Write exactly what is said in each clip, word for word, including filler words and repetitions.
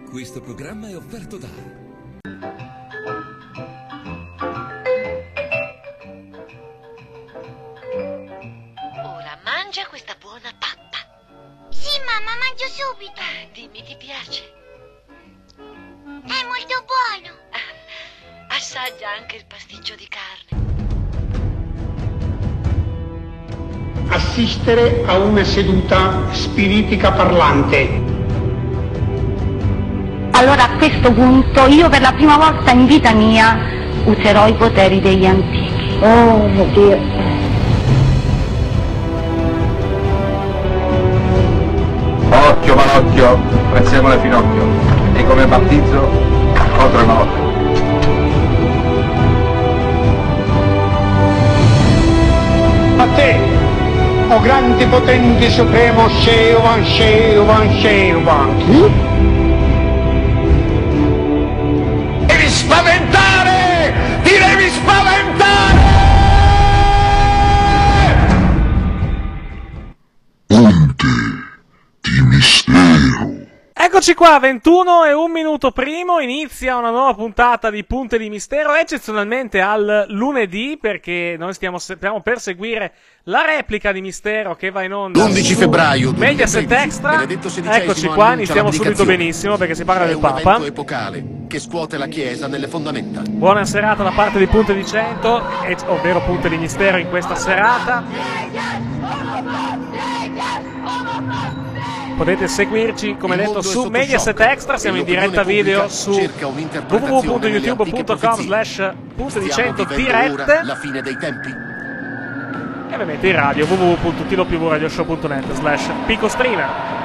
Questo programma è offerto da... Ora mangia questa buona pappa. Sì, mamma, mangio subito. Ah, dimmi, ti piace? È molto buono. Ah, assaggia anche il pasticcio di carne. Assistere a una seduta spiritica parlante. Allora a questo punto io per la prima volta in vita mia userò i poteri degli antichi. Oh mio Dio. Occhio malocchio, prezzemolo finocchio. E come battizzo, contro il malocchio. A te, o grande potente supremo Sheovan, Sheovan, Sheovan. Chi? Devi spaventare! Ti devi spaventare! Ponte di mistero. Eccoci qua, ventuno e un minuto primo, inizia una nuova puntata di Punte di Mistero, eccezionalmente al lunedì, perché noi stiamo, stiamo per seguire la replica di Mistero che va in onda l'undici febbraio Mediaset Extra. Eccoci qua, iniziamo subito benissimo perché si parla del Papa. È un evento epocale che scuote la Chiesa nelle fondamenta. Buona serata da parte di Punte di Cento, ovvero Punte di Mistero in questa serata. Potete seguirci, come detto, su Mediaset Extra, siamo in diretta video su w w w punto youtube punto com slash punte di cento dirette la fine dei tempi. e ovviamente in radio w w w punto t w radioshow punto net slash pico streamer.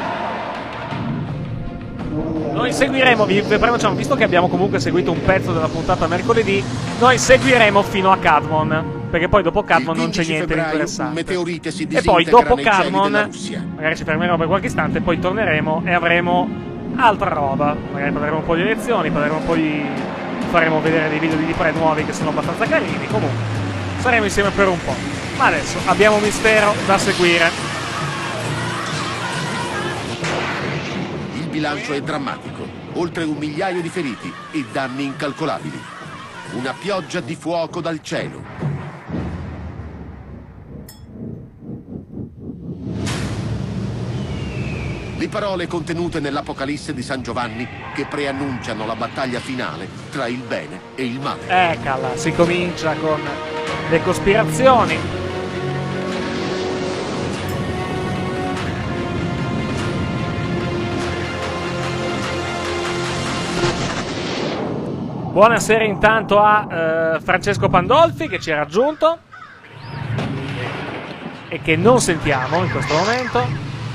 Noi seguiremo, vi preannunciamo, visto che abbiamo comunque seguito un pezzo della puntata mercoledì, noi seguiremo fino a Cadmon, perché poi dopo Cadmon non c'è niente di interessante. E poi dopo Cadmon, magari ci fermeremo per qualche istante, poi torneremo e avremo altra roba. Magari parleremo un po' di elezioni, parleremo un po' di... faremo vedere dei video di Dipre nuovi che sono abbastanza carini. Comunque, saremo insieme per un po'. Ma adesso abbiamo Mistero da seguire. Il bilancio è drammatico. Oltre un migliaio di feriti e danni incalcolabili. Una pioggia di fuoco dal cielo. Le parole contenute nell'Apocalisse di San Giovanni che preannunciano la battaglia finale tra il bene e il male. Eccola, si comincia con le cospirazioni. Buonasera intanto a eh, Francesco Pandolfi che ci ha raggiunto e che non sentiamo in questo momento.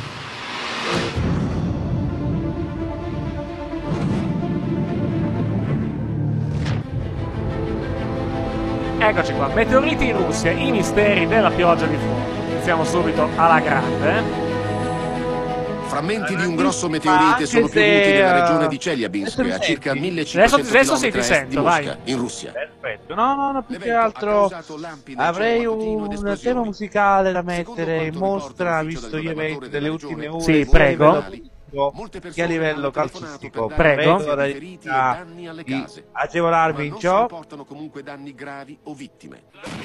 Eccoci qua, meteoriti in Russia, i misteri della pioggia di fuoco. Iniziamo subito alla grande. Eh? Frammenti di un grosso meteorite sono piovuti nella regione di Chelyabinsk, a circa millecinquecento chilometri a est di Mosca, in Russia. Perfetto, no, no, no, più che altro avrei un tema musicale da mettere in mostra, visto gli eventi delle ultime ore. Sì, prego. Che a livello calcistico, prego, prego di agevolarvi in ciò. Portano comunque danni gravi o vittime.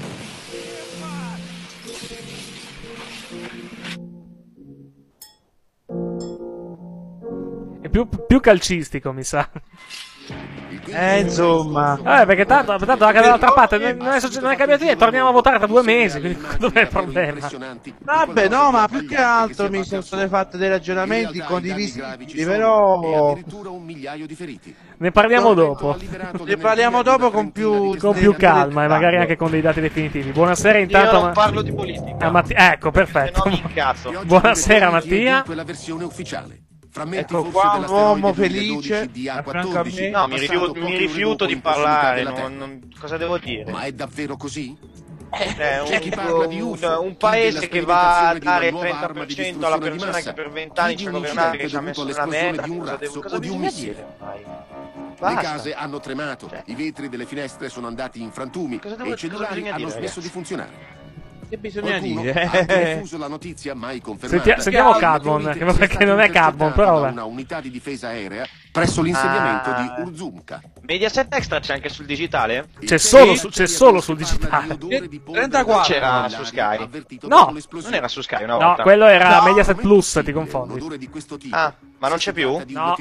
È più, più calcistico, mi sa. Eh, insomma. Eh, perché tanto, tanto anche dall'altra parte non è, non è cambiato niente, torniamo a votare tra due mesi, quindi dov'è il problema? Vabbè, no, ma più che altro mi sono state fatte dei ragionamenti condivisibili, però... Ne parliamo dopo. Ne parliamo dopo con più... Con più calma e magari anche con dei dati definitivi. Buonasera intanto... Io non parlo di politica. Matti... Ecco, perfetto. Buonasera Mattia. Ecco qua un uomo felice a fianco a me. No, mi rifiuto, mi rifiuto di parlare, non, non, cosa devo dire? Ma è davvero così? Eh, un, un, un paese che va a dare il trenta per cento alla persona che per vent'anni ci ha governato, che ci ha messo nella merda, cosa, devo, cosa bisogna dire? Le case hanno tremato, i vetri delle finestre sono andati in frantumi e i cellulari hanno smesso di funzionare. Che bisogna Qualcuno dire? ha anche diffuso la notizia mai confermata. Senti, sentiamo Cadmon, perché non è Cadmon, però vabbè. Una unità di difesa aerea presso l'insediamento Ah. di Urzumka. Mediaset Extra c'è anche sul digitale? C'è solo, su, c'è solo sul digitale. trentaquattro C'era su Sky? No, non era su Sky una No, volta. quello era No. Mediaset Plus, ti confondi. Ah, ma non c'è più? No.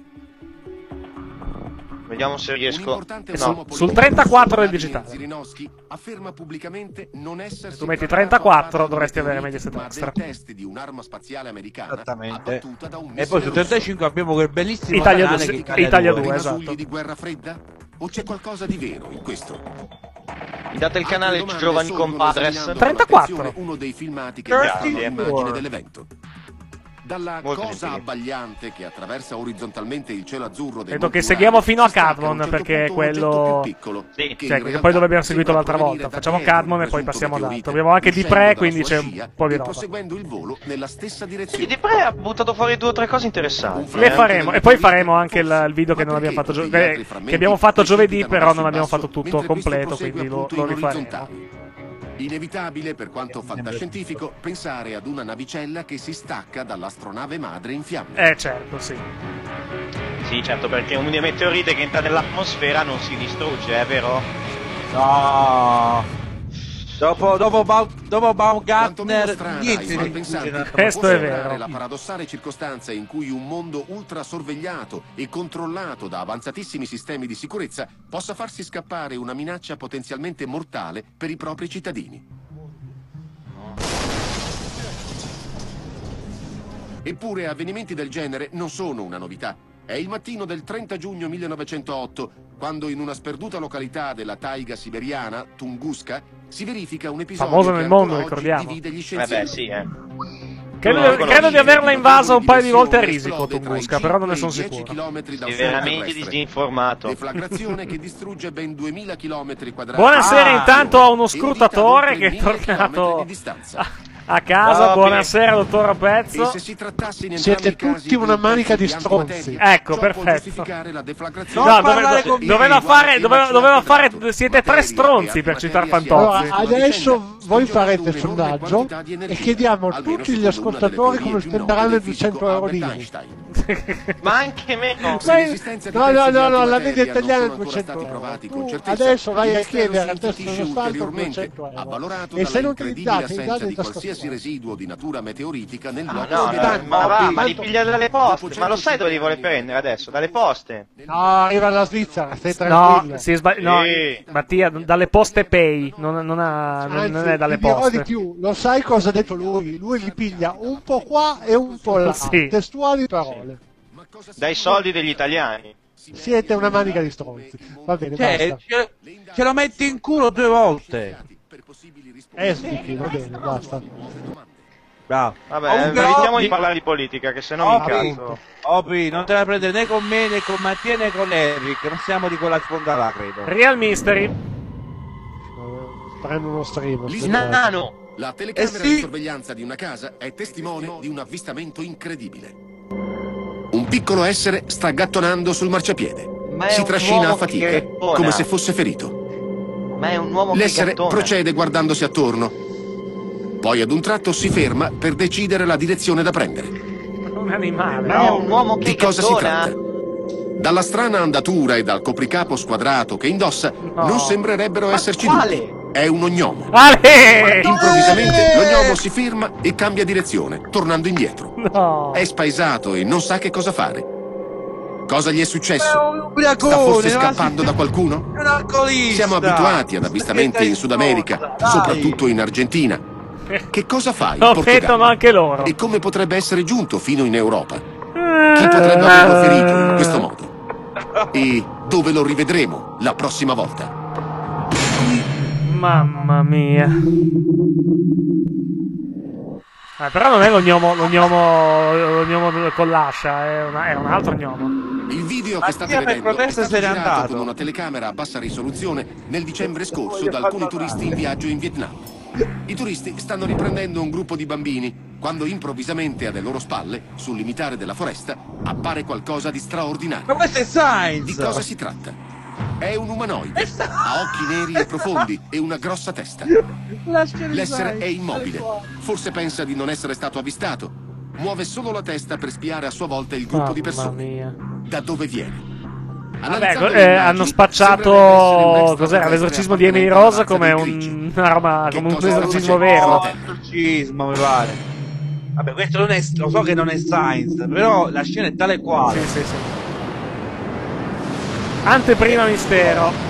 Vediamo se riesco. È sul, sul trentaquattro del digitale. Afferma pubblicamente non essersi Se tu metti trattato trentaquattro affatto di dovresti avere meteoriti, Mediaset ma Extra. del test di un'arma spaziale americana Esattamente. abbattuta da un E missile poi su russo. trentacinque abbiamo quel bellissimo Italia canale due, che sì, Italia Italia due. due. Rimasugli esatto. di guerra fredda? O c'è qualcosa di vero in questo? Mi date il canale Altre Giovani domande Compadres? sorgono trentaquattro. esaminando con attenzione uno dei filmati che Grazie. mostrano l'immagine dell'evento. Dalla Molto cosa gentile. abbagliante che attraversa orizzontalmente il cielo azzurro dei Vedo Monti che seguiamo Urali, fino a si stacca Cadmon, un certo perché punto un oggetto quello- più piccolo, Sì, che Cioè, in che realtà poi dove abbiamo seguito sembra l'altra provenire volta. da Facciamo terra, Cadmon e un poi presunto passiamo ad meteorite, altro. Abbiamo anche di uscendo pre, dalla quindi sua c'è scia un po' di e roba. proseguendo il volo nella stessa Sì, direzione. di pre ha buttato fuori due o tre cose interessanti. Le eh. faremo, e poi faremo anche il, il video che non abbiamo fatto gio- che, che abbiamo fatto giovedì, però non abbiamo fatto tutto completo, quindi lo, lo rifaremo. Inevitabile, per quanto fantascientifico, pensare ad una navicella che si stacca dall'astronave madre in fiamme. Eh certo, sì. Sì, certo, perché un meteorite che entra nell'atmosfera non si distrugge, è vero? No. Dopo, dopo, Bau- dopo Quantomeno Baumgartner strana ai niente di malpensanti distrugge Questo può è sembrare vero. la paradossale circostanza in cui un mondo ultra sorvegliato e controllato da avanzatissimi sistemi di sicurezza possa farsi scappare una minaccia potenzialmente mortale per i propri cittadini. Eppure avvenimenti del genere non sono una novità. È il mattino del trenta giugno millenovecentootto, quando in una sperduta località della taiga siberiana, Tunguska, si verifica un episodio Famosa che nel ancora mondo, oggi ricordiamo. divide gli Eh scienziati. beh, sì, eh. Credo, No, credo di averla invasa un paio di volte a risico, Esplode tra i Tunguska, però non ne cinque sono e i dieci sicuro. chilometri dal Sei suolo veramente terrestre. disinformato. Deflagrazione che distrugge ben duemila chilometri quadrati. Buonasera Ah, intanto a uno e udita scrutatore ad che è oltre mille chilometri tornato di distanza. a casa. No, Buonasera, dottor E Pezzo. se si trattasse in entrambi Siete i casi tutti una un manica pezzo di antimateria, stronzi. Ecco, ciò perfetto. può giustificare la deflagrazione. Non No, dove- parlare do- con me. doveva fare, doveva, doveva fare, Guarda, siete tre materia stronzi e per citare antimateria Fantozzi. si Allora, adesso voi farete il un'enorme sondaggio quantità di energia, e chiediamo a almeno tutti gli secondo una ascoltatori delle come teorie più spenderanno note i del duecento fisico euro di Albert IVA. Einstein. Ma anche meno. Se l'esistenza di No, pezzi no, di no, no, la antimateria media non italiana è sono ancora duecento stati euro. provati Tu con certezza, adesso vai il a mistero chiedere si al testo intipisce dello Stato ulteriormente, duecento euro. avvalorato E se dalla non incredibile utilizzate i assenza dati di tasca qualsiasi fuori. residuo di natura meteoritica nel Ah, blocco no, no, siderale. ma va, ma li Tanto- piglia dalle poste. Ma lo sai dove li vuole prendere adesso? Dalle poste. No, arriva la Svizzera, stai No, tranquillo. si è sbagli- no, Sì. Mattia, dalle poste Pay, non, non ha- non- non Anzi, è dalle ti dirò poste. di più, lo sai cosa ha detto lui? Lui li piglia un po' qua e un po' là, Sì. testuali parole. Dai soldi degli italiani. Siete una manica di stronzi. Va bene, Cioè, basta. ce, ce lo metti in culo due volte. Eh, Sticky, va bene, basta. Bravo. Vabbè, Comunque, evitiamo Opi- di parlare di politica, che se no mi Opi, incazzo. Opi, non te la prendere né con me né con Mattia né con Eric. Non siamo di quella sponda là, credo. Real Mystery. Prendo uno stream. L'Islam- Nano. La telecamera Eh sì. di sorveglianza di una casa è testimone di un avvistamento incredibile. Un piccolo essere sta gattonando sul marciapiede. Ma è Si un trascina uomo a fatica, che gattona. come se fosse ferito. Ma è un uomo che L'essere gattona. procede guardandosi attorno. Poi ad un tratto si ferma per decidere la direzione da prendere. Un animale. Ma è un uomo che Di cosa si gattona. tratta? Dalla strana andatura e dal copricapo squadrato che indossa, No. non sembrerebbero Ma esserci quale? dubbi. È un ognomo. Ale! Improvvisamente l'ognomo si ferma e cambia direzione, tornando indietro. No. È spaesato e non sa che cosa fare. Cosa gli è successo? Ubriacone, Sta forse non scappando si- da qualcuno? È un alcolista. Siamo abituati ad avvistamenti in Sud America, Dai. soprattutto in Argentina. Che cosa fa in Lo Portogallo? fettono anche loro. E come potrebbe essere giunto fino in Europa? Chi potrebbe averlo ferito in questo modo? E dove lo rivedremo la prossima volta? Mamma mia. Eh, però non è l'ognomo, l'ognomo, l'ognomo con l'ascia, è, una- è un altro ognomo. Il video Ma che state chi per vedendo è protesta stato se n'è girato andato? con una telecamera a bassa risoluzione nel dicembre scorso da alcuni turisti in viaggio in Vietnam. I turisti stanno riprendendo un gruppo di bambini quando improvvisamente alle loro spalle, sul limitare della foresta, appare qualcosa di straordinario. Ma questo è Sainz. Di cosa si tratta? È un umanoide, ha occhi neri e profondi e una grossa testa. L'essere è immobile, forse pensa di non essere stato avvistato. Muove solo la testa per spiare a sua volta il gruppo Mamma di persone. mia. Da dove viene? Vabbè, eh, hanno spacciato cos'era l'esorcismo di Emily Rose come un, una roba, come un esorcismo vero. Esorcismo, mi pare. Vabbè, questo non è, lo so che non è Science, però la scena è tale quale. Sì, sì, sì. Anteprima mistero.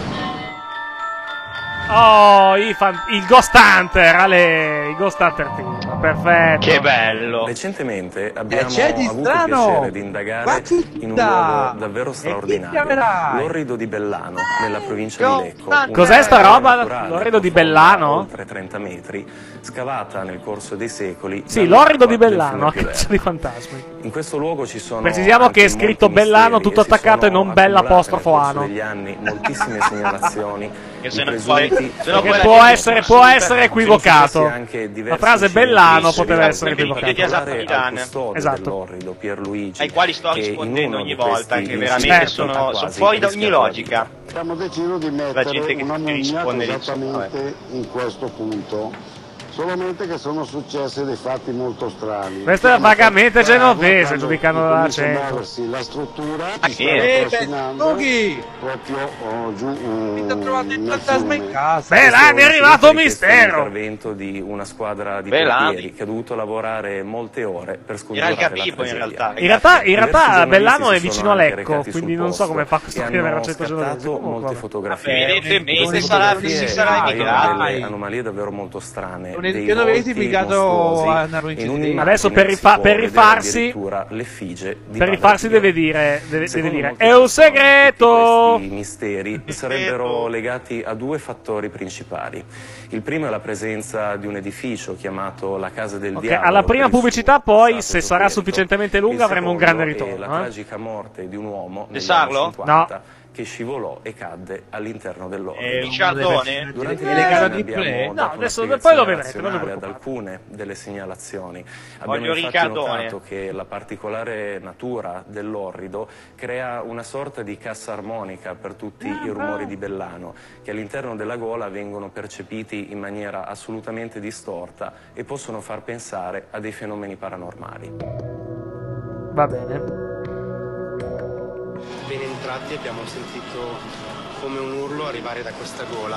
Oh, i fan... il Ghost Hunter, Ale, il Ghost Hunter team, perfetto. Che bello. Recentemente abbiamo c'è di avuto strano. il piacere di indagare in un luogo davvero straordinario, l'Orrido di Bellano, nella provincia di Lecco. Cos'è sta roba? L'Orrido di Bellano? Oltre trenta metri, scavata nel corso dei secoli. Sì, l'Orrido di Bellano, a caccia di fantasmi. In questo luogo ci sono Precisiamo che è scritto Bellano tutto attaccato e non Bella apostrofo ano. Negli anni moltissime segnalazioni che se non poi, se no che può essere, può essere equivocato. La frase Bellano poteva essere equivocata. Esatto. Ai quali sto rispondendo ogni volta, che veramente sono, sono fuori da ogni logica. Abbiamo deciso di La gente mettere che una ti nomina risponde esattamente in questo punto. Solamente che sono successi dei fatti molto strani. Questo è vagamente genovese, giudicando l'accento. La struttura ah, si che sta proprio oh, giù mi sta trovando il fantasma in casa. Beh, là mi è arrivato un mistero. L'intervento di una squadra di Beh, pompieri che ha dovuto lavorare molte ore per scongiurare Era il la Capipo in tragedia. realtà. In realtà, in realtà Bellano è si vicino a sono anche Lecco, recati quindi sul non so posto come fa questo e qui ad avere hanno accento genovese. scattato Comunque, molte vabbè. fotografie. Evidentemente sarà, si sarà emigrato. Anomalie davvero molto strane. Non è genovese impiegato a adesso per, rifa per rifarsi per rifarsi deve dire deve, deve dire è un segreto. Questi misteri sarebbero legati a due fattori principali. Il primo è la presenza di un edificio chiamato la Casa del Okay, Diavolo. alla prima pubblicità poi, se sarà sufficientemente lunga, avremo un grande ritorno. La eh? tragica morte di un uomo De Sarlo? No. che scivolò e cadde all'interno dell'orrido. Eh, Ricciardone? Durante le l'indagine di abbiamo no, dato adesso una poi lo vedrete, razionale ad alcune delle segnalazioni. Voglio Abbiamo infatti Riccardone. notato che la particolare natura dell'orrido crea una sorta di cassa armonica per tutti i rumori di Bellano, che all'interno della gola vengono percepiti in maniera assolutamente distorta e possono far pensare a dei fenomeni paranormali. Va bene. Appena entrati abbiamo sentito come un urlo arrivare da questa gola.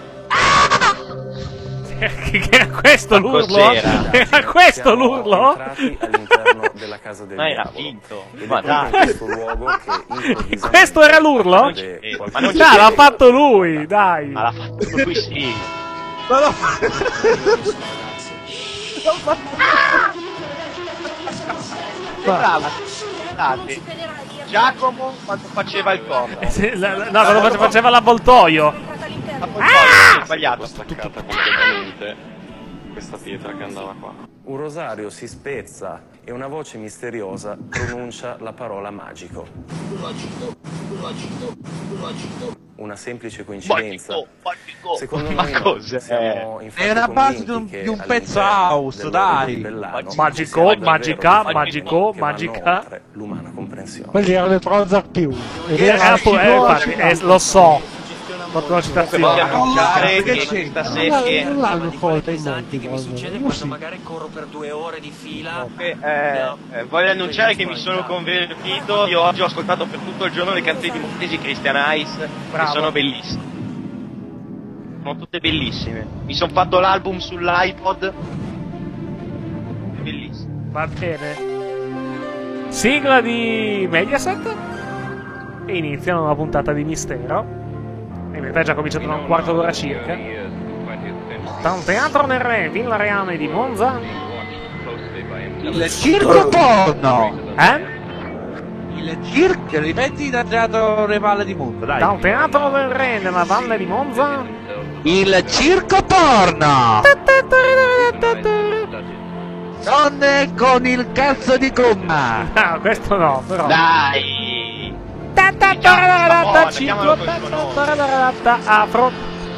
Che era questo l'urlo? Era questo l'urlo? All'interno della casa del Ma era diavolo. finto. Ed è Ma proprio in dai. questo luogo che improvvisamente Questo era l'urlo? accade Ma non Dai, l'ha fatto lui, dai. Ma l'ha fatto lui, sì. Ma no. Brava. Guardate, Giacomo quando faceva il corno. Se- la- la- No, quando face- faceva l'avvoltoio. Ah! Sbagliato. staccata completamente questa pietra che andava qua. Un rosario si spezza e una voce misteriosa pronuncia la parola magico. Una semplice coincidenza. Magico, magico. Secondo Ma noi no. cosa? Siamo infatti È una base di un, convinti di un che pezzo all'interno house, dell'orrido dai. di Bellano Magico, ci siano magica, davvero dei magico, fenomeni che vanno magica. oltre l'umana comprensione. Quelli erano le Trozar più. Era pu- eh, infatti, eh, lo so. Ho fatto una citazione. Possiamo annunciare Perché che c'è? questa Non l'hanno- serie non l'hanno colta in molti. che mi succede Io quando sì. magari corro per due ore di fila. Eh, eh, voglio annunciare che mi sono convertito. Io oggi ho ascoltato per tutto il giorno le canzoni di Montesi Christian Ice, Bravo. che sono bellissime. Sono tutte bellissime. Mi sono fatto l'album sull'iPod. È bellissimo. Va bene. Sigla di Mediaset. E inizia una nuova puntata di Mistero. In realtà è già cominciato da un quarto d'ora circa. Da un teatro nel Re, Villa Reale di Monza. Il circo porno! Eh? Il circo, ripeti da teatro Revale di Monza, dai. Da un teatro del Re nella Valle di Monza. Il circo porno! Donne con il cazzo di gomma! No, questo no, però. Dai! Circo afro.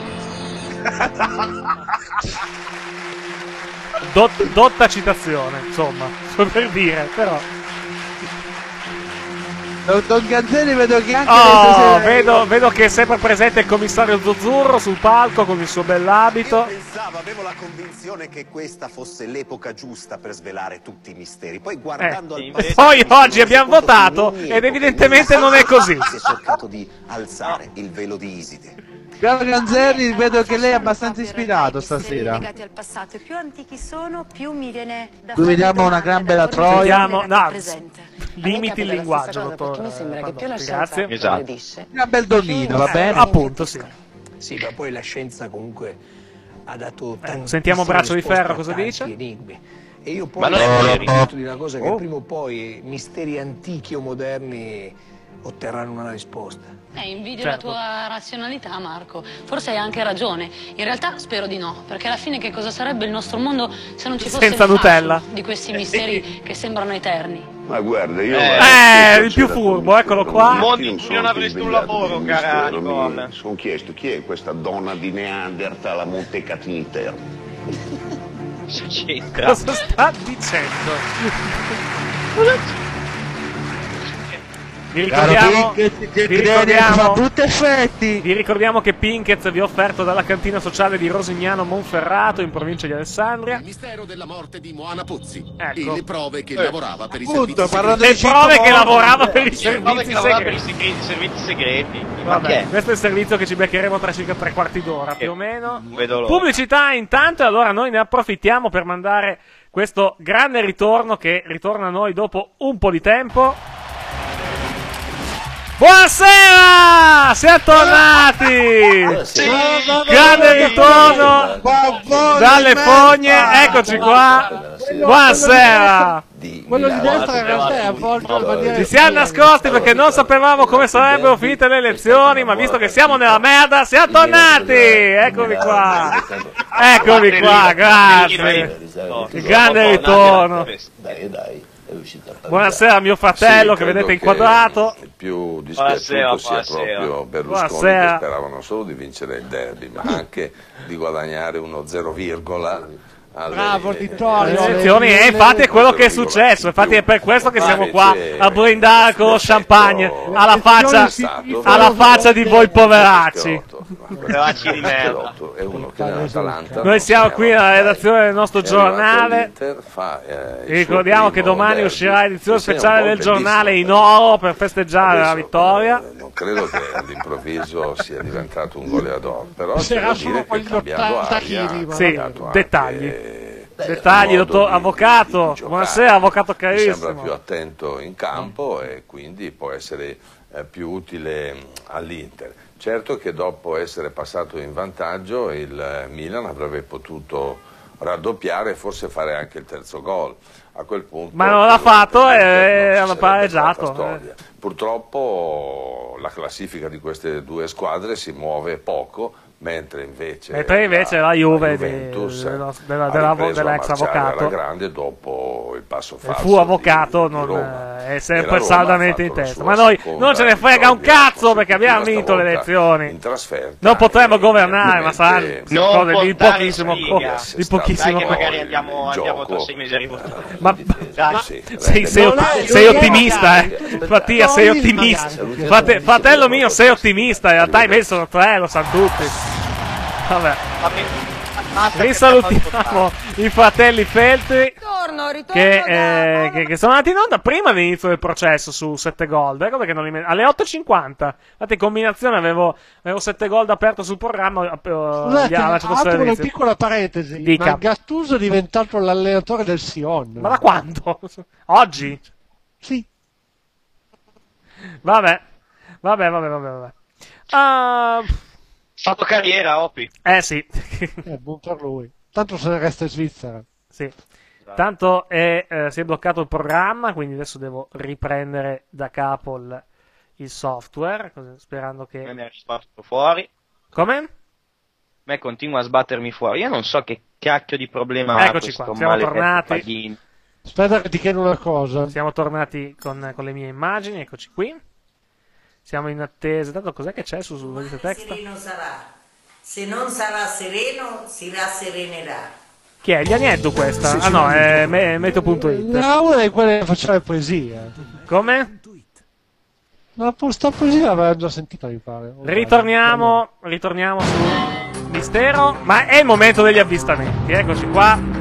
Dot, dotta citazione, insomma, so per dire, però. Don, Don Ganzelli vedo che anche oh, sera... vedo, vedo che è sempre presente il commissario Zuzzurro sul palco con il suo bell'abito. Io pensavo, avevo la convinzione che questa fosse l'epoca giusta per svelare tutti i misteri. Poi guardando eh, al passato, poi oggi abbiamo votato ed evidentemente non è così. Si è cercato di alzare il velo di Iside. Caro Ganzelli, vedo che lei è abbastanza ispirato stasera. Legati al passato, e più antichi sono, più mi viene da Qui vediamo una gran bella troia. Vediamo, no, limiti il linguaggio, dottor. Mi sembra che più la Grazie. Esatto. Un bel dormito, va bene? Appunto, sì. Sì, ma poi la scienza comunque ha dato tanti. Eh, sentiamo Braccio di Ferro cosa dice. Enigmi. E io poi ma non ho è ritenuto di una cosa che oh. prima o poi misteri antichi o moderni otterranno una risposta. Eh, invidio certo. la tua razionalità, Marco. Forse hai anche ragione. In realtà spero di no, perché alla fine che cosa sarebbe il nostro mondo se non ci fosse senza il Nutella fascino di questi misteri che sembrano eterni? Ma guarda, io... Eh, il più furbo, eccolo qua. Mondi, non avresti un lavoro, cara Nicole. Mi sono chiesto chi è questa donna di Neanderthal a Montecatiter. Cosa sta dicendo? Vi ricordiamo, vi, ricordiamo, vi ricordiamo che Pinkett vi è offerto dalla cantina sociale di Rosignano Monferrato in provincia di Alessandria. Il mistero della morte di Moana Pozzi ecco. e le prove che eh. lavorava per Appunto, i servizi segreti. Le prove che lavorava per i servizi segreti. segreti. servizi segreti. Vabbè, questo è il servizio che ci beccheremo tra circa tre quarti d'ora più o meno. Vedo Pubblicità intanto, e allora noi ne approfittiamo per mandare questo grande ritorno che ritorna a noi dopo un po' di tempo. Buonasera! Siamo tornati! Sì. Grande ritorno dalle fogne, eccoci qua. Buonasera! Quello di destra in realtà è avvolto al bandiera. Ci siamo nascosti perché non sapevamo come sarebbero finite le elezioni, ma visto che siamo nella merda, siamo tornati! Eccomi qua! Eccomi qua, grazie! Il grande ritorno! Dai, dai. Buonasera a mio fratello, sì, che vedete che inquadrato. Il più dispiaciuto sia proprio Berlusconi, buonasera. Che speravano solo di vincere il derby, ma anche di guadagnare uno zero virgola. Alle, Bravo Vittorio. Le elezioni, e infatti è quello che è successo. Infatti è per questo che siamo qua a brindare con lo champagne alla faccia, alla faccia di voi poveracci. Poveracci di merda. È uno che nell'Atalanta. Noi siamo qui nella redazione del nostro giornale. Vi ricordiamo che domani uscirà l'edizione speciale del giornale in oro per festeggiare la vittoria. Non credo che all'improvviso sia diventato un goleador, però sarà c'è da dire che cambiando aria, sì, dettagli. Dettagli, dottor avvocato. Buonasera, avvocato carissimo. Mi sembra più attento in campo e quindi può essere eh, più utile all'Inter. Certo che dopo essere passato in vantaggio il Milan avrebbe potuto raddoppiare e forse fare anche il terzo gol. A quel punto, ma non l'ha fatto e hanno pareggiato. Purtroppo la classifica di queste due squadre si muove poco, mentre invece, mentre invece la, la Juve la Juventus di, della, della, dell'ex avvocato grande dopo il passo falso. Il fu avvocato di, non di è sempre saldamente in testa. Ma noi non ce ne frega un cazzo perché abbiamo vinto le elezioni. Non potremo governare, ma saranno cose di pochissimo di pochissimo. Dai che magari andiamo, andiamo tra sei mesi a rivoltare. Ma, ma sei, sei, sei ottimista, eh? Mattia, sei ottimista. Frate, fratello mio, sei ottimista. In realtà invece sono tre, lo sanno tutti. Vabbè. Risalutiamo i fratelli Feltri che, eh, che, che sono andati in onda prima dell'inizio del processo su sette Gold. Ecco perché non li met- alle otto e cinquanta. Infatti in combinazione avevo, avevo sette Gold aperto sul programma. Scusate, apro una piccola parentesi. Dica. Ma Gattuso è diventato l'allenatore del Sion. Ma da quando? Oggi? Sì. Vabbè. Vabbè, vabbè, vabbè, vabbè. Uh... Fatto carriera, Opi. Eh sì. È buon per lui. Tanto se ne resta in Svizzera. Sì. Tanto è, eh, si è bloccato il programma, quindi adesso devo riprendere da capo il, il software, così, sperando che... Me ne è sbattuto fuori. Come? Me continua a sbattermi fuori. Io non so che cacchio di problema ha Eccoci qua, siamo tornati. Paghin. Aspetta che ti chiedo una cosa. Siamo tornati con, con le mie immagini, eccoci qui. Siamo in attesa. Tanto cos'è che c'è su, su questo testo? Sereno sarà. Se non sarà sereno, si rasserenerà. Chi è? Gli Agnetto questa? Ah no, è me- meteo punto it. No, una di quelle che faceva poesia. Come? Ma sta poesia l'avevo già sentita, mi pare. Ritorniamo, ritorniamo sul mistero, ma è il momento degli avvistamenti, eccoci qua.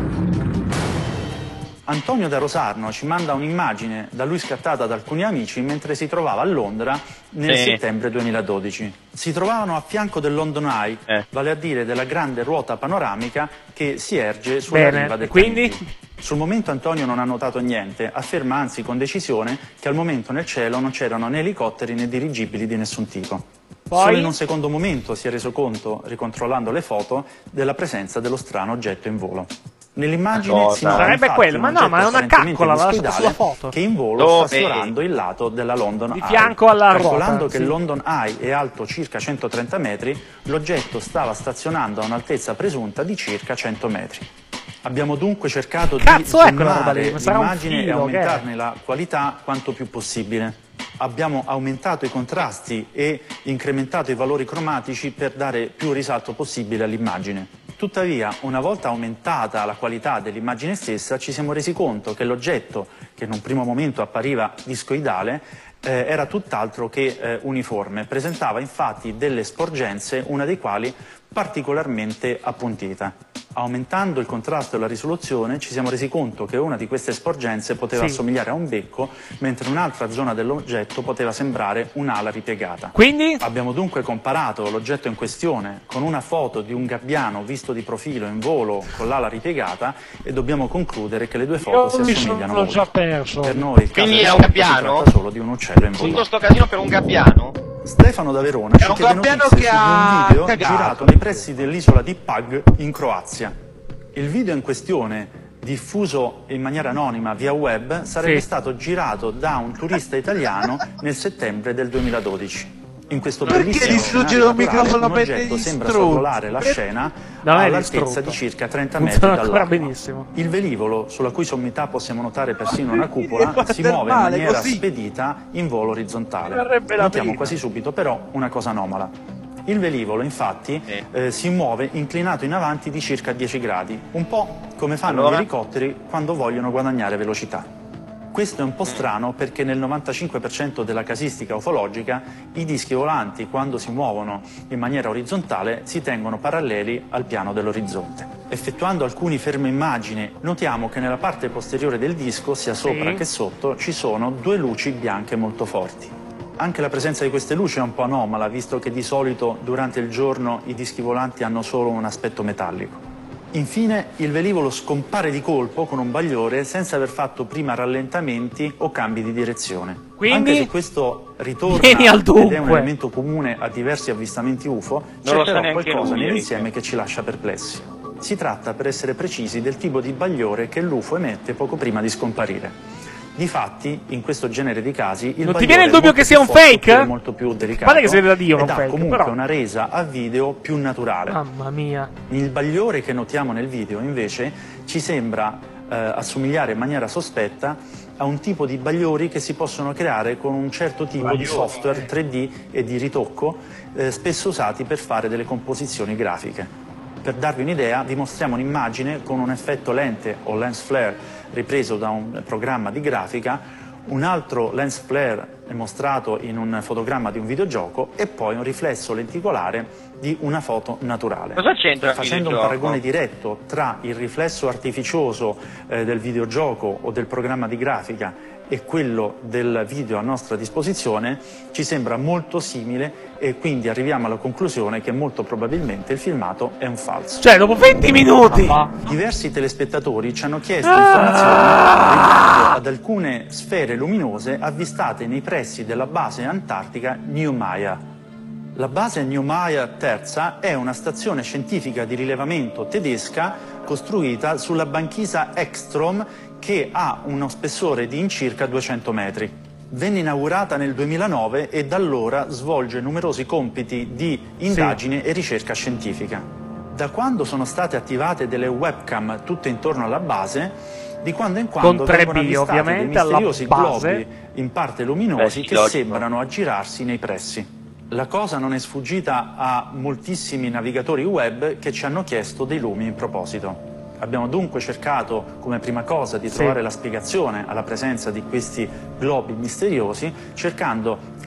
Antonio da Rosarno ci manda un'immagine da lui scattata da alcuni amici mentre si trovava a Londra nel sì. settembre duemiladodici. Si trovavano a fianco del London Eye, eh. vale a dire della grande ruota panoramica che si erge sulla Bene. riva del Quindi? Tamigi. Sul momento Antonio non ha notato niente, afferma anzi con decisione che al momento nel cielo non c'erano né elicotteri né dirigibili di nessun tipo. Poi? Solo in un secondo momento si è reso conto, ricontrollando le foto, della presenza dello strano oggetto in volo. Nell'immagine si nota sarebbe quello, ma no, ma è una caccola, la lasciata sulla foto. Che in volo Dove? sta sfiorando il lato della London Eye. Di fianco alla ruota. Calcolando che sì. il London Eye è alto circa centotrenta metri, l'oggetto stava stazionando a un'altezza presunta di circa cento metri. Abbiamo dunque cercato Cazzo, di ecco la roba lì, zoomare sarà un l'immagine e filo, aumentarne la qualità quanto più possibile. Abbiamo aumentato i contrasti e incrementato i valori cromatici per dare più risalto possibile all'immagine. Tuttavia, una volta aumentata la qualità dell'immagine stessa, ci siamo resi conto che l'oggetto, che in un primo momento appariva discoidale, eh, era tutt'altro che eh, uniforme. Presentava infatti delle sporgenze, una dei quali particolarmente appuntita. Aumentando il contrasto e la risoluzione ci siamo resi conto che una di queste sporgenze poteva sì. assomigliare a un becco, mentre in un'altra zona dell'oggetto poteva sembrare un'ala ripiegata. Quindi? Abbiamo dunque comparato l'oggetto in questione con una foto di un gabbiano visto di profilo in volo con l'ala ripiegata e dobbiamo concludere che le due foto Io si mi assomigliano sono molto. già perso. Per noi il Quindi caso è un gabbiano? si tratta solo di un uccello in volo. Tutto sto casino per un gabbiano? Stefano da Verona È ci un chiede gabbiano notizie che su di ha un video cagato. girato nei pressi dell'isola di Pag in Croazia. Il video in questione, diffuso in maniera anonima via web, sarebbe sì. stato girato da un turista italiano nel settembre del duemiladodici. In questo Perché bellissimo distruggere un naturale, microfono un per oggetto gli sembra struzzi? sorvolare la scena Non è all'altezza distrutto. di circa trenta Funziona metri ancora dall'acqua. benissimo. Il velivolo, sulla cui sommità possiamo notare persino una cupola, È si muove in male, maniera così. spedita in volo orizzontale. Verrebbe la Notiamo prima. quasi subito però una cosa anomala. Il velivolo infatti eh, si muove inclinato in avanti di circa dieci gradi, un po' come fanno Allora? gli elicotteri quando vogliono guadagnare velocità. Questo è un po' strano perché nel novantacinque per cento della casistica ufologica i dischi volanti, quando si muovono in maniera orizzontale, si tengono paralleli al piano dell'orizzonte. Effettuando alcuni fermo immagine, notiamo che nella parte posteriore del disco, sia sopra Sì. che sotto, ci sono due luci bianche molto forti. Anche la presenza di queste luci è un po' anomala, visto che di solito durante il giorno i dischi volanti hanno solo un aspetto metallico. Infine, il velivolo scompare di colpo con un bagliore senza aver fatto prima rallentamenti o cambi di direzione. Quindi? Anche se questo ritorna Vieni al ed è un dunque. elemento comune a diversi avvistamenti U F O, c'è lo sa però neanche qualcosa lui, nell'insieme che ci lascia perplessi. Si tratta, per essere precisi, del tipo di bagliore che l'U F O emette poco prima di scomparire. Difatti, in questo genere di casi, il Non ti bagliore viene il è dubbio molto che sia più un forte fake? oppure molto più delicato Guarda che si vede da Dio ed un ha fake, comunque però. una resa a video più naturale. Mamma mia. Il bagliore che notiamo nel video, invece, ci sembra eh, assomigliare in maniera sospetta a un tipo di bagliori che si possono creare con un certo tipo di software tre D e di ritocco, eh, spesso usati per fare delle composizioni grafiche. Per darvi un'idea, vi mostriamo un'immagine con un effetto lente o lens flare ripreso da un programma di grafica, un altro lens flare è mostrato in un fotogramma di un videogioco e poi un riflesso lenticolare di una foto naturale. Cosa c'entra il Facendo un videogioco? paragone diretto tra il riflesso artificioso eh, del videogioco o del programma di grafica e quello del video a nostra disposizione, ci sembra molto simile e quindi arriviamo alla conclusione che molto probabilmente il filmato è un falso. Cioè, dopo venti minuti! Diversi telespettatori ci hanno chiesto informazioni riguardo ad alcune sfere luminose avvistate nei pressi della base antartica Neumayer. La base Neumayer terza è una stazione scientifica di rilevamento tedesca costruita sulla banchisa Ekstrom, che ha uno spessore di circa duecento metri. Venne inaugurata nel duemilanove e da allora svolge numerosi compiti di indagine e ricerca scientifica. Da quando sono state attivate delle webcam tutte intorno alla base, di quando in quando Con tre vengono B, avvistati dei ovviamente, alla misteriosi base. globi in parte luminosi Beh, sì, che logico. sembrano aggirarsi nei pressi. La cosa non è sfuggita a moltissimi navigatori web che ci hanno chiesto dei lumi in proposito. Abbiamo dunque cercato come prima cosa di Sì. trovare la spiegazione alla presenza di questi globi misteriosi, cercando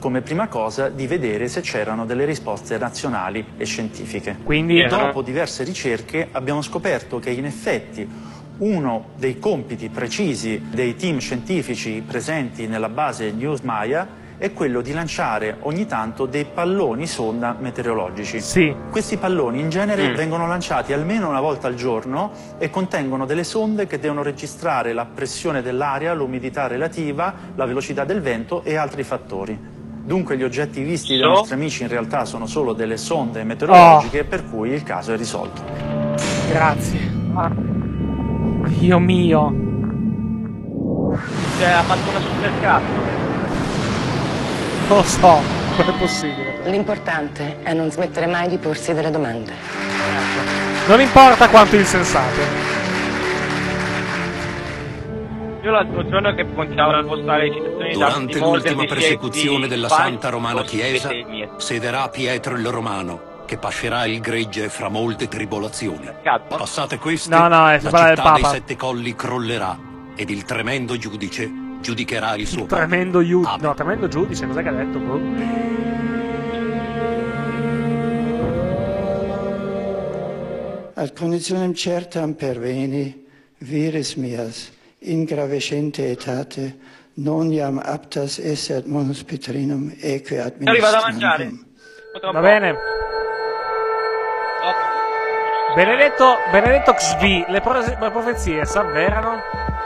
come prima cosa di vedere se c'erano delle risposte razionali e scientifiche. Quindi, dopo diverse ricerche abbiamo scoperto che in effetti uno dei compiti precisi dei team scientifici presenti nella base News Maya è quello di lanciare ogni tanto dei palloni sonda meteorologici. Sì. Questi palloni in genere Mm. vengono lanciati almeno una volta al giorno e contengono delle sonde che devono registrare la pressione dell'aria, l'umidità relativa, la velocità del vento e altri fattori. Dunque gli oggetti visti dai No. nostri amici in realtà sono solo delle sonde meteorologiche, oh. per cui il caso è risolto. Grazie. Dio mio. Cioè, ha fatto una super cazzo. Non lo so, come è possibile? L'importante è non smettere mai di porsi delle domande. Non importa quanto insensato. Io l'altro giorno che continuavo a postare citazioni Durante da l'ultima persecuzione della Santa Romana Romana Chiesa, sederà Pietro il Romano, che pascerà il gregge fra molte tribolazioni. Passate queste, No, no, è la parlare del città dei Papa. sette colli crollerà, ed il tremendo giudice giudicherà il suo Tremendo giudice. No, tremendo giudice, cos'è che ha detto? Boh. Ad conditionem certam perveni, vires mias, in gravescente etate, non iam aptas esset monus Petrinum eque administrandum. Arriva da mangiare. Va bene. Benedetto, Benedetto Xvi, le, pro le profezie s'avverano?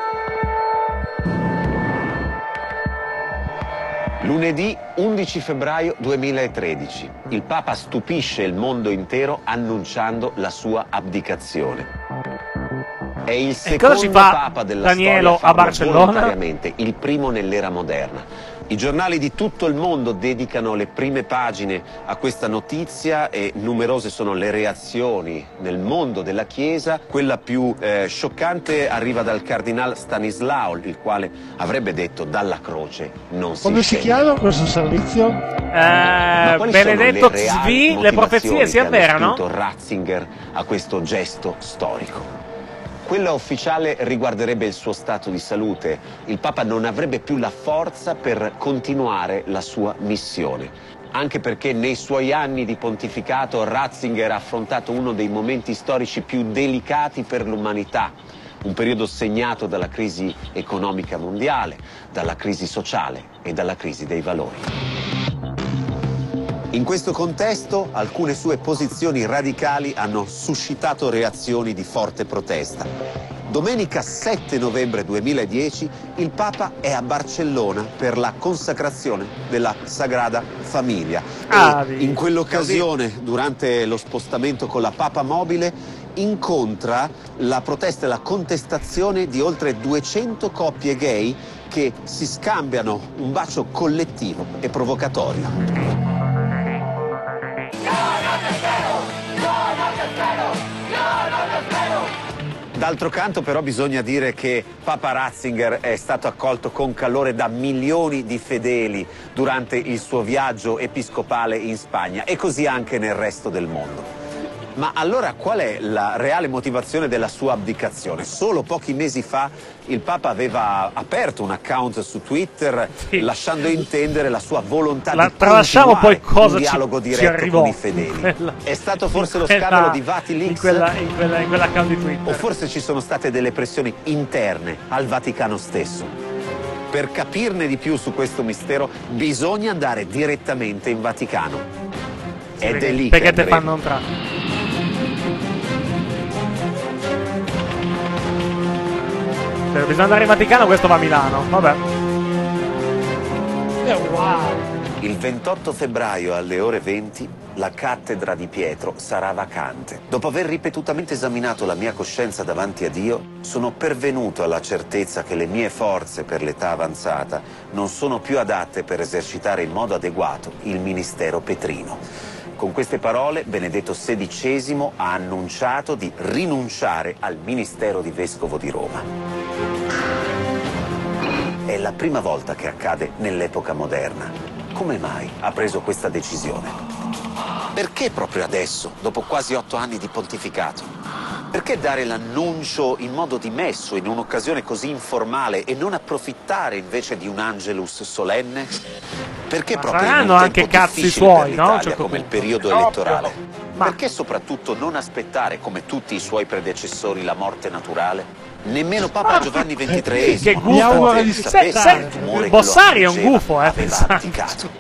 Lunedì undici febbraio duemilatredici, il Papa stupisce il mondo intero annunciando la sua abdicazione. È il secondo cosa ci fa Papa della Danielo storia a a Barcellona? volontariamente, il primo nell'era moderna. I giornali di tutto il mondo dedicano le prime pagine a questa notizia e numerose sono le reazioni nel mondo della Chiesa. Quella più eh, scioccante arriva dal cardinal Stanislao, il quale avrebbe detto dalla croce non si Come si scende. chiama questo servizio? Ma Eh, quali Benedetto sono le reali Xvi, le profezie motivazioni si che hanno avverano? spinto Ratzinger a questo gesto storico? Quella ufficiale riguarderebbe il suo stato di salute. Il Papa non avrebbe più la forza per continuare la sua missione. Anche perché nei suoi anni di pontificato Ratzinger ha affrontato uno dei momenti storici più delicati per l'umanità. Un periodo segnato dalla crisi economica mondiale, dalla crisi sociale e dalla crisi dei valori. In questo contesto, alcune sue posizioni radicali hanno suscitato reazioni di forte protesta. Domenica sette novembre duemiladieci il Papa è a Barcellona per la consacrazione della Sagrada Famiglia. Ah, e in quell'occasione, durante lo spostamento con la Papa Mobile, incontra la protesta e la contestazione di oltre duecento coppie gay che si scambiano un bacio collettivo e provocatorio. D'altro canto però bisogna dire che Papa Ratzinger è stato accolto con calore da milioni di fedeli durante il suo viaggio episcopale in Spagna e così anche nel resto del mondo. Ma allora qual è la reale motivazione della sua abdicazione? Solo pochi mesi fa il Papa aveva aperto un account su Twitter, sì, lasciando intendere la sua volontà la, di continuare poi cosa un dialogo ci, diretto ci con i fedeli. Quella, è stato forse quella, lo scandalo di Vatilix? In quella, in quella, in quell'account di Twitter. O forse ci sono state delle pressioni interne al Vaticano stesso? Per capirne di più su questo mistero bisogna andare direttamente in Vaticano. Sì, Ed perché, è lì perché che te fanno entrare. Bisogna andare in Vaticano, questo va a Milano, vabbè. Wow. Il ventotto febbraio alle ore venti la cattedra di Pietro sarà vacante. Dopo aver ripetutamente esaminato la mia coscienza davanti a Dio, sono pervenuto alla certezza che le mie forze per l'età avanzata non sono più adatte per esercitare in modo adeguato il ministero petrino. Con queste parole Benedetto sedicesimo ha annunciato di rinunciare al ministero di Vescovo di Roma. È la prima volta che accade nell'epoca moderna. Come mai ha preso questa decisione? Perché proprio adesso, dopo quasi otto anni di pontificato? Perché dare l'annuncio in modo dimesso, in un'occasione così informale, e non approfittare invece di un Angelus solenne? Perché Ma proprio in saranno un anche tempo cazzi difficile suoi, per no? A un l'Italia, certo come il punto. periodo Ovvio. elettorale? Ma- Perché soprattutto non aspettare, come tutti i suoi predecessori, la morte naturale? Nemmeno Papa Giovanni ventitreesimo, Che gufo. nonostante Di sapesse se- il timore che Bossari lo è un affliggeva, gufo, eh, aveva pensate. abdicato.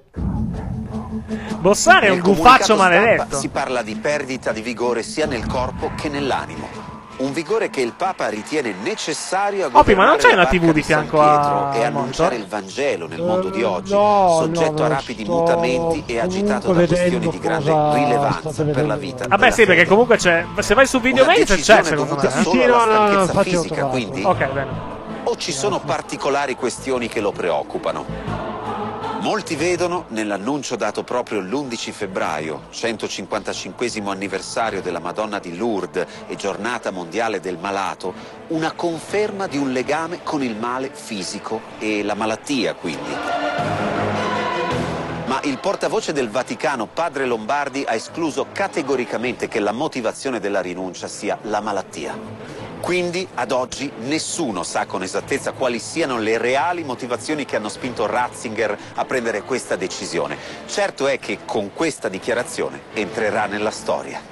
Bossari è un Nel gufaccio comunicato stampa maledetto. si parla di perdita di vigore sia nel corpo che nell'animo. Un vigore che il Papa ritiene necessario a Oppi, ma non governare c'è la una barca tivù di San fianco Pietro a e annunciare Monitor? il Vangelo nel mondo di oggi, no, soggetto no, a no, rapidi sto mutamenti e agitato da comunque questioni vedendo di grande cosa rilevanza state per la vedendo. vita. Vabbè, della sì, perché fede. comunque c'è. Se vai su video Una mail c'è, decisione secondo me. dovuta eh. solo Sì, no, alla no, no, stanchezza infatti ho fisica, trovato. quindi? Ok, bene. O ci sono particolari questioni che lo preoccupano? Molti vedono nell'annuncio dato proprio l'undici febbraio, centocinquantacinquesimo anniversario della Madonna di Lourdes e giornata mondiale del malato, una conferma di un legame con il male fisico e la malattia, quindi. Ma il portavoce del Vaticano, padre Lombardi, ha escluso categoricamente che la motivazione della rinuncia sia la malattia. Quindi, ad oggi, nessuno sa con esattezza quali siano le reali motivazioni che hanno spinto Ratzinger a prendere questa decisione. Certo è che con questa dichiarazione entrerà nella storia.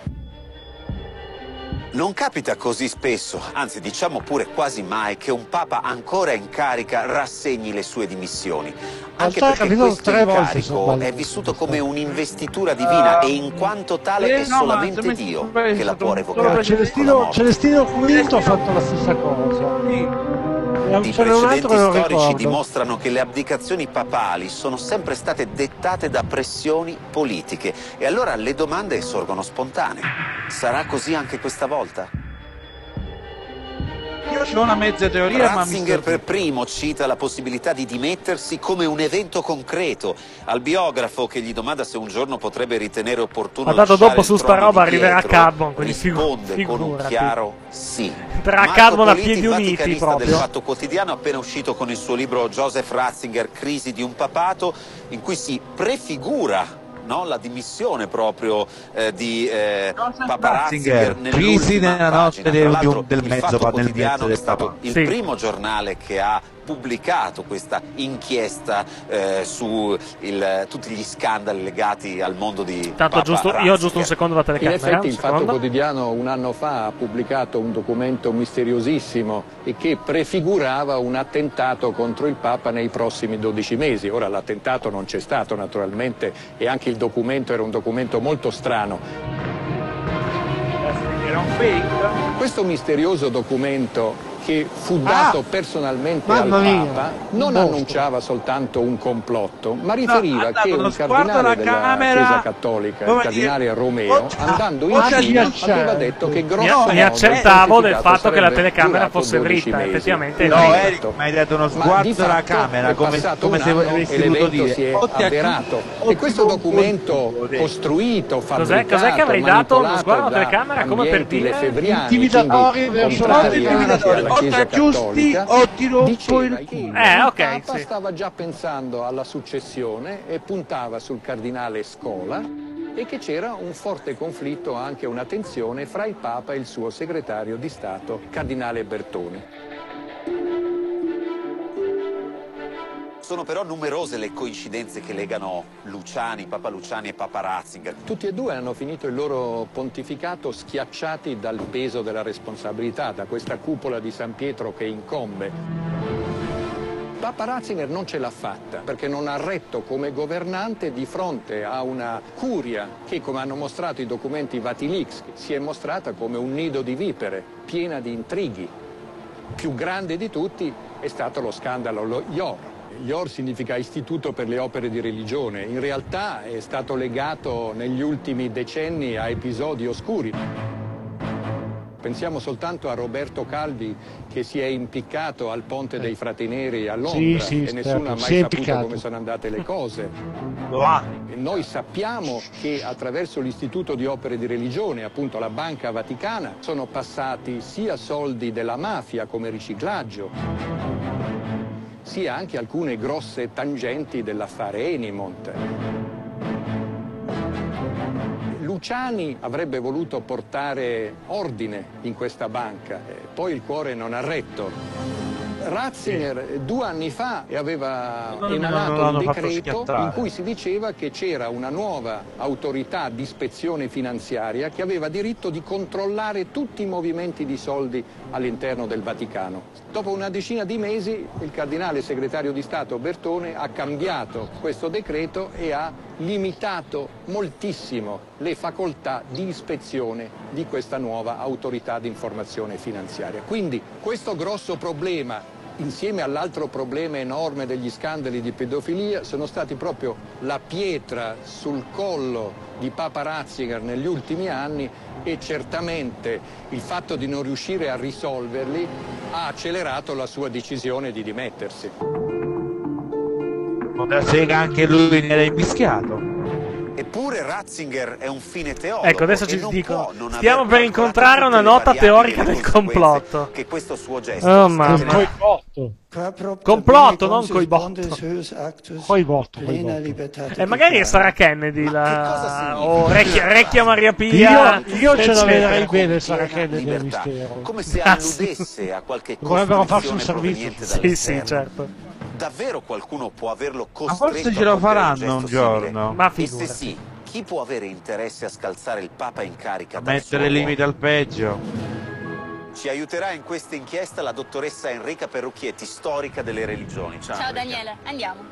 Non capita così spesso, anzi diciamo pure quasi mai, che un papa ancora in carica rassegni le sue dimissioni. Anche Realtà è perché capitato questo tre volte, se incarico sbaglio. è vissuto come un'investitura divina e in quanto tale Eh, è no, ma solamente se mi- Dio beh, è che la stato può un- revocare. Allora, con la Celestino, morte. Celestino Quinto ha fatto la stessa cosa. E I ce n'è un altro precedenti che lo storici ricordo. dimostrano che le abdicazioni papali sono sempre state dettate da pressioni politiche e allora le domande sorgono spontanee. Sarà così anche questa volta? Io ho una mezza teoria, ma mi Ratzinger sto... per primo cita la possibilità di dimettersi come un evento concreto. Al biografo che gli domanda se un giorno potrebbe ritenere opportuno Ma dato lasciare dopo il su sta trono roba di arriverà Pietro, Cadmon, quindi figu- risponde con un figurati. chiaro sì. Tra Marco Cadmon a Politi, piedi uniti vaticanista proprio. del Fatto Quotidiano, appena uscito con il suo libro Joseph Ratzinger, Crisi di un papato, in cui si prefigura, no, la dimissione proprio eh, di eh, Papa Ratzinger Crisi nella notte pagina. del, Tra l'altro, del il mezzo Fatto pa- nel Quotidiano mezzo è del stato Papa. il Sì. primo giornale che ha pubblicato questa inchiesta eh, su il, tutti gli scandali legati al mondo di Tanto Papa giusto, io ho Ratzinger. giusto un secondo la In telecamera. effetti un il Fatto secondo. Quotidiano un anno fa ha pubblicato un documento misteriosissimo e che prefigurava un attentato contro il Papa nei prossimi dodici mesi. Ora l'attentato non c'è stato naturalmente e anche il documento era un documento molto strano. Era un fake? Questo misterioso documento che fu dato Ah! personalmente Mamma al mia! Papa non Mostro. annunciava soltanto un complotto, ma riferiva ha dato che uno un sguardo alla cardinale della Camera, Chiesa Cattolica, il come cardinale dire, Romeo, oggi- andando in oggi Cina addiacciato. aveva detto che Mi, grosso modo mi accertavo il del pontificato fatto che la sarebbe telecamera durato fosse dodici dritta, mesi. effettivamente. No, è Eric, mi hai dato uno Ma di sguardo alla fatto camera, è come, passato come un se anno avessi e voluto l'evento dire. si è o ti avverato. o E questo ti documento confondi. costruito, Cos'è, fabbricato, cos'è che avrei dato uno manipolato sguardo alla da telecamera come per ambienti dire lefebvriani, Intimidatori quindi verso contrari l'altro, alla intimidatori. alla O Chiesa ti aggiusti Cattolica, o ti rompo diceva il che culo. Eh, il ok, Papa sì. stava già pensando alla successione e puntava sul cardinale Scola e che c'era un forte conflitto, anche una tensione fra il Papa e il suo segretario di Stato, cardinale Bertone. Sono però numerose le coincidenze che legano Luciani, Papa Luciani e Papa Ratzinger. Tutti e due hanno finito il loro pontificato schiacciati dal peso della responsabilità, da questa cupola di San Pietro che incombe. Papa Ratzinger non ce l'ha fatta perché non ha retto come governante di fronte a una curia che, come hanno mostrato i documenti Vatilix, si è mostrata come un nido di vipere, piena di intrighi. Più grande di tutti è stato lo scandalo I O R. I O R significa Istituto per le Opere di Religione. In realtà è stato legato negli ultimi decenni a episodi oscuri. Pensiamo soltanto a Roberto Calvi che si è impiccato al Ponte dei Frati Neri a Londra Sì, sì, e nessuno certo, ha mai si è saputo impiccato. come sono andate le cose. Va. E noi sappiamo che attraverso l'Istituto di Opere di Religione, appunto la Banca Vaticana, sono passati sia soldi della mafia come riciclaggio, sia anche alcune grosse tangenti dell'affare Enimont. Luciani avrebbe voluto portare ordine in questa banca, poi il cuore non ha retto. Ratzinger due anni fa aveva emanato un decreto in cui si diceva che c'era una nuova autorità di ispezione finanziaria che aveva diritto di controllare tutti i movimenti di soldi all'interno del Vaticano. Dopo una decina di mesi il cardinale segretario di Stato Bertone ha cambiato questo decreto e ha limitato moltissimo le facoltà di ispezione di questa nuova autorità di informazione finanziaria. Quindi questo grosso problema, insieme all'altro problema enorme degli scandali di pedofilia, sono stati proprio la pietra sul collo di Papa Ratzinger negli ultimi anni, e certamente il fatto di non riuscire a risolverli ha accelerato la sua decisione di dimettersi. Da sega anche lui ne era invischiato. Eppure Ratzinger è un fine teorico. Ecco, adesso ci dico, stiamo per incontrare una nota teorica del complotto. Che questo suo gesto oh mamma. Complotto, non coi botto. Coi botto. E magari sarà Kennedy la... o Recchia, Recchia Maria Pia. Io, io ce la vedrei bene Sarah Kennedy del mistero. Come se alludesse a qualche dovrebbero farsi un servizio. Sì, sì, certo. Davvero qualcuno può averlo costretto? Ma forse ce lo faranno un giorno. Ma e se sì, chi può avere interesse a scalzare il Papa in carica? Mettere limite al peggio. Ci aiuterà in questa inchiesta la dottoressa Enrica Perrucchietti, storica delle religioni. Ciao, Ciao Daniele, andiamo.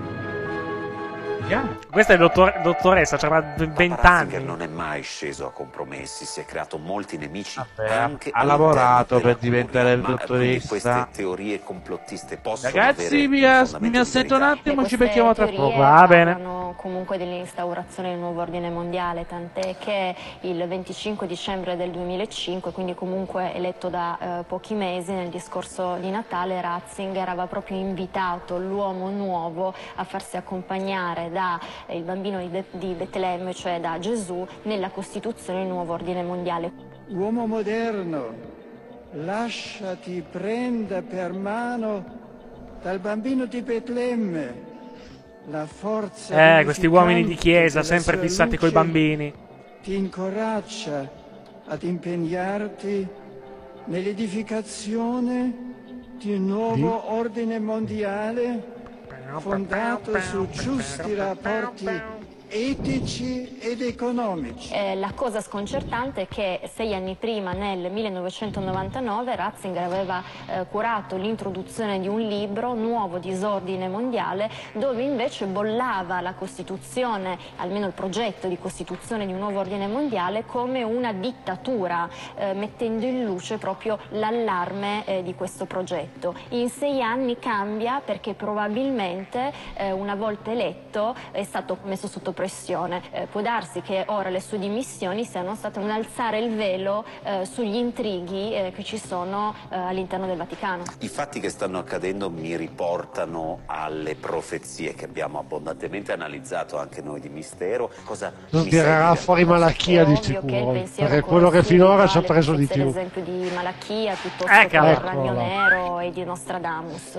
Questa è dottor dottoressa, c'era vent'anni. Non è mai sceso a compromessi, si è creato molti nemici. Vabbè, anche ha lavorato per diventare il dottoressa. Queste teorie complottiste possono Ragazzi, mi, mi assento un attimo, ci becchiamo tra poco. Va bene. Comunque dell'instaurazione del nuovo ordine mondiale, tant'è che il venticinque dicembre del duemilacinque, quindi comunque eletto da eh, pochi mesi, nel discorso di Natale Ratzinger aveva proprio invitato l'uomo nuovo a farsi accompagnare da eh, il bambino di, De di Betlemme, cioè da Gesù, nella costituzione del nuovo ordine mondiale. Uomo moderno, lasciati prendere per mano dal bambino di Betlemme. La forza eh, questi uomini di chiesa, sempre fissati coi bambini. Ti incoraggia ad impegnarti nell'edificazione di un nuovo di? ordine mondiale fondato su giusti rapporti etici ed economici. Eh, la cosa sconcertante è che sei anni prima, nel millenovecentonovantanove, Ratzinger aveva eh, curato l'introduzione di un libro, Nuovo disordine mondiale, dove invece bollava la Costituzione, almeno il progetto di costituzione di un nuovo ordine mondiale, come una dittatura, eh, mettendo in luce proprio l'allarme eh, di questo progetto. In sei anni cambia perché probabilmente eh, una volta eletto è stato messo sotto pressione. Eh, può darsi che ora le sue dimissioni siano state un alzare il velo eh, sugli intrighi eh, che ci sono eh, all'interno del Vaticano. I fatti che stanno accadendo mi riportano alle profezie che abbiamo abbondantemente analizzato anche noi di Mistero. Cosa non tirerà fuori Malachia di sicuro, perché quello che finora ci ha preso di più. Per esempio di Malachia piuttosto eh, che del Ragno Nero e di Nostradamus.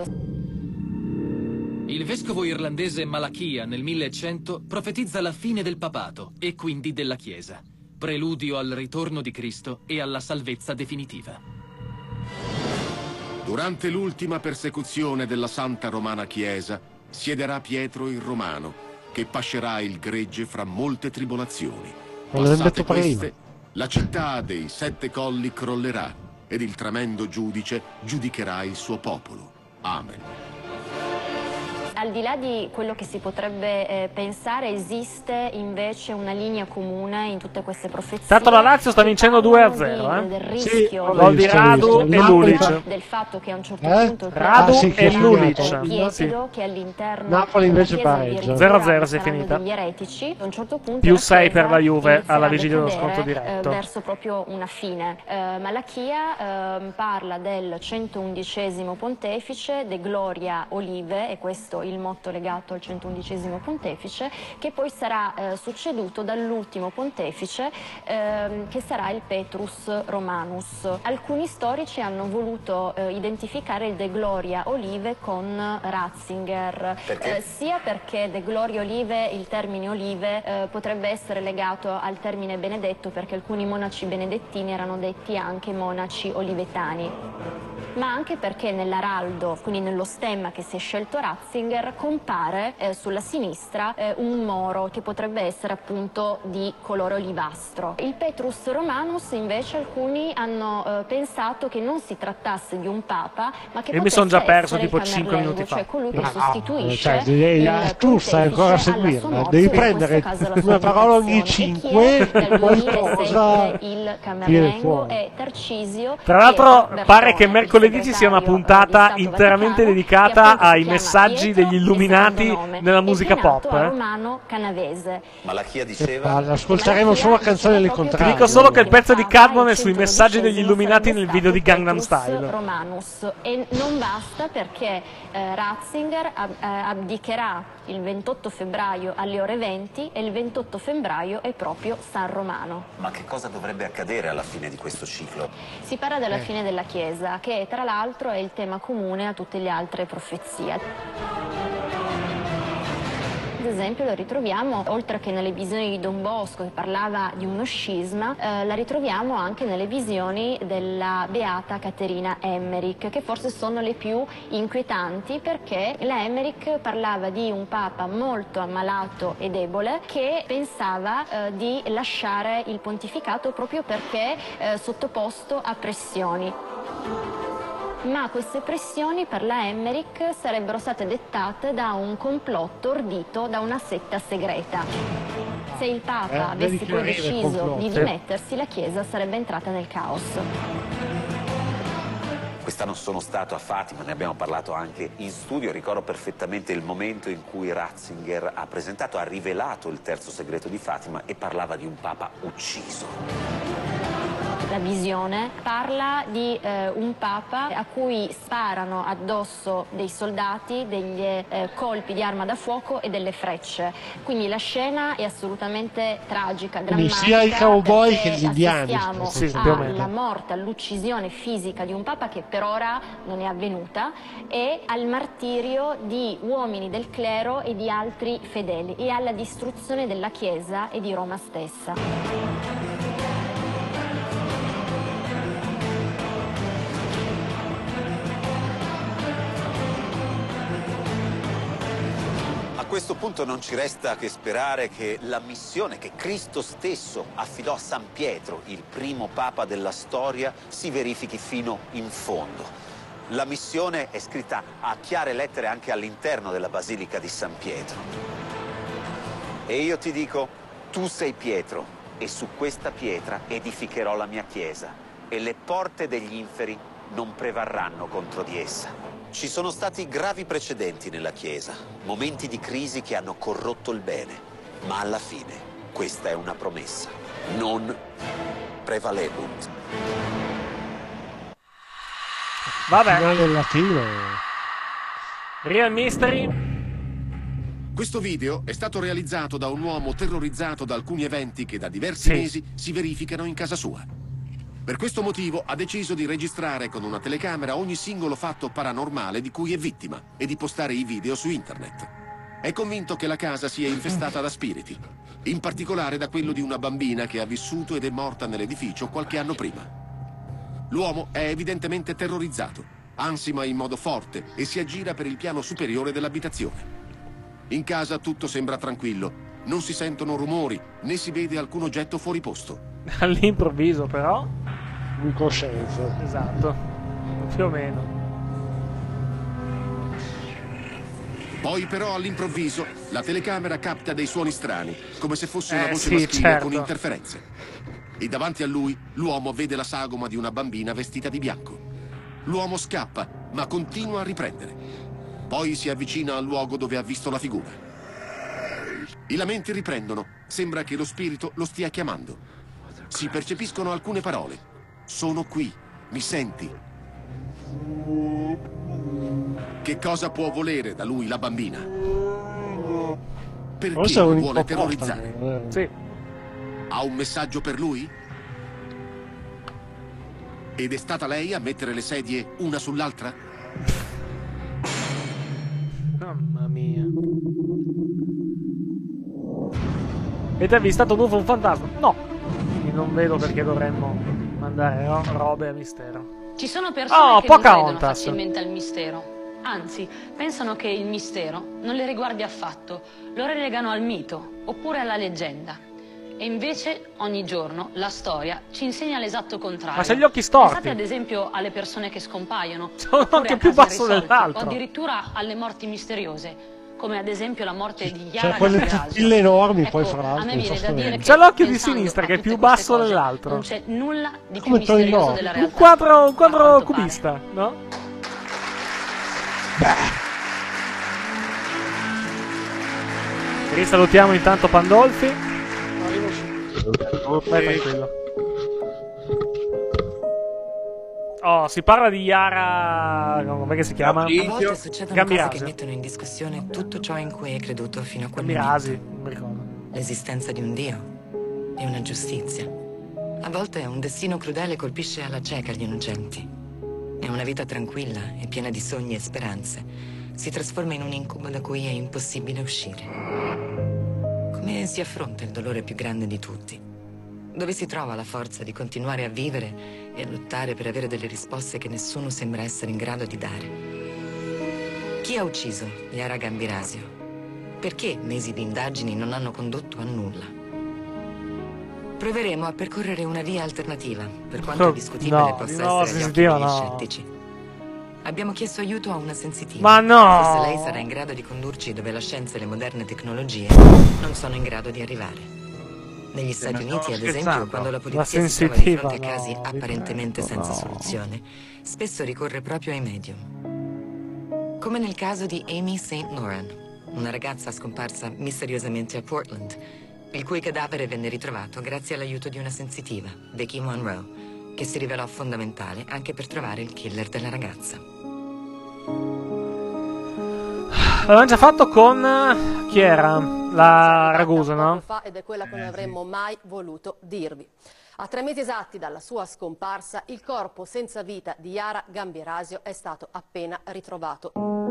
Il vescovo irlandese Malachia nel millecento profetizza la fine del papato e quindi della Chiesa, preludio al ritorno di Cristo e alla salvezza definitiva. Durante l'ultima persecuzione della Santa Romana Chiesa siederà Pietro il Romano, che pascerà il gregge fra molte tribolazioni. Passate queste, la città dei sette colli crollerà ed il tremendo giudice giudicherà il suo popolo. Amen. Al di là di quello che si potrebbe eh, pensare, esiste invece una linea comune in tutte queste profezie. Tanto la Lazio sta vincendo due a zero, eh? Del rischio sì, gol di Radu e Lulic. Del fatto che a un certo eh? punto il Radu ah, sì, e Lulic. Pietido, sì. che all'interno Napoli invece pareggia. zero a zero si è finita. Degli eretici, a un certo punto più sei per la Juve alla vigilia dello sconto diretto. Eh, verso proprio una fine. Eh, Malachia eh, parla del centoundicesimo pontefice, De Gloria Olive, e questo il il motto legato al centoundicesimo pontefice, che poi sarà eh, succeduto dall'ultimo pontefice eh, che sarà il Petrus Romanus. Alcuni storici hanno voluto eh, identificare il De Gloria Olive con Ratzinger, eh, sia perché De Gloria Olive, il termine olive, eh, potrebbe essere legato al termine benedetto, perché alcuni monaci benedettini erano detti anche monaci olivetani, ma anche perché nell'araldo, quindi nello stemma che si è scelto Ratzinger, compare eh, sulla sinistra eh, un moro che potrebbe essere appunto di colore olivastro. Il Petrus Romanus invece alcuni hanno eh, pensato che non si trattasse di un papa, ma che Io mi sono già perso tipo cinque minuti fa. Cioè colui che No, sostituisce cioè, devi, tu stai ancora a seguirla, devi prendere una parola ogni cinque e qualcosa il Camerlengo e Tarcisio. Tra l'altro pare che mercoledì ci sia una puntata interamente dedicata ai messaggi degli illuminati nella musica pop. Eh? Romano Canavese. Malachia diceva... Ascolteremo solo canzoni alle contrarie. Ti dico solo che il pezzo di Cadmon è sui messaggi degli illuminati nel video di Gangnam Style. Romanus. E non basta, perché eh, Ratzinger ab- eh, abdicherà il ventotto febbraio alle ore venti e il ventotto febbraio è proprio San Romano. Ma che cosa dovrebbe accadere alla fine di questo ciclo? Si parla della Eh. fine della Chiesa, che tra l'altro è il tema comune a tutte le altre profezie. Ad esempio lo ritroviamo, oltre che nelle visioni di Don Bosco che parlava di uno scisma, eh, la ritroviamo anche nelle visioni della beata Caterina Emmerich, che forse sono le più inquietanti, perché la Emmerich parlava di un papa molto ammalato e debole che pensava eh, di lasciare il pontificato proprio perché eh, sottoposto a pressioni. Ma queste pressioni per la Emmerich sarebbero state dettate da un complotto ordito da una setta segreta. Se il Papa Eh, avesse devi poi chiarire il deciso complotto. di dimettersi, la Chiesa sarebbe entrata nel caos. Quest'anno sono stato a Fatima, ne abbiamo parlato anche in studio, ricordo perfettamente il momento in cui Ratzinger ha presentato, ha rivelato il terzo segreto di Fatima e parlava di un Papa ucciso. La visione parla di eh, un papa a cui sparano addosso dei soldati degli eh, colpi di arma da fuoco e delle frecce. Quindi la scena è assolutamente tragica, Quindi drammatica. sia i cowboy che gli indiani. Assistiamo Sì, più o meno. alla morte, all'uccisione fisica di un papa che per ora non è avvenuta, e al martirio di uomini del clero e di altri fedeli, e alla distruzione della Chiesa e di Roma stessa. A questo punto non ci resta che sperare che la missione che Cristo stesso affidò a San Pietro, il primo papa della storia, si verifichi fino in fondo. La missione è scritta a chiare lettere anche all'interno della Basilica di San Pietro. E io ti dico, tu sei Pietro, e su questa pietra edificherò la mia chiesa, e le porte degli inferi non prevarranno contro di essa. Ci sono stati gravi precedenti nella Chiesa, momenti di crisi che hanno corrotto il bene, ma alla fine questa è una promessa. Non prevalebunt. Vabbè. Finale del latino. Real Mystery. Questo video è stato realizzato da un uomo terrorizzato da alcuni eventi che da diversi Sì. mesi si verificano in casa sua. Per questo motivo ha deciso di registrare con una telecamera ogni singolo fatto paranormale di cui è vittima e di postare i video su internet. È convinto che la casa sia infestata da spiriti, in particolare da quello di una bambina che ha vissuto ed è morta nell'edificio qualche anno prima. L'uomo è evidentemente terrorizzato, ansima in modo forte e si aggira per il piano superiore dell'abitazione. In casa tutto sembra tranquillo, non si sentono rumori né si vede alcun oggetto fuori posto. All'improvviso però. Incoscienza. Esatto, più o meno. Poi però all'improvviso la telecamera capta dei suoni strani, come se fosse una Eh, voce sì, maschile certo. con interferenze. E davanti a lui l'uomo vede la sagoma di una bambina vestita di bianco. L'uomo scappa, ma continua a riprendere. Poi si avvicina al luogo dove ha visto la figura. I lamenti riprendono, sembra che lo spirito lo stia chiamando. Si percepiscono alcune parole. Sono qui, mi senti? Che cosa può volere da lui la bambina? Perché lo vuole terrorizzare? Sì. Ha un messaggio per lui? Ed è stata lei a mettere le sedie una sull'altra? Mamma mia. Avete avvistato un U F O, un fantasma? No. Quindi non vedo perché dovremmo mandare no? robe a mistero. Ci sono persone oh, che non credono Pocahontas. facilmente al mistero. Anzi, pensano che il mistero non le riguardi affatto, lo relegano al mito oppure alla leggenda. E invece ogni giorno la storia ci insegna l'esatto contrario. Ma c'ha gli occhi storti. Pensate ad esempio alle persone che scompaiono, sono anche più basso dell'altro, o addirittura alle morti misteriose, come ad esempio la morte di C'è Yara quelle Gambirasio. pupille enormi, Ecco, poi fra a l'altro me viene da dire che c'è l'occhio di pensando sinistra che è a tutte più queste basso cose, dell'altro. Non c'è nulla di più Come misterioso Tony della Un realtà. quadro, un quadro cubista, no? Beh. Risalutiamo intanto Pandolfi. Vai tranquillo. Oh, si parla di Yara... come si chiama? A volte succedono Gambirasio. cose che mettono in discussione tutto ciò in cui hai creduto fino a quel Gambirasi, momento. non mi ricordo. L'esistenza di un Dio e una giustizia. A volte un destino crudele colpisce alla cieca gli innocenti. E una vita tranquilla e piena di sogni e speranze si trasforma in un incubo da cui è impossibile uscire. Come si affronta il dolore più grande di tutti? Dove si trova la forza di continuare a vivere e a lottare per avere delle risposte che nessuno sembra essere in grado di dare? Chi ha ucciso Yara Gambirasio? Perché mesi di indagini non hanno condotto a nulla? Proveremo a percorrere una via alternativa, per quanto Oh, discutibile no, possa di nuovo essere agli occhi sensitiva, degli no. scettici. Abbiamo chiesto aiuto a una sensitiva. Ma no! Forse lei sarà in grado di condurci dove la scienza e le moderne tecnologie non sono in grado di arrivare. Negli Stati Uniti, ad esempio, quando la polizia La si trova di sensitiva, fronte a casi no, vi apparentemente prego, senza no. soluzione, spesso ricorre proprio ai medium. Come nel caso di Amy Saint Laurent, una ragazza scomparsa misteriosamente a Portland, il cui cadavere venne ritrovato grazie all'aiuto di una sensitiva, Vicky Monroe, che si rivelò fondamentale anche per trovare il killer della ragazza. L'avevamo già fatto con... chi era? La Ragusa, no? Fa ed è quella che non avremmo mai voluto dirvi. A tre mesi esatti dalla sua scomparsa, il corpo senza vita di Yara Gambirasio è stato appena ritrovato.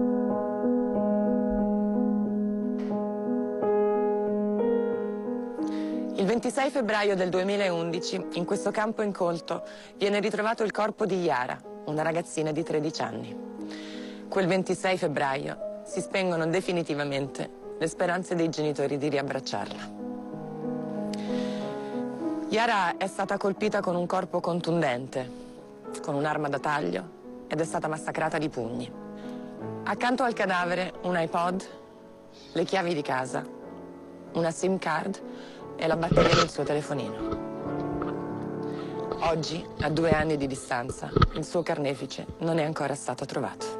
Il ventisei febbraio del duemilaundici, in questo campo incolto, viene ritrovato il corpo di Yara, una ragazzina di tredici anni. Quel ventisei febbraio si spengono definitivamente le speranze dei genitori di riabbracciarla. Yara è stata colpita con un corpo contundente, con un'arma da taglio, ed è stata massacrata di pugni. Accanto al cadavere un iPod, le chiavi di casa, una SIM card e la batteria del suo telefonino. Oggi, a due anni di distanza, il suo carnefice non è ancora stato trovato.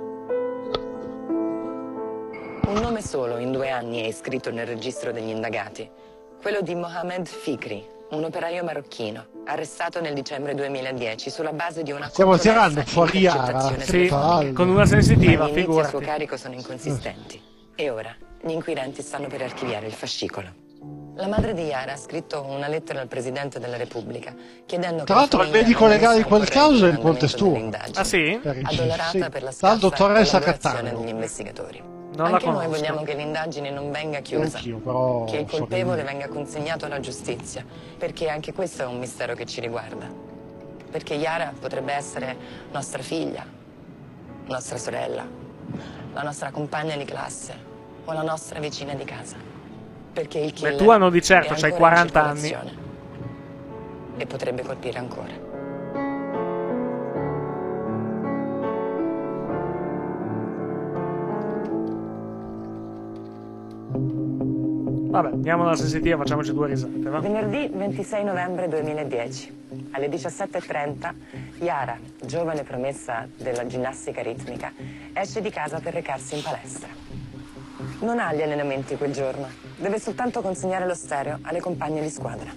Un nome solo in due anni è iscritto nel registro degli indagati, quello di Mohamed Fikri, un operaio marocchino, arrestato nel dicembre duemiladieci sulla base di una stiamo tirando fuori Yara, sì, con una sensitiva, figura. figurati. Il suo carico sono inconsistenti e ora gli inquirenti stanno per archiviare il fascicolo. La madre di Yara ha scritto una lettera al Presidente della Repubblica chiedendo Tra l'altro il medico legale di quel caso è il Pontestuo. Ah sì? Addolorata Sì. per la La scarsa dottoressa collaborazione Cattaneo. degli investigatori. Non Anche la noi conosco. vogliamo che l'indagine non venga chiusa, Anch'io, però che il so colpevole che- venga consegnato alla giustizia, perché anche questo è un mistero che ci riguarda. Perché Yara potrebbe essere nostra figlia, nostra sorella, la nostra compagna di classe o la nostra vicina di casa. Perché il killer Beh, tu hanno di certo, è c'hai ancora in quaranta anni. circolazione e potrebbe colpire ancora. Vabbè, andiamo alla sensitiva, facciamoci due risate, va? Venerdì ventisei novembre duemiladieci, alle diciassette e trenta, Yara, giovane promessa della ginnastica ritmica, esce di casa per recarsi in palestra. Non ha gli allenamenti quel giorno, deve soltanto consegnare lo stereo alle compagne di squadra.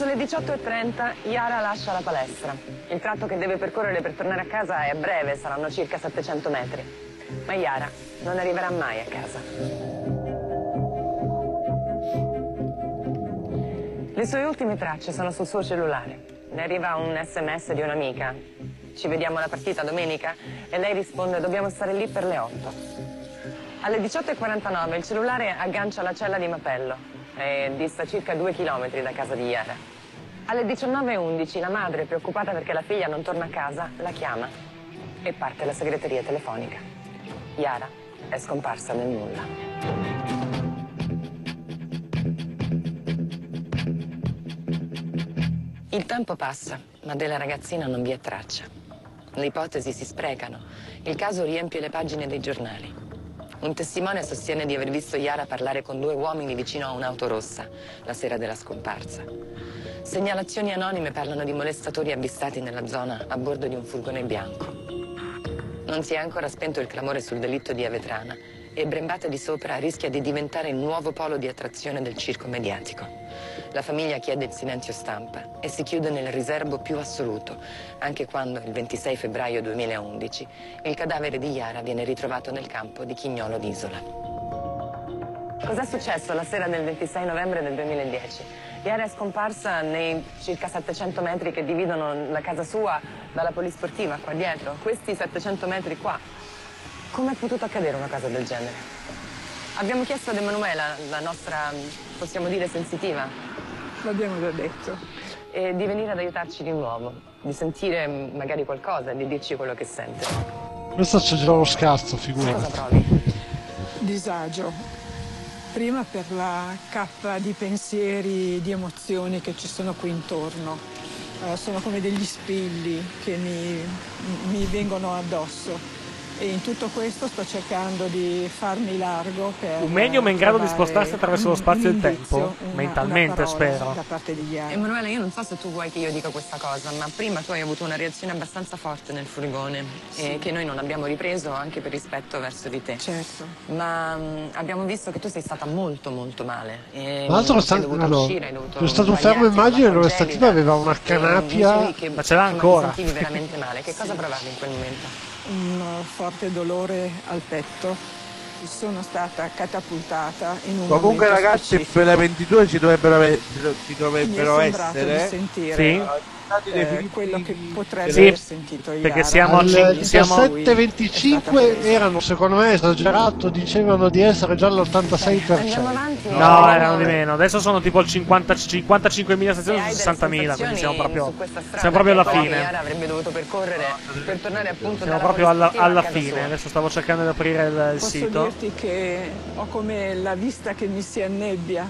Verso le diciotto e trenta Yara lascia la palestra. Il tratto che deve percorrere per tornare a casa è breve, saranno circa settecento metri. Ma Yara non arriverà mai a casa. Le sue ultime tracce sono sul suo cellulare. Le arriva un sms di un'amica. Ci vediamo alla partita domenica? E lei risponde: dobbiamo stare lì per le otto. Alle diciotto e quarantanove il cellulare aggancia alla cella di Mapello e dista circa due chilometri da casa di Yara. Alle diciannove e undici la madre, preoccupata perché la figlia non torna a casa, la chiama e parte la segreteria telefonica. Yara è scomparsa nel nulla. Il tempo passa, ma della ragazzina non vi è traccia. Le ipotesi si sprecano. Il caso riempie le pagine dei giornali. Un testimone sostiene di aver visto Yara parlare con due uomini vicino a un'auto rossa la sera della scomparsa. Segnalazioni anonime parlano di molestatori avvistati nella zona a bordo di un furgone bianco. Non si è ancora spento il clamore sul delitto di Avetrana e Brembate di Sopra rischia di diventare il nuovo polo di attrazione del circo mediatico. La famiglia chiede il silenzio stampa e si chiude nel riserbo più assoluto, anche quando, il ventisei febbraio duemilaundici, il cadavere di Yara viene ritrovato nel campo di Chignolo d'Isola. Cos'è successo la sera del ventisei novembre del duemiladieci? Yara è scomparsa nei circa settecento metri che dividono la casa sua dalla polisportiva, qua dietro. Questi settecento metri qua. Come è potuto accadere una cosa del genere? Abbiamo chiesto ad Emanuela, la nostra, possiamo dire, sensitiva. L'abbiamo già detto. E di venire ad aiutarci di nuovo, di sentire magari qualcosa, di dirci quello che sente. Questo c'è già lo scherzo, figurati. Cosa provi? Disagio. Prima per la cappa di pensieri, di emozioni che ci sono qui intorno. Uh, sono come degli spilli che mi, mi vengono addosso. E in tutto questo sto cercando di farmi largo per... Un medium è in grado di spostarsi attraverso lo spazio e il tempo, una, mentalmente, una spero. Da parte di Yara. Emanuela, io non so se tu vuoi che io dica questa cosa, ma prima tu hai avuto una reazione abbastanza forte nel furgone, sì. e che noi non abbiamo ripreso anche per rispetto verso di te. Certo. Ma mh, abbiamo visto che tu sei stata molto molto male. E Tra l'altro sei dovuta no, uscire, hai dovuto c'è stato un fermo immagine dove stativa aveva una canapia, che, ma ce l'ha ancora. Ti sentivi veramente male. Che cosa provavi in quel momento? Un forte dolore al petto, sono stata catapultata in un comunque ragazzi specifico. per le ventidue ci dovrebbero, avere, ci dovrebbero Mi è sembrato essere di sentire sì. eh, quello che potrebbe sì, aver sentito Yara. perché siamo al a diciassette venticinque erano, secondo me esagerato, dicevano di essere già all'ottantasei per cento. No, erano di meno. Adesso sono tipo il cinquanta, cinquantacinquemila sezioni su sessantamila, quindi siamo proprio, siamo proprio alla fine. Yara avrebbe dovuto percorrere per tornare appunto siamo proprio alla, alla fine. Adesso stavo cercando di aprire il, il Posso sito. Posso dirti che ho come la vista che mi si annebbia.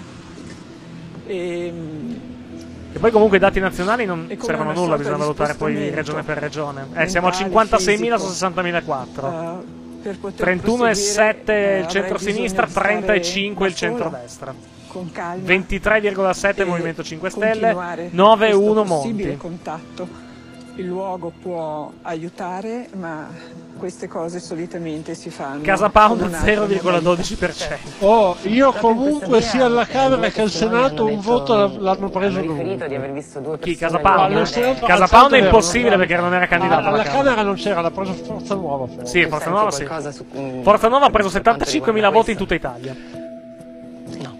E, e poi comunque i dati nazionali non servono a nulla, bisogna valutare poi regione per regione. Eh, siamo a cinquantaseimila su sessantamila quattro. Uh, trentuno e sette il centro-sinistra, trenta e cinque il centro-destra. ventitré virgola sette Movimento cinque Stelle, nove e uno Monti. Contatto. Il luogo può aiutare, ma queste cose solitamente si fanno. Casa Pound zero virgola dodici per cento. Oh, io comunque sia alla Camera che al Senato un voto l'hanno preso lui. Chi? Casa Pound? Casa Pound è impossibile perché non era candidato. Alla Camera non c'era, l'ha preso Forza Nuova. Sì, Forza Nuova sì. Forza Nuova ha preso settantacinquemila voti in tutta Italia. No.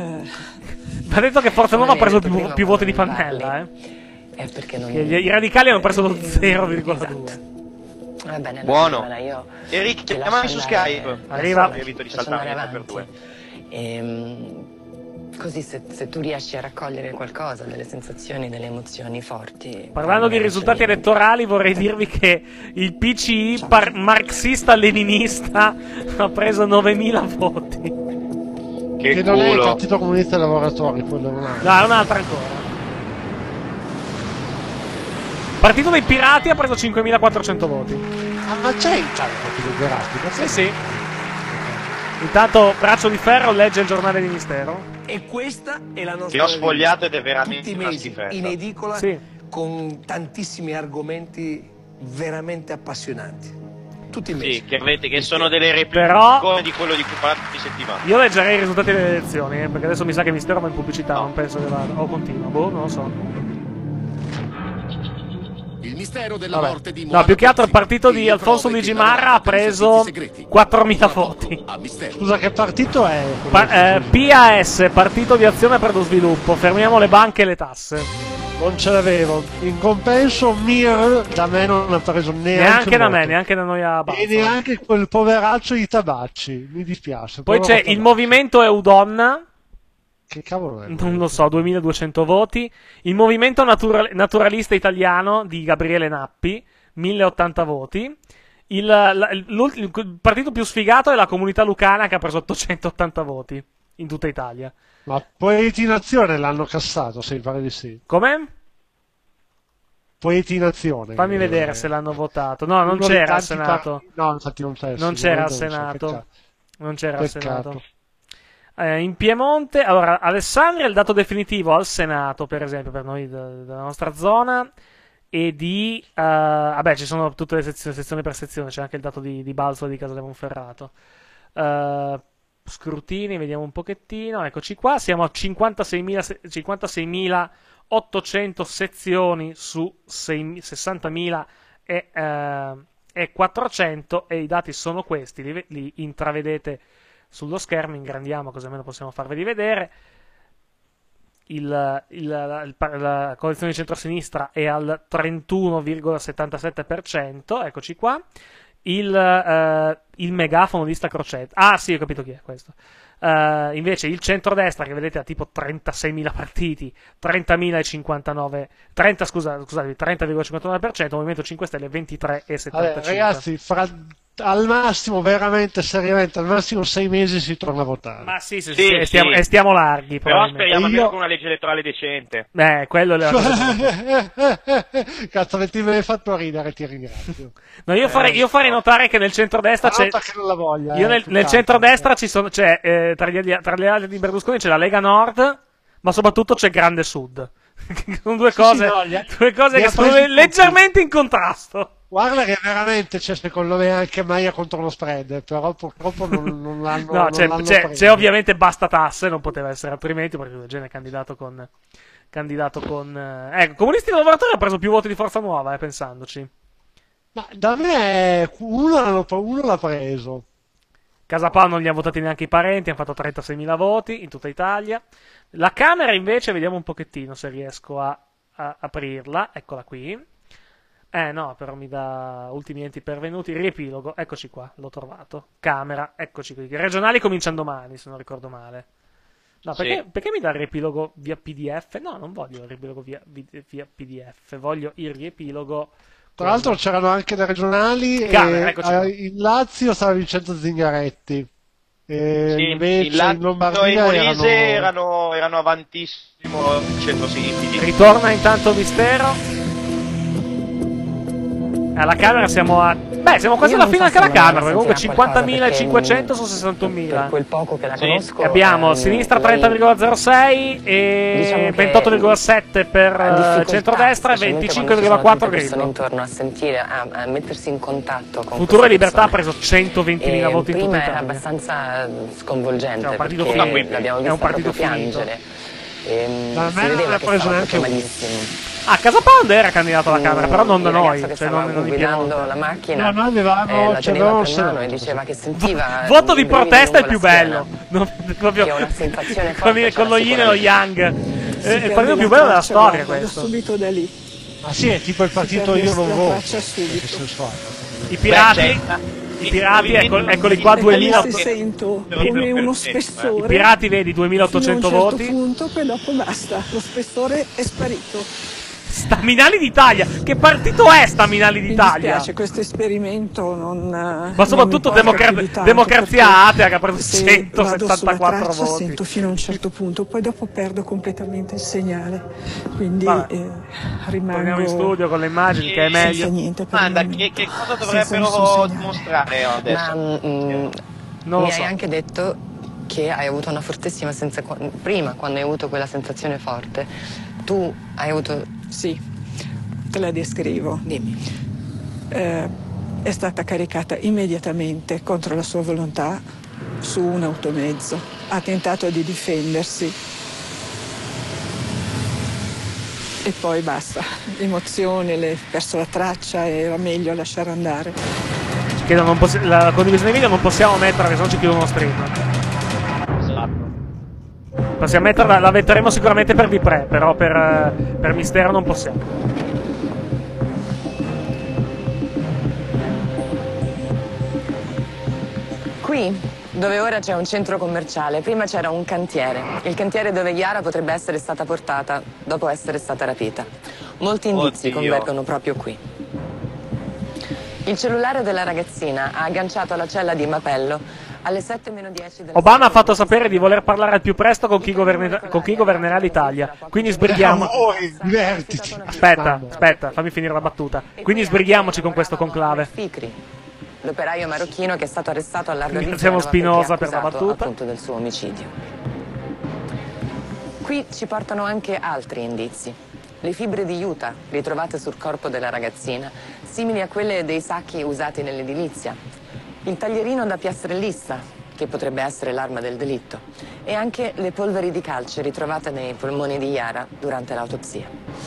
Va detto che Forza Nuova ha preso più, più voti di Pannella, eh. È perché non... I radicali hanno preso lo zero virgola due. Esatto. Va bene, buono. Io Eric, chiamami su Skype. Arriva. Evito di saltare per due. Ehm, così se, se tu riesci a raccogliere qualcosa, delle sensazioni, delle emozioni forti. Parlando di risultati elettorali, vorrei dirvi che il P C I marxista-leninista ha preso novemila voti. Che, che non è il Partito Comunista dei Lavoratori, quello è un altro. No, è un'altra ancora. Partito dei Pirati ha preso cinquemilaquattrocento voti. Ah, ma c'è il Partito dei Pirati? Sì, sì. Intanto Braccio di Ferro legge il giornale di Mistero. E questa è la nostra. Che ho sfogliato ed è veramente tutti i mesi in edicola, sì. con tantissimi argomenti veramente appassionanti. tutti i mesi. Sì, che, avete, che sono delle repliche Però... di quello di cui parlate di settimana. Io leggerei i risultati delle elezioni, eh, perché adesso mi sa che Mistero va in pubblicità, no. Non penso che vada. O continua, boh, non lo so. Il mistero della Vabbè. morte di No, più che altro il partito di Alfonso Luigi Marra ha preso quattromila voti. Scusa, che partito è? Pa eh, P A S, Partito di Azione per lo Sviluppo. Fermiamo le banche e le tasse. Non ce l'avevo. In compenso Mir da me non ha preso neanche Neanche da voto. me, neanche da noi a Bazza. E neanche quel poveraccio di Tabacci. Mi dispiace. Poi c'è il movimento Eudonna. Che cavolo è? Non lo so, duemiladuecento voti. Il movimento natural naturalista italiano di Gabriele Nappi, mille ottanta voti. Il, la, il, il partito più sfigato è la Comunità Lucana, che ha preso ottocentottanta voti in tutta Italia. Ma Poeti in Azione l'hanno cassato, se mi pare di sì. Come? Poeti in Azione. Fammi vedere se l'hanno votato. No, non c'era al Senato. No, infatti non c'è. Non c'era al Senato. Non c'era al Senato. Eh, in Piemonte, allora, Alessandria è il dato definitivo al Senato, per esempio, per noi della nostra zona, e di... Uh, vabbè, ci sono tutte le sezioni, sezione per sezione, c'è anche il dato di, di Balzo e di Casale Monferrato. Uh, scrutini, vediamo un pochettino, eccoci qua, siamo a cinquantaseimilaottocento sezioni su sessantamila e, uh, e quattrocento, e i dati sono questi, li, li intravedete sullo schermo, ingrandiamo così almeno possiamo farveli vedere. Il, il, la, il, la coalizione di centrosinistra è al trentuno virgola settantasette per cento, eccoci qua. Il, uh, il megafono di sta Crocetta. Ah sì, ho capito chi è questo. Uh, invece il centrodestra, che vedete ha tipo trentaseimila partiti, trentamila cinquantanove, trenta, scusa, scusate, trenta virgola cinquantanove per cento, Movimento cinque Stelle ventitré virgola settantacinque. Vabbè, ragazzi, fra, al massimo, veramente, seriamente, al massimo sei mesi si torna a votare. Ma sì, sì, sì, sì, e, stiamo, sì. e stiamo larghi. Però speriamo almeno io... con una legge elettorale decente. Eh, quello è la Cazzo, me l'hai fatto ridere, ti ringrazio. No, io farei, io farei notare che nel centrodestra c'è. Che non la voglia, io eh, nel, nel centrodestra ci sono, c'è eh, tra, gli, tra le altre di Berlusconi c'è la Lega Nord, ma soprattutto c'è Grande Sud. Sono due cose, sì, sì, no, due cose che sono leggermente in contrasto. Guarda che veramente c'è secondo me anche Maia contro lo spread, però purtroppo non, non l'hanno no, c'è, non c'è, c'è ovviamente Basta Tasse, non poteva essere altrimenti, perché il genere è candidato con candidato con eh, ecco, Comunisti Lavoratori ha preso più voti di Forza Nuova, eh, pensandoci. Ma da me uno, uno l'ha preso. Casapao non li ha votati neanche i parenti, hanno fatto trentaseimila voti in tutta Italia. La Camera invece, vediamo un pochettino se riesco a, a aprirla, eccola qui. Eh no, però mi dà ultimi enti pervenuti, riepilogo, eccoci qua, l'ho trovato. Camera, eccoci qui. I regionali cominciano domani, se non ricordo male. No, perché, sì. perché mi dà il riepilogo via P D F? No, non voglio il riepilogo via, via P D F, voglio il riepilogo... Tra l'altro c'erano anche le regionali Camera, e eh, in Lazio stava Vincenzo Zingaretti. E sì, invece in, La- in Lombardia no, in Molise erano... erano, erano avantissimo il centro-sinistra. Ritorna intanto Mistero. Alla Camera siamo a... Beh, siamo quasi alla fine anche alla Camera, comunque cinquantamilacinquecento su sessantunomila. Per quel poco che la sì. conosco... Abbiamo eh, sinistra trenta virgola zero sei e diciamo ventotto virgola sette per centrodestra e venticinque virgola quattro Grillo. Intorno a sentire, a, a mettersi in contatto con Futuro e Libertà ha preso centoventimila e voti in tutta Italia. Prima era abbastanza sconvolgente, cioè, un partito perché finito. l'abbiamo vista proprio piangere. E, da me non ha preso neanche malissimo. Ah, Casapando era candidato alla Camera, però non da noi. Che cioè non, non guidando la macchina, no, noi avevamo, eh, la teneva per mano e diceva che sentiva voto di protesta è più bello, non, proprio che una sensazione con, con lo yin e lo yang. Sì, è il partito più bello della storia questo. Subito da lì. Ah sì, è tipo il partito Io non voto. I pirati I pirati, ecco, eccoli qua, duemila. Si sento come uno spessore. I pirati, vedi, duemilaottocento fino a un certo voti. punto, poi dopo basta, lo spessore è sparito. Staminali d'Italia, che partito è Staminali d'Italia? Mi dispiace, questo esperimento non. Ma soprattutto non democa- tanto, democrazia atea che ha preso centosettantaquattro traccia, voti. Sento fino a un certo punto, poi dopo perdo completamente il segnale. Quindi eh, rimango. Torniamo in studio con le immagini, che è meglio. Niente Guarda, che, che cosa dovrebbero dimostrare adesso? Ma, mm, non mi so. hai anche detto che hai avuto una fortissima sensazione. Prima, quando hai avuto quella sensazione forte, tu hai avuto. Sì, te la descrivo. Dimmi. Eh, è stata caricata immediatamente contro la sua volontà su un automezzo. Ha tentato di difendersi e poi basta. L'emozione, le ha perso la traccia e era meglio lasciare andare. Ci chiedono, non la condivisione video non possiamo metterla perché sennò ci chiudono lo stream. Possiamo metterla, la metteremo sicuramente per Vipre, però per, per Mistero non possiamo. Qui, dove ora c'è un centro commerciale, prima c'era un cantiere. Il cantiere dove Yara potrebbe essere stata portata dopo essere stata rapita. Molti indizi Oddio. convergono proprio qui. Il cellulare della ragazzina ha agganciato alla cella di Mapello alle sette meno dieci della Obama ha fatto sapere di voler parlare al più presto con chi, governerà, con chi governerà l'Italia. Quindi sbrighiamo. Aspetta, aspetta, fammi finire la battuta. Quindi sbrighiamoci con questo conclave. Ficri, l'operaio marocchino che è stato arrestato all'Arga di Ringraziamo Genova Spinoza perché è per la accusato, battuta. appunto, del suo omicidio. Qui ci portano anche altri indizi. Le fibre di juta ritrovate sul corpo della ragazzina, simili a quelle dei sacchi usati nell'edilizia. Il taglierino da piastrellista, che potrebbe essere l'arma del delitto, e anche le polveri di calce ritrovate nei polmoni di Yara durante l'autopsia.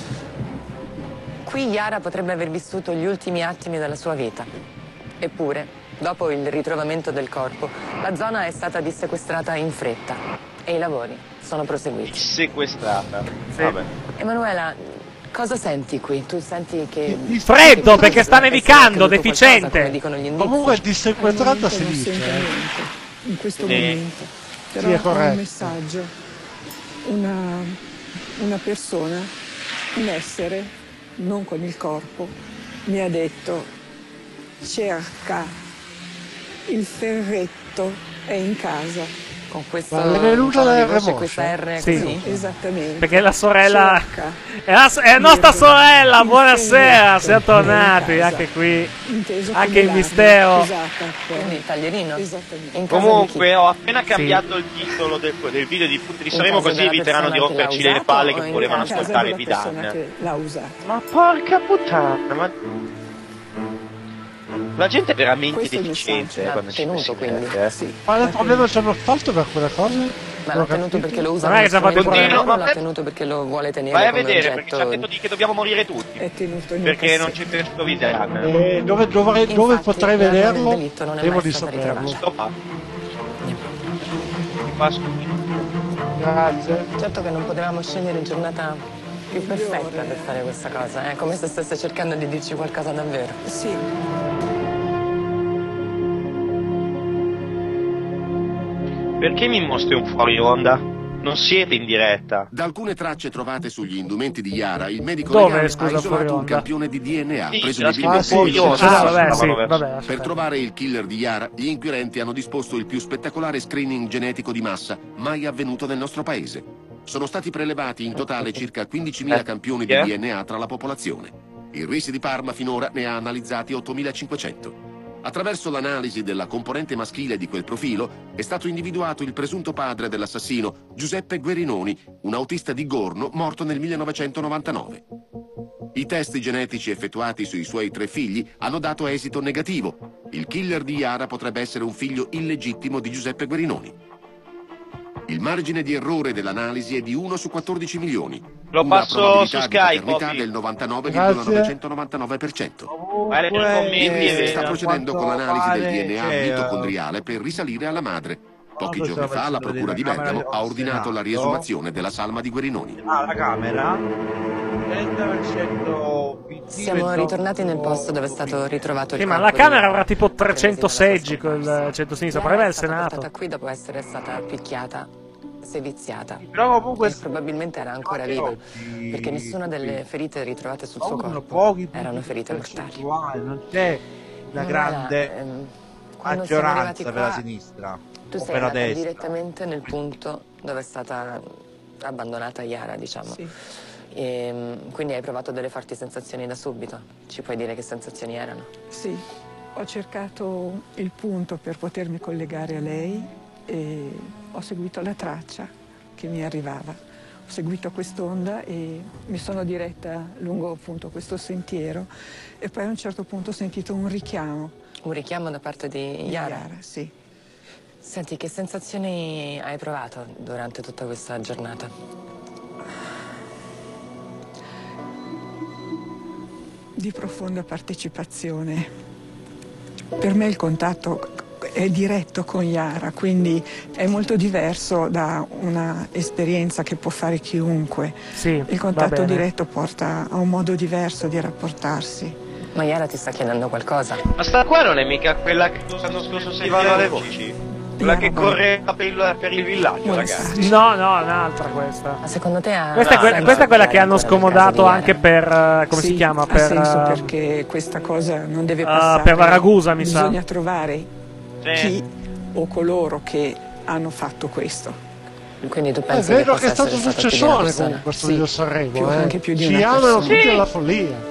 Qui Yara potrebbe aver vissuto gli ultimi attimi della sua vita. Eppure, dopo il ritrovamento del corpo, la zona è stata dissequestrata in fretta e i lavori sono proseguiti. Sequestrata. Sì. Vabbè. Emanuela, cosa senti qui? Tu senti che... Freddo, perché sta nevicando, deficiente. Comunque dissequestrata si dice. In questo Sì. momento. Però Sì, è ho corretto. un messaggio. Una, una persona, un essere, non con il corpo, mi ha detto: cerca il ferretto, è in casa. Con questo Ma è venuta da R Moscia? questa R Sì. così? Esattamente. Perché la sorella Cerca. è la, è la nostra sorella. Il Buonasera, ferretto siamo tornati è in casa. anche qui. Inteso Anche come il l'arma mistero. usata per- Quindi il taglierino? Esattamente. In casa di Comunque ho appena Sì. cambiato il titolo del, del video di Punti di In Sanremo, casa così della eviteranno di persona che l'ha romperci le usato palle o che in volevano In casa ascoltare della persona Vidan. che l'ha usato. Ma porca puttana, ma... La gente è veramente Questo è il deficiente messaggio. eh, quando ci Tenuto, si quindi. mette, eh. Sì. Quale problema ci hanno fatto per quella cosa? Ma Non l'ha ho tenuto capito. perché lo usa Non è che come ci ha fatto strumento il di problema. lavoro, l'ha tenuto perché lo vuole tenere Vai a come vedere, oggetto. perché ci ha detto di che dobbiamo morire tutti. È tenuto in un Perché non cassetto. c'è piaciuto Vidan. Eh, dove, dovrei- dove Infatti, potrei l'arma del vederlo? delitto non è Devo mai di stata saperlo. Sto qua. Mi fa schifo. Grazie. Certo che non potevamo scegliere giornata più perfetta per fare questa cosa, è come se stesse cercando di dirci qualcosa davvero. Sì. Perché mi mostri un fuori onda? Non siete in diretta. Da alcune tracce trovate sugli indumenti di Yara, il medico Dove, legale scusa, ha fuori isolato un onda? campione di D N A, Sì, presumibilmente Ah, sì, quello del sì, Ah, suicidio. vabbè, sì, stavano verso- vabbè, Per aspetta. trovare il killer di Yara, gli inquirenti hanno disposto il più spettacolare screening genetico di massa mai avvenuto nel nostro paese. Sono stati prelevati in totale circa quindicimila Eh, campioni chi è? di D N A tra la popolazione. Il R I S di Parma finora ne ha analizzati ottomilacinquecento. Attraverso l'analisi della componente maschile di quel profilo è stato individuato il presunto padre dell'assassino, Giuseppe Guerinoni, un autista di Gorno morto nel millenovecentonovantanove. I test genetici effettuati sui suoi tre figli hanno dato esito negativo. Il killer di Yara potrebbe essere un figlio illegittimo di Giuseppe Guerinoni. Il margine di errore dell'analisi è di uno su quattordici milioni. Lo Una passo probabilità su di Skype, paternità Poppy. del novantanove virgola novecentonovantanove per cento. Guarda nei commenti, Il R I S vedi. sta procedendo con l'analisi del D N A Cioè, mitocondriale per risalire alla madre. Pochi Quando giorni stiamo fa la facendo Procura di della Camera Bergamo ha del ordinato la Senato? riesumazione della salma di Guerinoni. Ah, la camera trenta per cento P D, Siamo ventotto ritornati nel posto dove è stato ritrovato il Sì, ma corpo la Camera di- avrà tipo trecento tre mesi seggi dalla sua col scomparsa. centro-sinistra. Yara Pareva è il stata Senato. portata qui dopo essere stata picchiata, seviziata. Però comunque E probabilmente era ancora viva, oggi- perché nessuna delle ferite ritrovate sul suo sono corpo pochi erano ferite mortali. percentuali, non c'è la Emanuela, grande ehm, quando siamo arrivati maggioranza per la qua, sinistra Tu o sei per la andata destra. direttamente nel punto dove è stata abbandonata Yara, diciamo. Sì. E, quindi hai provato delle forti sensazioni da subito. Ci puoi dire che sensazioni erano? Sì, ho cercato il punto per potermi collegare a lei e ho seguito la traccia che mi arrivava. seguito quest'onda e mi sono diretta lungo appunto questo sentiero e poi a un certo punto ho sentito un richiamo. Un richiamo da parte di Yara? Di Yara, sì. Senti, che sensazioni hai provato durante tutta questa giornata? Di profonda partecipazione. Per me il contatto è diretto con Yara, quindi è molto diverso da una esperienza che può fare chiunque. Sì, il contatto diretto porta a un modo diverso di rapportarsi. Ma Yara ti sta chiedendo qualcosa? Ma sta qua non è mica quella che l'anno scorso sentivano le voci? Quella che correva per il, per il villaggio, ragazzi. No, no, è un'altra questa. Ma secondo te ha... Questa, è, que no, questa è quella che hanno scomodato anche per... Uh, come sì, si chiama? Ha per, senso uh, perché questa cosa non deve uh, passare. per la Ragusa, mi sa. Bisogna trovare sì. chi o coloro che hanno fatto questo. Quindi tu È pensi vero che, che è stato successore con questo sì, video Sanremo, più, eh? anche più di Ci una amano persona. tutti alla follia.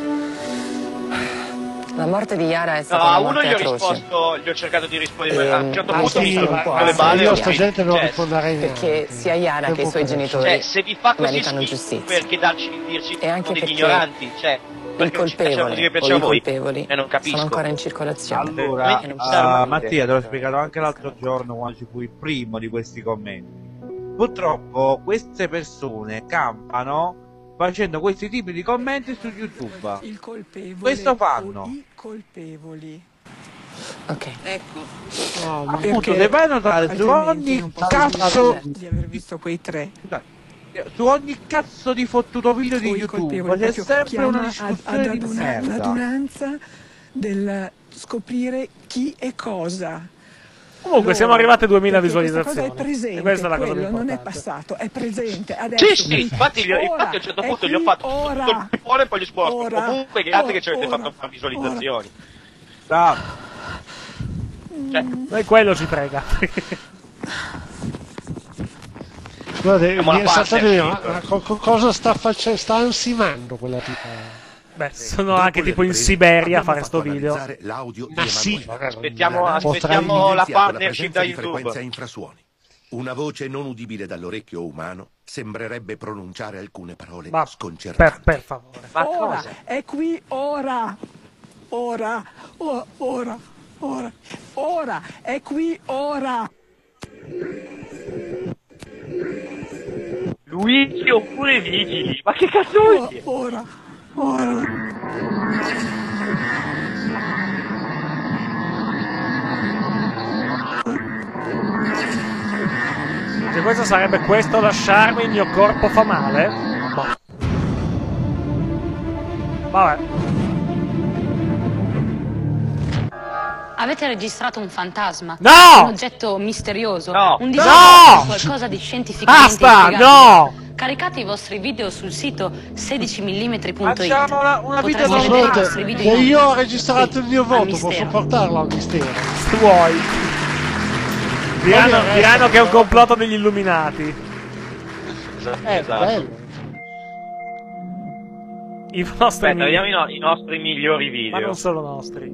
La morte di Yara è stata No, a una uno morte gli ho atroce. risposto, gli ho cercato di rispondere, Eh, a un certo ah, punto sì, mi sono un po'. con le Sì, balle. Io a ho sta capito. gente non Cioè, risponderei neanche. Perché sia Yara che i suoi genitori Cioè, se vi fa così meritano schifo, giustizia. perché darci, dirci E anche sono degli perché ignoranti, cioè, il perché non ci piacciono colpevole così che o piacciono i a voi. colpevoli E non capisco. sono ancora in circolazione. Allora, E non ci sono- uh, Mattia, te l'ho spiegato anche l'altro giorno quando ci fu il primo di questi commenti. Purtroppo queste persone campano facendo questi tipi di commenti su YouTube. Il colpevole Questo fanno. o i colpevoli. Ok. Ecco. No, ma appunto deve notare su ogni cazzo di aver visto quei tre. su ogni cazzo di fottuto video di O i YouTube colpevoli, c'è proprio sempre una chiama discussione ad, ad di aduna- merda. l'adunanza del scoprire chi e cosa. Comunque Loro, siamo arrivati a duemila perché visualizzazioni. Questa cosa è presente, E questa è la cosa più quello non è importante. passato, è presente adesso. Sì, sì, infatti, gli, Ora, infatti a un certo è punto gli qui, ho fatto ora, tutto il cuore e poi gli ho ora, comunque grazie ora, che ci avete ora, fatto fare visualizzazioni. Bravo. Cioè, E quello ci frega. Guardate, Siamo mi è alla parte, saltato dire, sì, ma, ma co- co- cosa sta facendo? Sta ansimando quella tipa. Beh, sono anche tipo in Siberia a fare sto video. Ma sì, aspettiamo, aspettiamo la partnership da di YouTube. frequenza infrasuoni. Una voce non udibile dall'orecchio umano sembrerebbe pronunciare alcune parole Ma sconcertanti. per, per favore. Ma ora, cosa? è qui ora, ora, o- ora, ora, ora, è qui ora. Luigi oppure Vigili? Ma che cazzo vuol dire? Ora, ora. Se questo sarebbe questo lasciarmi, il mio corpo fa male? Boh. Vabbè. Avete registrato un fantasma? No! Un oggetto misterioso? No! Un No! disegno? Qualcosa di scientificamente Basta! inspiegabile? No! Caricate i vostri video sul sito sedici millimetri punto it. Facciamo una, una video Potreste vedere i vostri video se in io ho onda. registrato il mio Al voto mistero. posso portarlo al mistero. Se vuoi. Diranno, diranno che è un complotto degli illuminati. Eh, bello. I nostri Aspetta, mi- vediamo i, no- i nostri migliori video. Ma non solo nostri.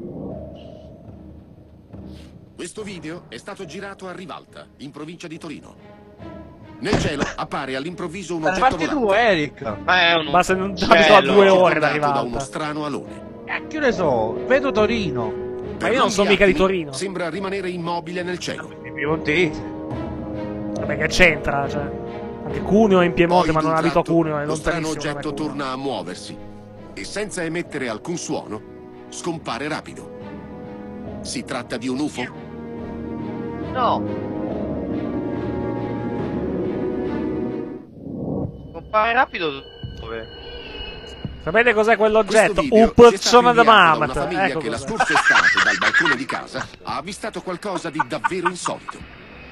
Questo video è stato girato a Rivalta, in provincia di Torino. Nel cielo appare all'improvviso un oggetto Infatti tu, volante. Eric. Ma è un Ma se non cielo. abito a due ore da circondato da uno Rivalta. strano alone. Eh, che ne so, vedo Torino. Ma io non sono mica di Torino. Sembra rimanere immobile nel cielo. I piemontesi. Vabbè, che c'entra, cioè. Anche Cuneo è in Piemonte, Poi, ma non d'un abito a tratto, Cuneo, è lo strano lontanissimo. oggetto da Cuneo. torna a muoversi e senza emettere alcun suono scompare rapido. Si tratta di un U F O? No. Compare rapido dove? Sapete cos'è quell'oggetto? Questo Un video ci è stato pezzone da inviato da una mamma. famiglia Ecco che la cos'è. scorsa estate dal balcone di casa ha avvistato qualcosa di davvero insolito.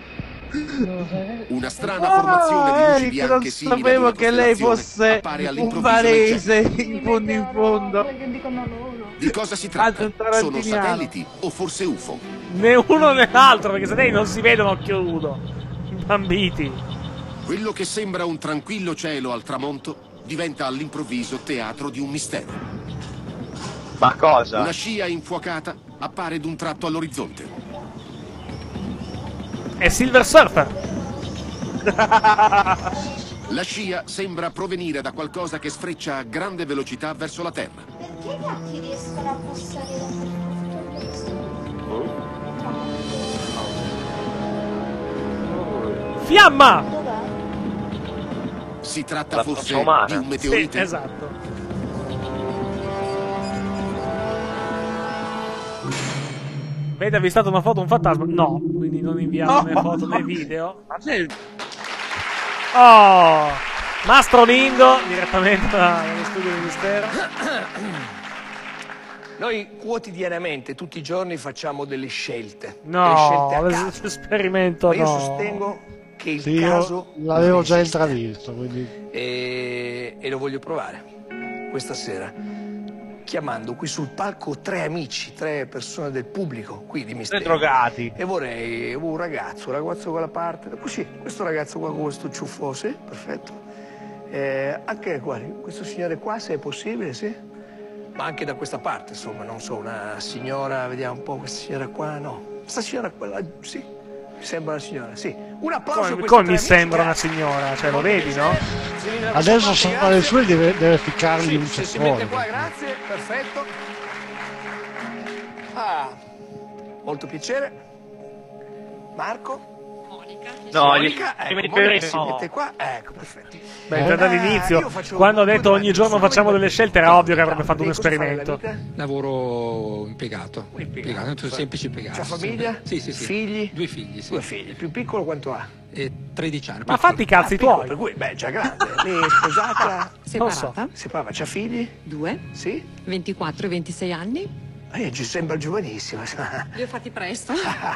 Una strana formazione di luci Eric, non bianche simile ad sapevo una che lei costellazione fosse appare un all'improvviso nel varese cielo. in fondo in fondo. Di cosa si Anzi, tratta? un Sono tarantiniano. satelliti o forse U F O? Né uno né l'altro, perché se lei non si vede un occhio nudo. Bambiti. Quello che sembra un tranquillo cielo al tramonto diventa all'improvviso teatro di un mistero. Ma cosa? Una scia infuocata appare d'un tratto all'orizzonte. È Silver Surfer. La scia sembra provenire da qualcosa che sfreccia a grande velocità verso la Terra. Perché i gatti riescono a passare dappertutto? Fiamma! Dov'è? Si tratta La forse umana. di un meteorite? Sì, esatto. Avete avvistato una foto, un fantasma? No, quindi non inviamo No. né foto né video. Oh! Mastro Lindo, direttamente dallo studio del Mistero. Noi quotidianamente, tutti i giorni, facciamo delle scelte. No, delle scelte a caso. l'esperimento Ma io no. sostengo che il Sì, caso io l'avevo non già esiste. intravisto, quindi... E... e lo voglio provare questa sera, chiamando qui sul palco tre amici, tre persone del pubblico qui di Mistero. Tre drogati. E vorrei un ragazzo, un ragazzo da quella parte, così, questo ragazzo qua con questo ciuffo, sì, perfetto. Eh, anche qua, questo signore qua, se è possibile, sì. Ma anche da questa parte, insomma, non so, una signora, vediamo un po', questa signora qua, no. Questa signora qua, sì, mi sembra una signora, sì. Un applauso Come, a questi come tre mi amici, sembra una grazie. signora, cioè lo vedi, no? Adesso sono le sue, deve, deve ficcargli Sì, un se si mette ceffone. qua, grazie, perfetto. Ah, molto piacere. Marco? No, Monica, gli- ecco, gli- Monica si no. mette qua, ecco, perfetto. Beh, già Eh, dall'inizio, io faccio quando ho un po' detto di ogni giorno solo facciamo di- delle scelte, era ovvio che avrebbe fatto un Lei cosa fa nella esperimento. vita? Lavoro impiegato, Impiegato, impiegato, sì. semplice impiegato. C'ha famiglia? Sì, sì, sì. Figli? Due figli, sì. Due figli. Il più piccolo quanto ha? E tredici anni. Ma fatti i cazzi Ah, piccolo, tuoi. per cui, beh, già grande. Lei è sposata? Separata. Separata, c'ha figli? Due. Sì? ventiquattro e ventisei anni. Eh, ci sembra giovanissima. Li ho fatti presto.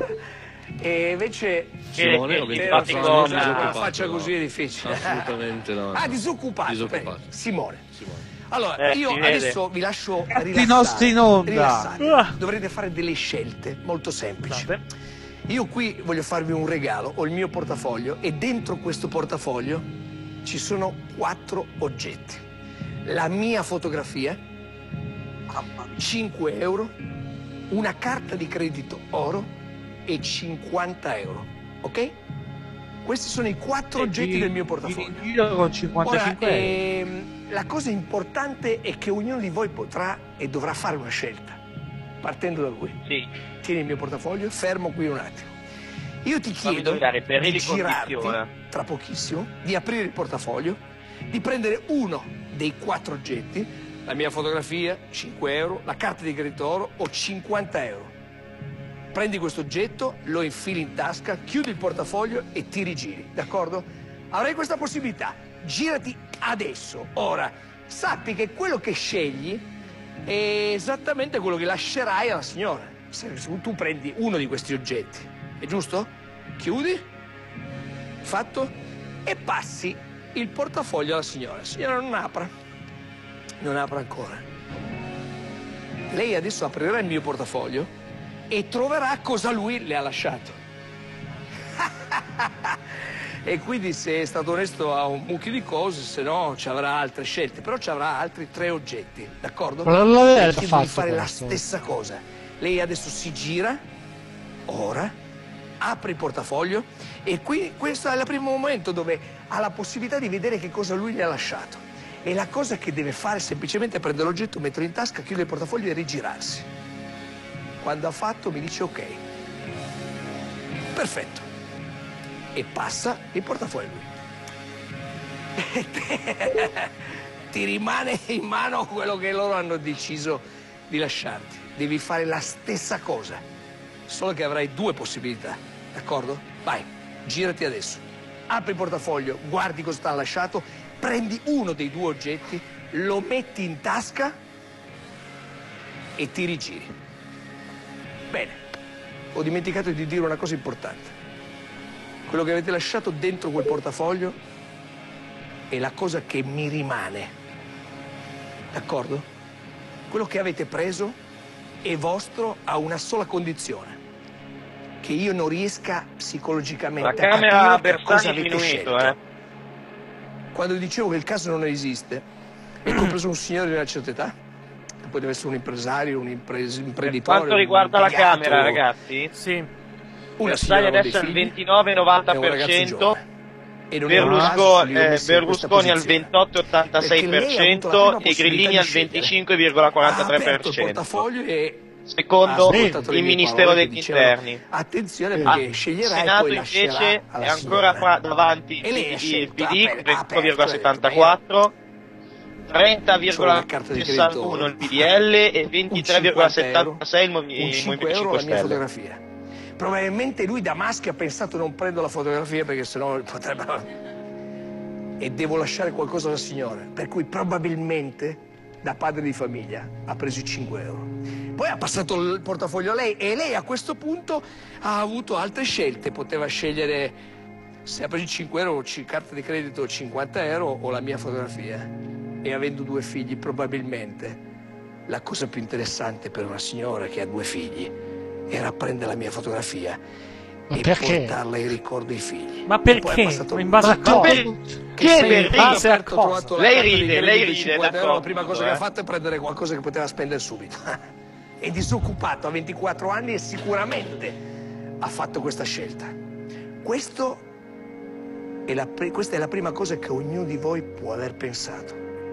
E invece Simone, eh, ho eh, ventquattro però, anni, la disoccupato, faccia no. così è difficile. Assolutamente no. Ah, disoccupato. Disoccupato. bene. Simone. Allora, Eh, io si vede. adesso vi lascio Cazzi rilassare. nostri in onda. rilassare. Ah. Dovrete fare delle scelte molto semplici. Scusate. Io qui voglio farvi un regalo, ho il mio portafoglio e dentro questo portafoglio ci sono quattro oggetti. La mia fotografia, cinque euro, una carta di credito oro e cinquanta euro, ok? Questi sono i quattro oggetti del mio portafoglio. Io con cinquantacinque Ora, euro. ehm, la cosa importante è che ognuno di voi potrà e dovrà fare una scelta, partendo da lui. Sì. Tieni il mio portafoglio, fermo qui un attimo. Io ti Fammi chiedo indovinare, per di ricondizione. girarti tra pochissimo, di aprire il portafoglio, di prendere uno dei quattro oggetti, la mia fotografia, cinque euro, la carta di credito oro o cinquanta euro. Prendi questo oggetto, lo infili in tasca, chiudi il portafoglio e ti rigiri, d'accordo? Avrai questa possibilità. Girati adesso. Ora, sappi che quello che scegli è esattamente quello che lascerai alla signora. Se tu prendi uno di questi oggetti, è giusto? Chiudi, fatto, e passi il portafoglio alla signora. La signora non apra, non apre ancora. Lei adesso aprirà il mio portafoglio e troverà cosa lui le ha lasciato. E quindi, se è stato onesto, ha un mucchio di cose, se no ci avrà altre scelte, però ci avrà altri tre oggetti, d'accordo? Ma non l'aveva Lei già chiede fatto di fare questo. la stessa cosa. Lei adesso si gira, ora, apre il portafoglio e qui questo è il primo momento dove ha la possibilità di vedere che cosa lui gli ha lasciato. E la cosa che deve fare è semplicemente prendere l'oggetto, metterlo in tasca, chiudere il portafoglio e rigirarsi. Quando ha fatto mi dice ok. Perfetto. E passa il portafoglio a lui. Ti rimane in mano quello che loro hanno deciso di lasciarti. Devi fare la stessa cosa, solo che avrai due possibilità, d'accordo? Vai, girati adesso. Apri il portafoglio, guardi cosa ti hanno lasciato, prendi uno dei due oggetti, lo metti in tasca e ti rigiri. Bene, ho dimenticato di dire una cosa importante. Quello che avete lasciato dentro quel portafoglio è la cosa che mi rimane, d'accordo? Quello che avete preso è vostro a una sola condizione: che io non riesca psicologicamente La a capire camera che cosa Bersani avete diminuito, scelto. eh. Quando dicevo che il caso non esiste, è compreso un signore di una certa età, che poi deve essere un impresario, un impres- imprenditore. Quanto riguarda la un impiegato, camera, ragazzi? Sì. Una Bersani signora con adesso dei è il figli ventinove novanta e un per ragazzo cento. giovane. E non Berlusconi, eh, Berlusconi al ventotto virgola ottantasei per cento e Grillini al venticinque virgola quarantatré per cento. Secondo il Ministero degli Interni. Attenzione perché ah, sesceglierai il Senato poi invece è ancora signora. qua davanti il P D, ventuno virgola settantaquattro, trenta virgola sessantuno il P D L e ventitré virgola settantasei il Movimento cinque Stelle. Probabilmente lui da maschio ha pensato non prendo la fotografia perché sennò potrebbe... E devo lasciare qualcosa alla signora, per cui probabilmente da padre di famiglia ha preso i cinque euro. Poi ha passato il portafoglio a lei e lei a questo punto ha avuto altre scelte, poteva scegliere se ha preso i cinque euro, carta di credito cinquanta euro o la mia fotografia. E avendo due figli probabilmente la cosa più interessante per una signora che ha due figli era prendere la mia fotografia Ma e perché? portarla ai ricordi ai figli. Ma perché? Ma in base a cosa? Che cosa? Lei ride, lei ride, la prima cosa eh. che ha fatto è prendere qualcosa che poteva spendere subito. È disoccupato a ventiquattro anni e sicuramente ha fatto questa scelta. Questo è la, questa è la prima cosa che ognuno di voi può aver pensato.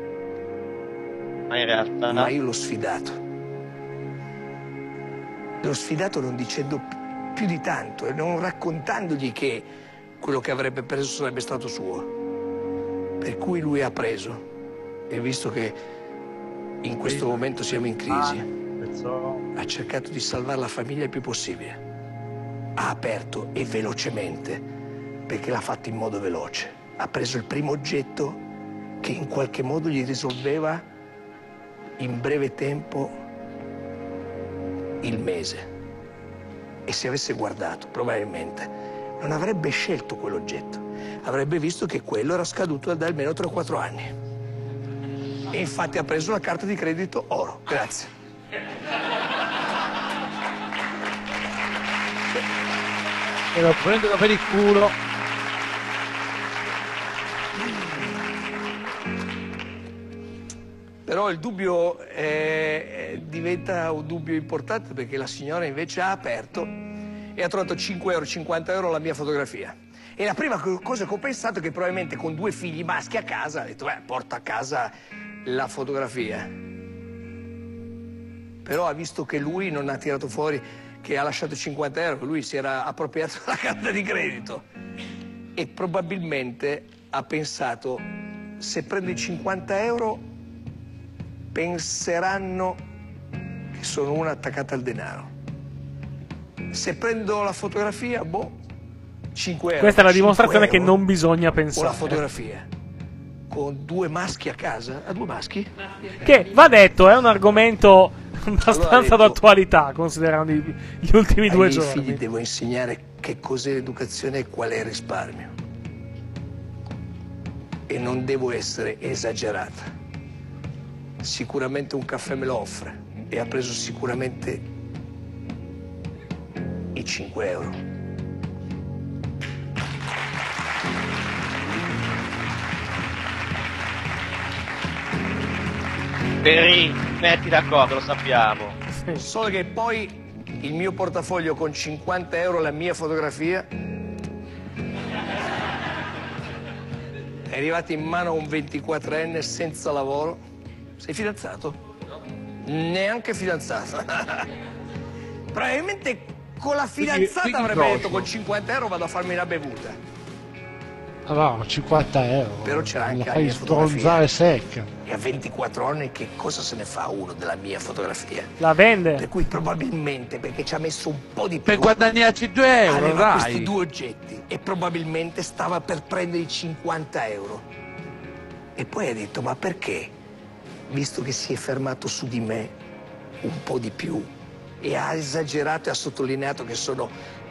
Ma in realtà Ma io l'ho sfidato. L'ho sfidato non dicendo più di tanto e non raccontandogli che quello che avrebbe preso sarebbe stato suo. Per cui lui ha preso e visto che in questo momento siamo in crisi, ha cercato di salvare la famiglia il più possibile. Ha aperto e velocemente, perché l'ha fatto in modo veloce. Ha preso il primo oggetto che in qualche modo gli risolveva in breve tempo il mese. E se avesse guardato, probabilmente, non avrebbe scelto quell'oggetto. Avrebbe visto che quello era scaduto da almeno tre o quattro anni. E infatti ha preso una carta di credito oro. Grazie. E lo prendono per il culo. Però il dubbio è, diventa un dubbio importante perché la signora invece ha aperto e ha trovato cinque euro, cinquanta euro la mia fotografia. E la prima cosa che ho pensato è che probabilmente con due figli maschi a casa ha detto, beh, porta a casa la fotografia. Però ha visto che lui non ha tirato fuori, che ha lasciato cinquanta euro, che lui si era appropriato della carta di credito. E probabilmente ha pensato, se prendo i cinquanta euro penseranno che sono una attaccata al denaro. Se prendo la fotografia, boh, cinque euro. Questa è la dimostrazione euro, che non bisogna pensare. O la fotografia. Con due maschi a casa? A due maschi? Che, va detto, è un argomento abbastanza allora d'attualità, considerando gli ultimi due ai miei giorni. figli devo insegnare che cos'è l'educazione e qual è il risparmio. E non devo essere esagerata. Sicuramente un caffè me lo offre e ha preso sicuramente i cinque euro. Peri, metti d'accordo, lo sappiamo. Solo che poi il mio portafoglio con cinquanta euro la mia fotografia è arrivato in mano a un ventiquattrenne senza lavoro. Sei fidanzato? No. Neanche fidanzato. Probabilmente con la fidanzata Quindi, avrebbe quindi detto con cinquanta euro vado a farmi una bevuta. Allora, cinquanta euro. Però c'era anche la la fai mia sbronzare secca. E a ventiquattro anni che cosa se ne fa uno della mia fotografia? La vende. Per cui probabilmente, perché ci ha messo un po' di più, per guadagnarci due euro, aveva dai. questi due oggetti e probabilmente stava per prendere i cinquanta euro. E poi ha detto, ma perché? Visto che si è fermato su di me un po' di più e ha esagerato e ha sottolineato che sono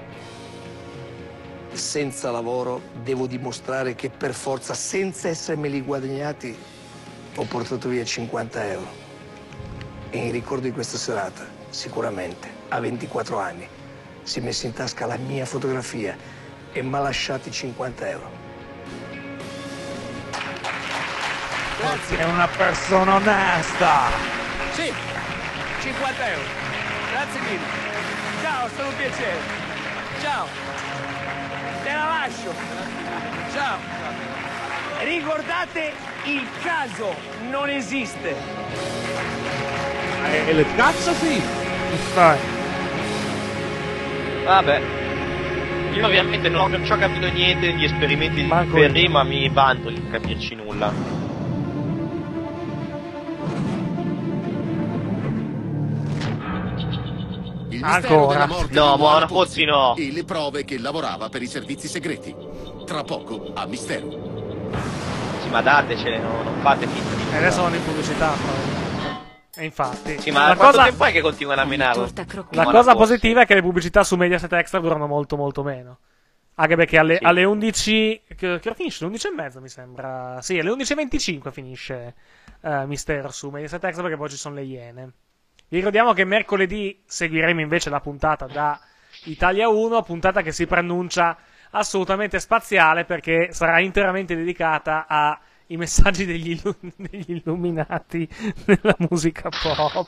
senza lavoro, devo dimostrare che per forza, senza essermeli guadagnati, ho portato via cinquanta euro. E in ricordo di questa serata, sicuramente, a ventiquattro anni, si è messa in tasca la mia fotografia e mi ha lasciato i cinquanta euro. Grazie. È una persona onesta. Sì, cinquanta euro. Grazie mille. Ciao, è stato un piacere. Ciao. te la lascio. Ciao. Ricordate, il caso non esiste. E il cazzo sì. Vai. Vabbè. Io ovviamente non, non ci ho capito niente degli esperimenti di Perry, ma mi vanto di non capirci nulla. Il mistero della morte no, di Moana Pozzi no. E le prove che lavorava per i servizi segreti. Tra poco a Mistero. Sì, ma datecele, no, non fate finta di... E adesso vanno in pubblicità. Poi. E infatti. Sì, ma la quanto cosa... tempo è che continuano a menarlo? La cosa positiva è che le pubblicità su Mediaset Extra durano molto molto meno. Anche perché alle, sì. alle undici... Che, che finisce? Le undici e mezza mi sembra. Sì, alle undici e venticinque finisce uh, Mistero su Mediaset Extra, perché poi ci sono le Iene. Vi ricordiamo che mercoledì seguiremo invece la puntata da Italia uno, puntata che si preannuncia assolutamente spaziale perché sarà interamente dedicata ai messaggi degli, illu- degli illuminati nella musica pop.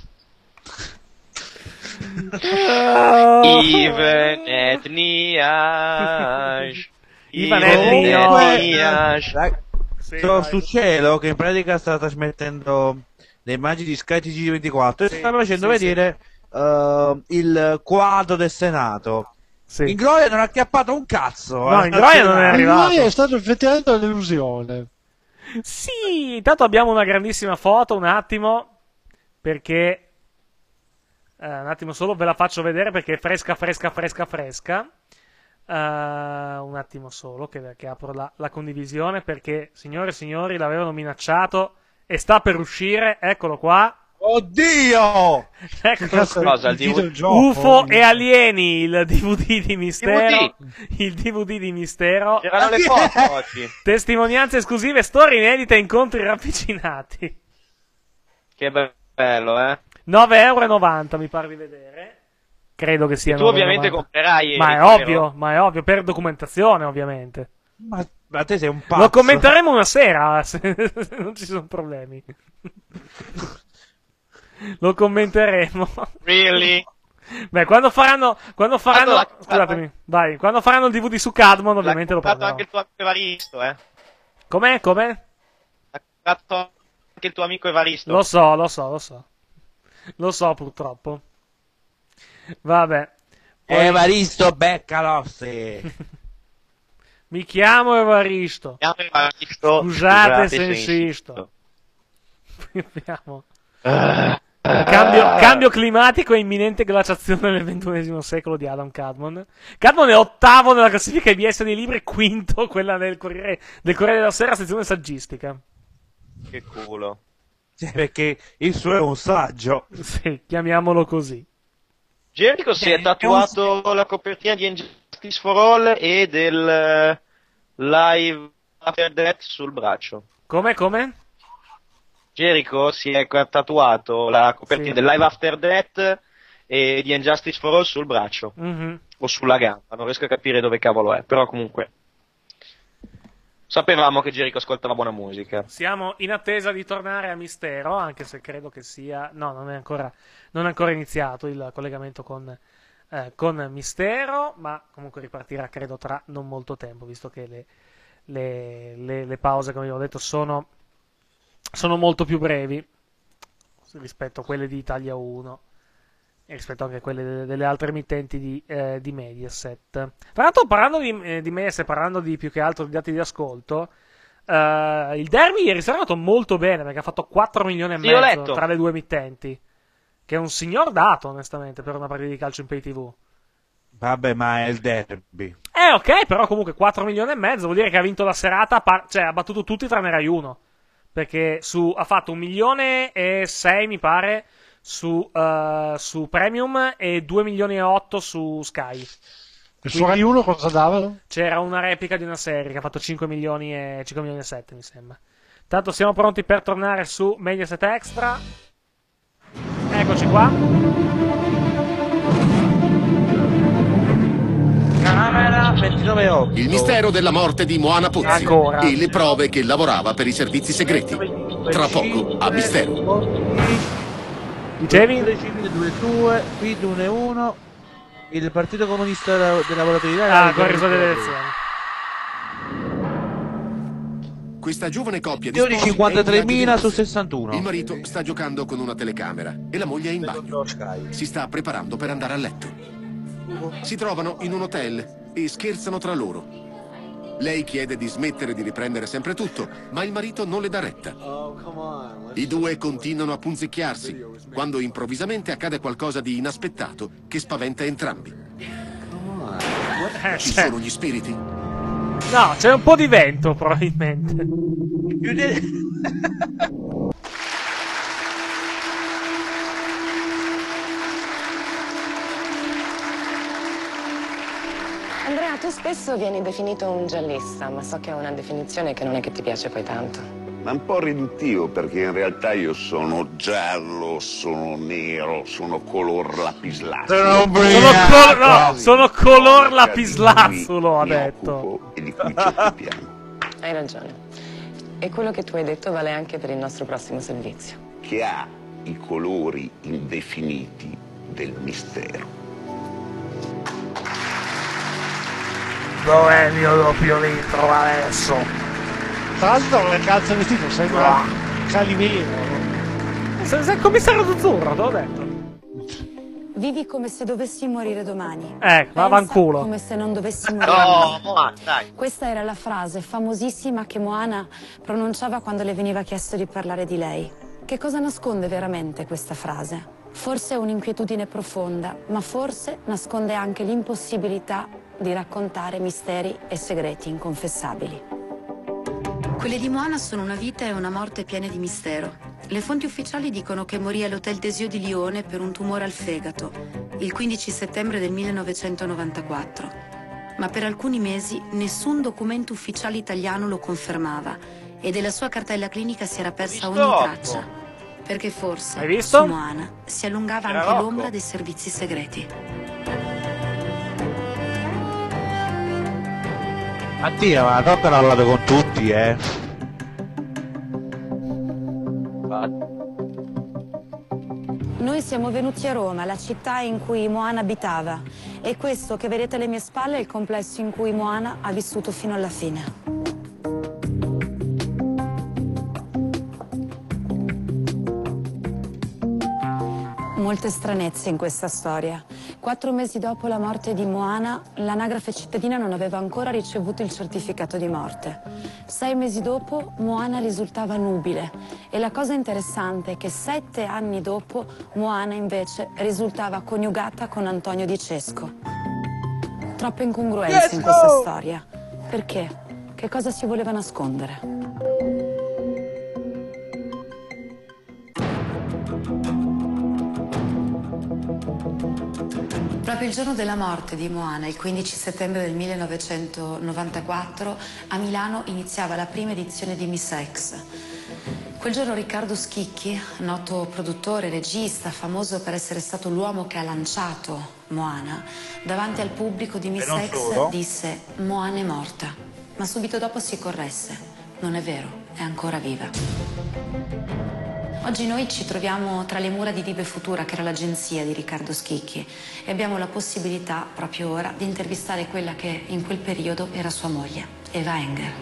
Ivan Etniash. Ivan Etniash. Sono su Cielo che in pratica sta trasmettendo le immagini di Sky T G ventiquattro sì, e sta facendo sì, vedere sì. Uh, il quadro del Senato. Sì. Ingroia non ha acchiappato un cazzo. No, eh. Ingroia non è arrivato. Ingroia è stato effettivamente un'illusione. Sì, intanto abbiamo una grandissima foto, un attimo, perché... Uh, un attimo solo, ve la faccio vedere perché è fresca, fresca, fresca, fresca. Uh, un attimo solo che, che apro la, la condivisione perché, signore e signori, l'avevano minacciato... E sta per uscire, eccolo qua. Oddio! Eccolo cosa, il D V D? U F O e alieni, il D V D di Mistero. D V D. Il D V D di Mistero. C'erano le foto oggi. Testimonianze esclusive, storie inedite, incontri ravvicinati. Che bello, eh? nove e novanta euro mi pare di vedere. Credo che sia. Tu ovviamente comprerai. Ma è ovvio, ma è ovvio, per documentazione ovviamente. Ma... Ma te sei un pazzo. Lo commenteremo una sera, se non ci sono problemi. Lo commenteremo. Really? Beh, quando faranno... Quando faranno... Allora, scusatemi, vai. Quando faranno il D V D su Cadmon, ovviamente lo parlerò. L'ha comprato anche il tuo amico Evaristo, eh. Com'è? Com'è? L'ha comprato anche il tuo amico Evaristo. Lo so, lo so, lo so. Lo so, purtroppo. Vabbè. Poi... Evaristo Beccalossi. Mi chiamo Evaristo. Mi chiamo Evaristo. Scusate, Scusate se insisto. uh, cambio, uh, cambio climatico e imminente glaciazione nel ventunesimo secolo di Adam Cadmon. Cadmon è ottavo nella classifica I B S dei libri, quinto quella del Corriere, del Corriere della Sera, sezione saggistica. Che culo. Sì, perché il suo è un saggio. Sì, chiamiamolo così. Jericho si è tatuato un... la copertina di Injustice for All e del uh, Live After Death sul braccio. Come, come? Jericho si è tatuato la copertina sì. del Live After Death e di Injustice for All sul braccio. Mm-hmm. O sulla gamba, non riesco a capire dove cavolo è, però comunque... Sapevamo che Jericho ascoltava buona musica. Siamo in attesa di tornare a Mistero, anche se credo che sia... No, non è ancora, non è ancora iniziato il collegamento con, eh, con Mistero, ma comunque ripartirà credo tra non molto tempo, visto che le, le, le, le pause, come vi ho detto, sono, sono molto più brevi rispetto a quelle di Italia uno e rispetto anche a quelle delle, delle altre emittenti di, eh, di Mediaset. Tra l'altro, parlando di, eh, di Mediaset, parlando di più che altro di dati di ascolto, eh, il Derby ieri sera è andato molto bene perché ha fatto quattro milioni e sì, mezzo tra le due emittenti, che è un signor dato onestamente per una partita di calcio in pay tv. Vabbè, ma è il Derby. Eh, ok, però comunque quattro milioni e mezzo vuol dire che ha vinto la serata, par- cioè ha battuto tutti tranne Rai uno, perché su, ha fatto un milione e sei mi pare su, uh, su Premium e due milioni e otto su Sky. E su Rai uno cosa davano? C'era una replica di una serie che ha fatto cinque milioni e cinque milioni e sette mi sembra. Tanto siamo pronti per tornare su Mediaset Extra. Eccoci qua. Camera ventinove otto. Il mistero della morte di Moana Pozzi. Ancora. E le prove che lavorava per i servizi segreti. Tra poco a Mistero. Dicevi? due due, qui due uno. il Partito Comunista dei Lavoratori Italiani. Ah, con il risultato delle elezioni. Questa giovane coppia di sposi cinquantatremila su sessantuno. Il marito sta giocando con una telecamera e la moglie è in bagno. Si sta preparando per andare a letto. Si trovano in un hotel e scherzano tra loro. Lei chiede di smettere di riprendere sempre tutto, ma il marito non le dà retta. I due continuano a punzecchiarsi, quando improvvisamente accade qualcosa di inaspettato che spaventa entrambi. Ci sono gli spiriti? No, c'è un po' di vento, probabilmente. Andrea, tu spesso vieni definito un giallista, ma so che è una definizione che non è che ti piace poi tanto. Ma un po' riduttivo, perché in realtà io sono giallo, sono nero, sono color lapislazzo. Sono, col no, sono color lapislazzulo, ha detto. E di cui ci occupiamo. Hai ragione. E quello che tu hai detto vale anche per il nostro prossimo servizio. Che ha i colori indefiniti del mistero. Dov'è il mio doppio litro adesso? Tra l'altro le calze vestito sembra Calimero. Sei il commissario Zuzzurro, te l'ho detto. Vivi come se dovessi morire domani. Eh, ma vanculo. Come se non dovessi morire No, domani. Moana, dai. Questa era la frase famosissima che Moana pronunciava quando le veniva chiesto di parlare di lei. Che cosa nasconde veramente questa frase? Forse è un'inquietudine profonda, ma forse nasconde anche l'impossibilità di raccontare misteri e segreti inconfessabili. Quelle di Moana sono una vita e una morte piene di mistero. Le fonti ufficiali dicono che morì all'Hotel Desio di Lione per un tumore al fegato, il quindici settembre del millenovecentonovantaquattro. Ma per alcuni mesi nessun documento ufficiale italiano lo confermava e della sua cartella clinica si era persa ogni traccia. Perché forse Hai visto? su Moana si allungava Era anche Rocco. l'ombra dei servizi segreti. Mattia, ma Rocco ha parlato con tutti, eh. Noi siamo venuti a Roma, la città in cui Moana abitava, e questo che vedete alle mie spalle è il complesso in cui Moana ha vissuto fino alla fine. Molte stranezze in questa storia. Quattro mesi dopo la morte di Moana, l'anagrafe cittadina non aveva ancora ricevuto il certificato di morte. Sei mesi dopo, Moana risultava nubile. E la cosa interessante è che sette anni dopo, Moana invece risultava coniugata con Antonio Di Cesco. Troppe incongruenze in questa storia. Perché? Che cosa si voleva nascondere? Proprio il giorno della morte di Moana, il quindici settembre del millenovecentonovantaquattro, a Milano iniziava la prima edizione di Miss Ex. Quel giorno Riccardo Schicchi, noto produttore, regista, famoso per essere stato l'uomo che ha lanciato Moana, davanti al pubblico di Miss Ex solo. disse «Moana è morta», ma subito dopo si corresse. Non è vero, è ancora viva. Oggi noi ci troviamo tra le mura di Dive Futura, che era l'agenzia di Riccardo Schicchi, e abbiamo la possibilità, proprio ora, di intervistare quella che in quel periodo era sua moglie, Eva Enger.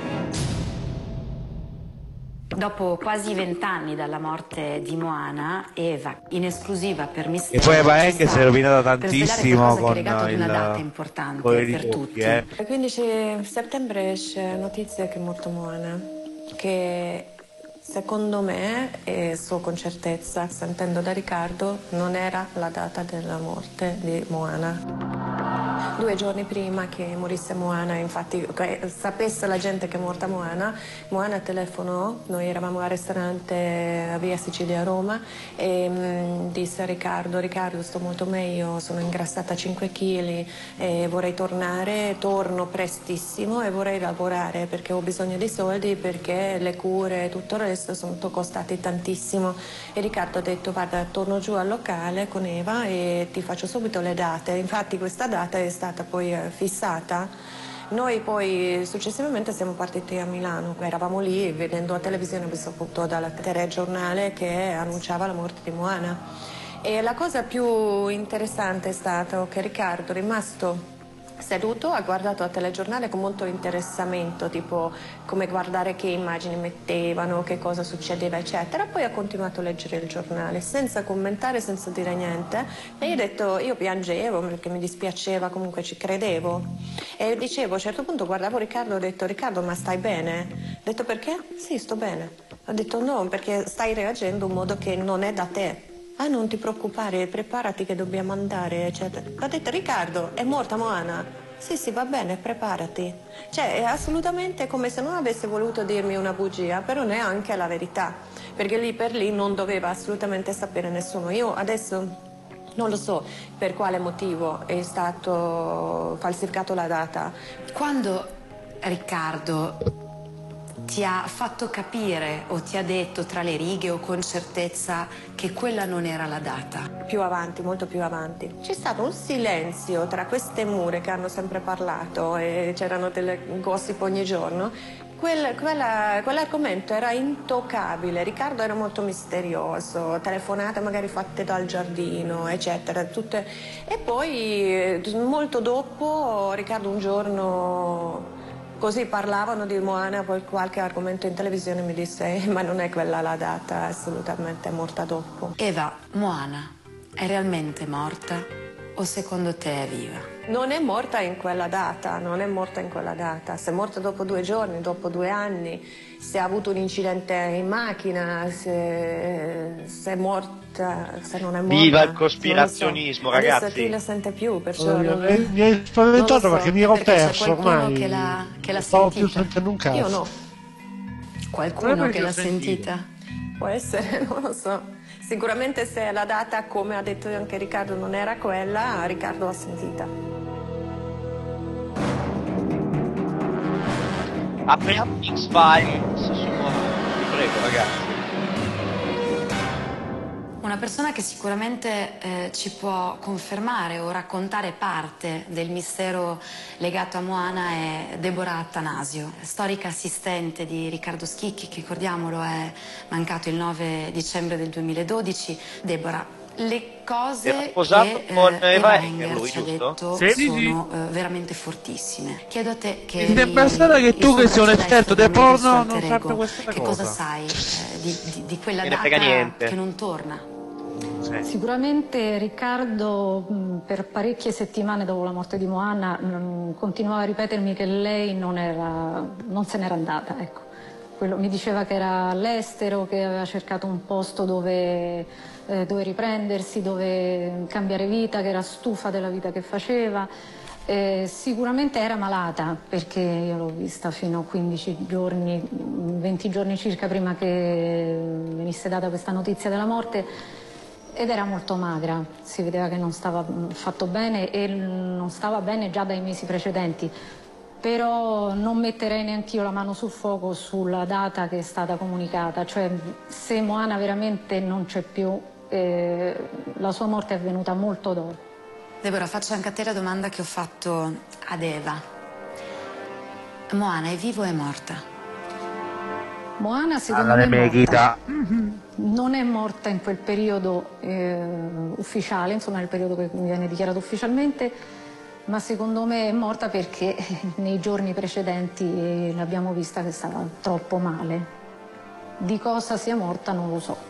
Dopo quasi vent'anni dalla morte di Moana, Eva, in esclusiva per Mistero, e poi Eva Enger si è rovinata tantissimo con il una data importante con per tutti. Eh. Il quindici settembre esce notizia che è morta Moana, che secondo me, e so con certezza, sentendo da Riccardo, non era la data della morte di Moana. Due giorni prima che morisse Moana, infatti, che sapesse la gente che è morta Moana, Moana telefonò, noi eravamo al ristorante a Via Sicilia a Roma, e mh, disse a Riccardo, Riccardo sto molto meglio, sono ingrassata cinque chili, e vorrei tornare, torno prestissimo e vorrei lavorare perché ho bisogno di soldi, perché le cure e tutto il resto sono costati tantissimo. E Riccardo ha detto guarda, torno giù al locale con Eva e ti faccio subito le date. Infatti questa data è stata poi fissata. Noi poi successivamente siamo partiti a Milano, eravamo lì vedendo la televisione, abbiamo saputo dal telegiornale che annunciava la morte di Moana. E la cosa più interessante è stato che Riccardo è rimasto seduto, ha guardato il telegiornale con molto interessamento, tipo come guardare che immagini mettevano, che cosa succedeva, eccetera. Poi ha continuato a leggere il giornale senza commentare, senza dire niente. E io ho detto, io piangevo perché mi dispiaceva, comunque ci credevo. E dicevo, a un certo punto guardavo Riccardo e ho detto, Riccardo, ma stai bene? Ho detto, perché? Sì, sto bene. Ho detto, no, perché stai reagendo in un modo che non è da te. Ah, non ti preoccupare, preparati che dobbiamo andare, eccetera. Ho detto, Riccardo, è morta Moana? Sì, sì, va bene, preparati. Cioè, è assolutamente come se non avesse voluto dirmi una bugia, però neanche la verità. Perché lì per lì non doveva assolutamente sapere nessuno. Io adesso non lo so per quale motivo è stato falsificato la data. Quando Riccardo ti ha fatto capire o ti ha detto tra le righe o con certezza che quella non era la data? Più avanti, molto più avanti. C'è stato un silenzio tra queste mura che hanno sempre parlato e c'erano delle gossip ogni giorno. Quel, quella, quell'argomento era intoccabile, Riccardo era molto misterioso, telefonate magari fatte dal giardino, eccetera. Tutte... E poi molto dopo Riccardo un giorno... Così parlavano di Moana, poi qualche argomento in televisione mi disse eh, ma non è quella la data, assolutamente è morta dopo. Eva, Moana è realmente morta o secondo te è viva? Non è morta in quella data, non è morta in quella data. Se è morta dopo due giorni, dopo due anni, se ha avuto un incidente in macchina, se, se è morta, se non è morta. Viva il cospirazionismo, so. ragazzi. Adesso chi la sente più, perciò oh, non... mi, mi hai spaventato so, perché mi ero perché perso ormai. Che l'ha, che l'ha stavo sentita. più sentendo un cazzo. Io no. Qualcuno che l'ha sentita? Può essere, non lo so. Sicuramente se la data, come ha detto anche Riccardo, non era quella, Riccardo l'ha sentita. Apriamo X-Files su Moana, vi prego ragazzi. Una persona che sicuramente eh, ci può confermare o raccontare parte del mistero legato a Moana è Deborah Attanasio, storica assistente di Riccardo Schicchi, che ricordiamolo è mancato il nove dicembre del duemiladodici. Deborah, le cose che con eh, Eva Enger lui, ci ha giusto? detto sì, sì, sono sì. Eh, veramente fortissime. Chiedo a te che mi sembra strano che tu che sei un esperto del porno non sappia questa che cosa. cosa sai eh, di, di, di quella Me ne frega data niente. che non torna? Sì. Sicuramente Riccardo per parecchie settimane dopo la morte di Moana continuava a ripetermi che lei non, era, non se n'era andata, ecco. Quello, mi diceva che era all'estero, che aveva cercato un posto dove, eh, dove riprendersi, dove cambiare vita, che era stufa della vita che faceva. Eh, sicuramente era malata, perché io l'ho vista fino a quindici giorni, venti giorni circa prima che venisse data questa notizia della morte, ed era molto magra, si vedeva che non stava fatto bene e non stava bene già dai mesi precedenti. Però non metterei neanche io la mano sul fuoco sulla data che è stata comunicata, cioè se Moana veramente non c'è più, eh, la sua morte è avvenuta molto dopo. Deborah, faccio anche a te la domanda che ho fatto ad Eva. Moana è viva o è morta? Moana secondo allora, me è morta. Mm-hmm. Non è morta in quel periodo eh, ufficiale, insomma nel periodo che viene dichiarato ufficialmente, ma secondo me è morta perché nei giorni precedenti l'abbiamo vista che stava troppo male. Di cosa sia morta non lo so.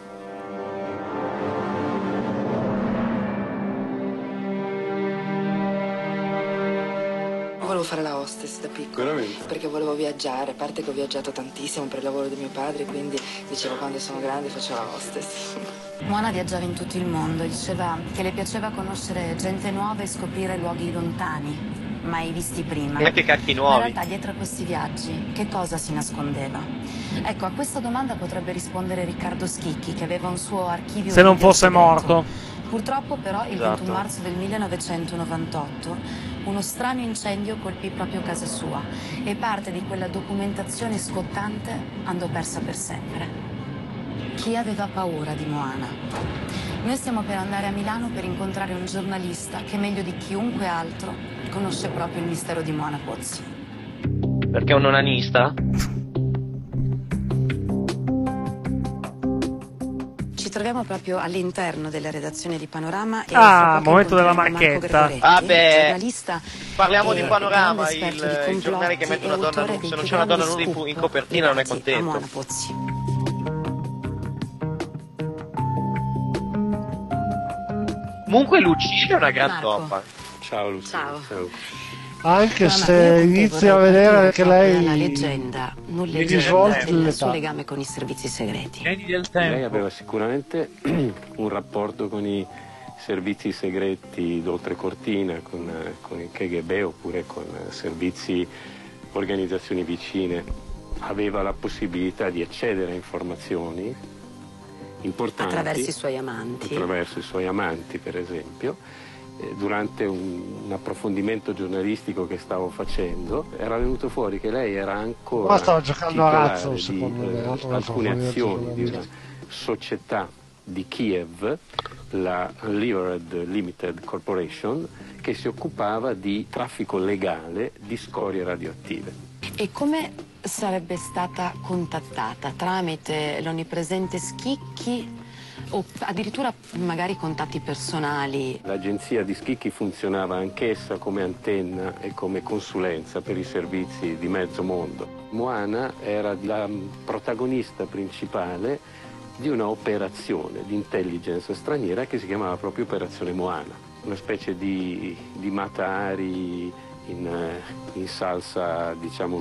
Volevo fare la hostess da piccola. Veramente? Perché volevo viaggiare, a parte che ho viaggiato tantissimo per il lavoro di mio padre, quindi dicevo quando sono grande faccio la hostess. Moana viaggiava in tutto il mondo, diceva che le piaceva conoscere gente nuova e scoprire luoghi lontani, mai visti prima. E anche cacchi nuovi. Ma in realtà dietro a questi viaggi che cosa si nascondeva? Ecco, a questa domanda potrebbe rispondere Riccardo Schicchi, che aveva un suo archivio. Se non fosse segreto. morto. Purtroppo però il Esatto. ventuno marzo del millenovecentonovantotto uno strano incendio colpì proprio casa sua e parte di quella documentazione scottante andò persa per sempre. Chi aveva paura di Moana? Noi stiamo per andare a Milano per incontrare un giornalista che meglio di chiunque altro conosce proprio il mistero di Moana Pozzi. Perché è un onanista? Ci troviamo proprio all'interno della redazione di Panorama. E ah, momento della marchetta. Vabbè, giornalista, parliamo di Panorama, il, il giornale che mette una donna, se non c'è una donna nuda in, in copertina non è contento. Comunque Lucilla è una gran toppa. Ciao Lucilla. Ciao. Ciao. Anche se inizia a vedere che lei la leggenda non mi risvolta il suo legame con i servizi segreti. Lei aveva sicuramente un rapporto con i servizi segreti d'oltrecortina, con, con il K G B oppure con servizi, organizzazioni vicine. Aveva la possibilità di accedere a informazioni importanti attraverso i suoi amanti. Attraverso i suoi amanti, per esempio. Durante un, un approfondimento giornalistico che stavo facendo era venuto fuori che lei era ancora ma stava giocando a razzo, di secondo me, eh, alcune azioni di una società di Kiev, la Unlevered Limited Corporation, che si occupava di traffico legale di scorie radioattive. E come sarebbe stata contattata? Tramite l'onnipresente Schicchi? O addirittura magari contatti personali? L'agenzia di Schicchi funzionava anch'essa come antenna e come consulenza per i servizi di mezzo mondo. Moana era la protagonista principale di una operazione di intelligence straniera che si chiamava proprio Operazione Moana, una specie di, di Mata-Hari in, in salsa, diciamo,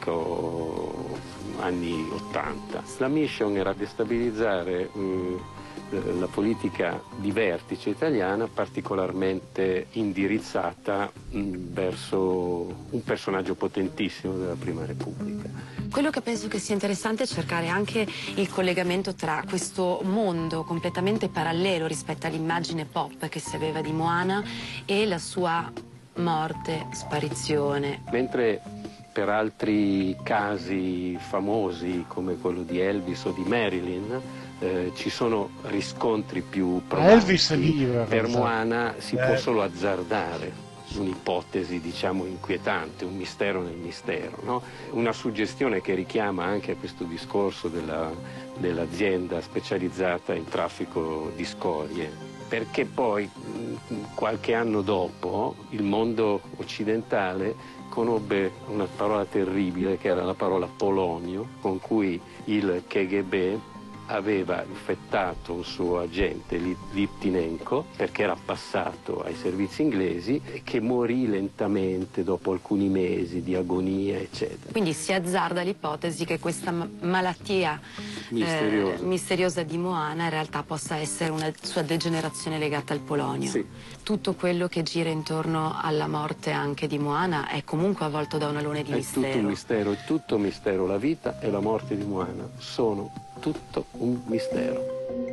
ludico anni ottanta. La mission era destabilizzare um, la politica di vertice italiana, particolarmente indirizzata mh, verso un personaggio potentissimo della Prima Repubblica. Quello che penso che sia interessante è cercare anche il collegamento tra questo mondo completamente parallelo rispetto all'immagine pop che si aveva di Moana e la sua morte, sparizione. Mentre per altri casi famosi come quello di Elvis o di Marilyn Eh, ci sono riscontri più probabili. Elvis vive, per Moana si eh. può solo azzardare un'ipotesi, diciamo, inquietante, un mistero nel mistero, no? Una suggestione che richiama anche a questo discorso della, dell'azienda specializzata in traffico di scorie, perché poi qualche anno dopo il mondo occidentale conobbe una parola terribile che era la parola polonio, con cui il K G B aveva infettato un suo agente, Litvinenko, perché era passato ai servizi inglesi, e che morì lentamente dopo alcuni mesi di agonia, eccetera. Quindi si azzarda l'ipotesi che questa malattia misteriosa. Eh, misteriosa di Moana in realtà possa essere una sua degenerazione legata al polonio. Sì. Tutto quello che gira intorno alla morte anche di Moana è comunque avvolto da un alone di è mistero. È tutto un mistero, è tutto un mistero. La vita e la morte di Moana sono tutto un mistero.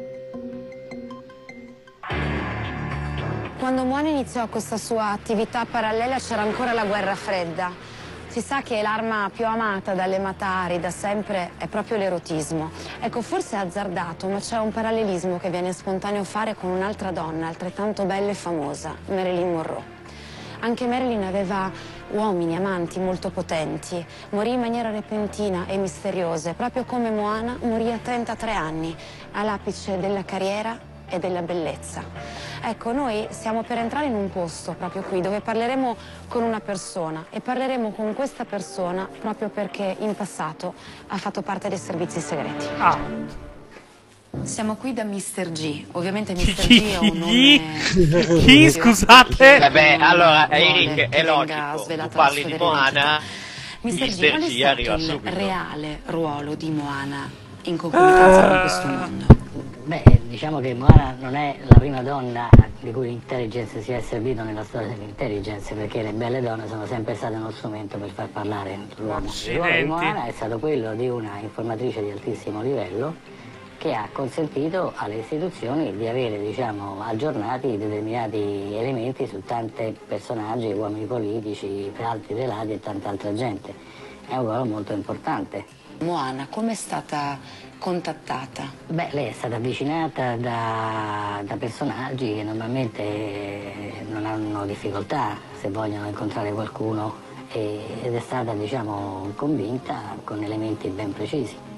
Quando Moana iniziò questa sua attività parallela c'era ancora la guerra fredda. Si sa che l'arma più amata dalle Mata-Hari da sempre è proprio l'erotismo. Ecco, forse è azzardato, ma c'è un parallelismo che viene spontaneo fare con un'altra donna altrettanto bella e famosa, Marilyn Monroe. Anche Marilyn aveva uomini, amanti molto potenti. Morì in maniera repentina e misteriosa, proprio come Moana morì a trentatré anni, all'apice della carriera e della bellezza. Ecco, noi stiamo per entrare in un posto proprio qui dove parleremo con una persona e parleremo con questa persona proprio perché in passato ha fatto parte dei servizi segreti. Ah. Siamo qui da mister G. Ovviamente mister G è un nome... Chi, scusate? Vabbè, allora, Eric, è logico, tu parli di Moana, mister mister G, G arriva il subito. reale ruolo di Moana in concomitanza con questo mondo? Beh, diciamo che Moana non è la prima donna di cui l'intelligence si è servito nella storia dell'intelligence, perché le belle donne sono sempre state uno strumento per far parlare l'uomo. Il ruolo di Moana è stato quello di una informatrice di altissimo livello che ha consentito alle istituzioni di avere, diciamo, aggiornati determinati elementi su tanti personaggi, uomini politici, alti relati e tanta altra gente. È un ruolo molto importante. Moana, come è stata contattata? Beh, lei è stata avvicinata da, da personaggi che normalmente non hanno difficoltà se vogliono incontrare qualcuno e, ed è stata, diciamo, convinta con elementi ben precisi.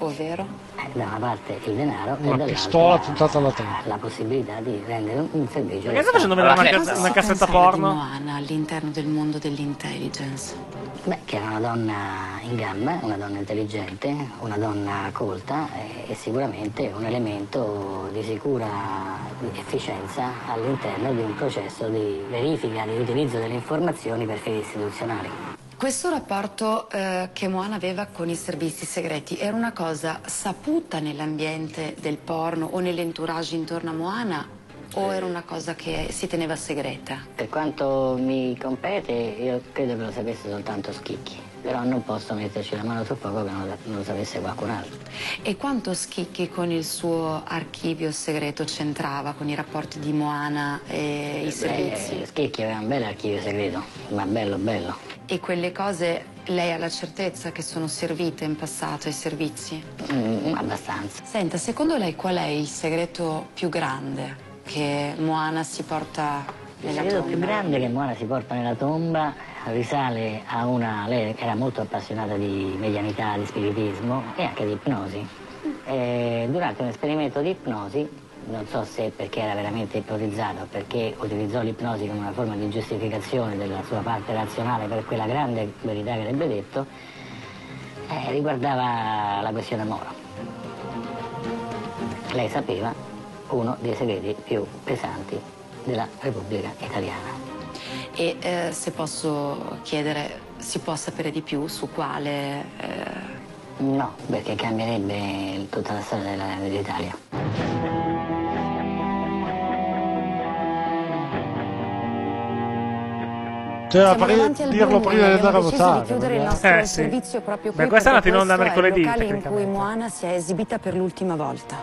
Ovvero? Eh, da una parte il denaro una e dall'altra pistola puntata alla tempia. La possibilità di rendere un, un servizio. Perché sta facendo vedere una, ca- una cassetta porno? Di Moana all'interno del mondo dell'intelligence? Beh, che era una donna in gamba, una donna intelligente, una donna colta e, e sicuramente un elemento di sicura efficienza all'interno di un processo di verifica, di utilizzo delle informazioni per fini istituzionali. Questo rapporto eh, che Moana aveva con i servizi segreti era una cosa saputa nell'ambiente del porno o nell'entourage intorno a Moana o era una cosa che si teneva segreta? Per quanto mi compete, io credo che lo sapesse soltanto Schicchi, però non posso metterci la mano sul fuoco che non lo, non lo sapesse qualcun altro. E quanto Schicchi con il suo archivio segreto c'entrava con i rapporti di Moana e i servizi? Beh, Schicchi aveva un bel archivio segreto, ma bello bello. E quelle cose lei ha la certezza che sono servite in passato ai servizi? Mm, abbastanza. Senta, secondo lei qual è il segreto più grande che Moana si porta nella tomba? Il segreto più grande che Moana si porta nella tomba risale a una... Lei era molto appassionata di medianità, di spiritismo e anche di ipnosi. E durante un esperimento di ipnosi, non so se perché era veramente ipnotizzata o perché utilizzò l'ipnosi come una forma di giustificazione della sua parte razionale per quella grande verità che avrebbe detto, eh, riguardava la questione Moro. Lei sapeva uno dei segreti più pesanti della Repubblica Italiana. E eh, se posso chiedere, si può sapere di più su quale... Eh... No, perché cambierebbe tutta la storia della, dell'Italia. C'era per dirlo prima di andare a votare. Di chiudere il nostro eh, servizio sì. proprio qui. Beh, questa è andata in onda mercoledì. È il locale in cui Moana si è esibita per l'ultima volta.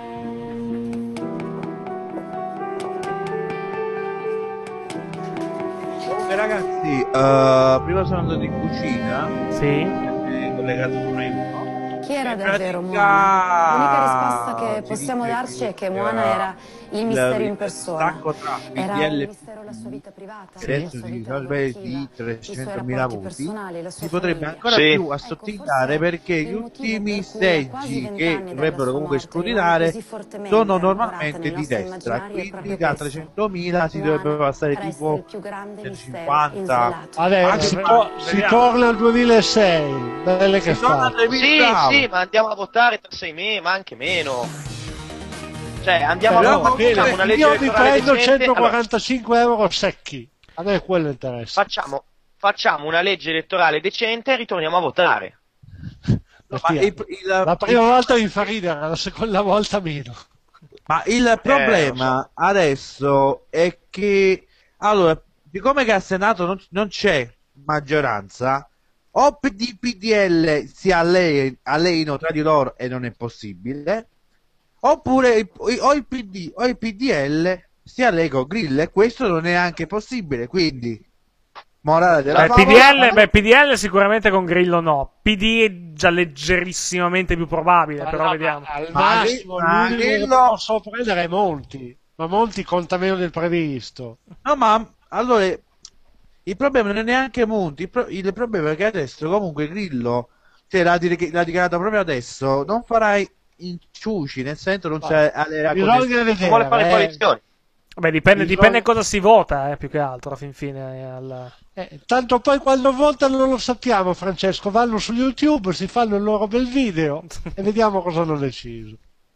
Comunque ragazzi, uh, prima sono andato in cucina. Sì. È collegato con uno. Chi era davvero Moana? L'unica risposta che possiamo darci è che Moana era il mistero in persona. Era il mistero la sua vita privata, adesso si risolve di trecentomila voti. Si potrebbe ancora sì. più assottigliare perché gli ultimi seggi che dovrebbero comunque scrutinare sono normalmente di destra, quindi da trecentomila si dovrebbe passare tipo centocinquanta. Adesso si, to si torna al duemilasei, belle che fa. Sì, sì, ma andiamo a votare tra sei mesi, ma anche meno. Cioè, andiamo Però, a fare una legge io elettorale mi prendo decente. centoquarantacinque allora, euro secchi. A me quello interessa. Facciamo, facciamo una legge elettorale decente e ritorniamo a votare. No, ma il, il, la prima il, volta mi fa ridere, la seconda volta meno. Ma il problema eh, so. adesso è che, allora, siccome che al Senato non, non c'è maggioranza, o P D P D L si alleino tra di loro e non è possibile, oppure o il P D o il P D L si allega Grillo e questo non è anche possibile, quindi morale della beh, P D L, beh, P D L sicuramente con Grillo no, P D è già leggerissimamente più probabile, ma però no, vediamo. Al massimo l'unico che posso prendere è Monti, ma Monti conta meno del previsto. No, ma allora il problema non è neanche Monti, il, pro il problema è che adesso comunque Grillo, cioè l'ha dichiarato proprio adesso, non farai inciuci, nel senso non c'è alle vuole fare eh. coalizioni. Beh, dipende, dipende cosa si vota, eh, più che altro, alla fin fine. Alla... Eh, tanto poi quando votano non lo sappiamo, Francesco, vanno su YouTube, si fanno il loro bel video e vediamo cosa hanno deciso.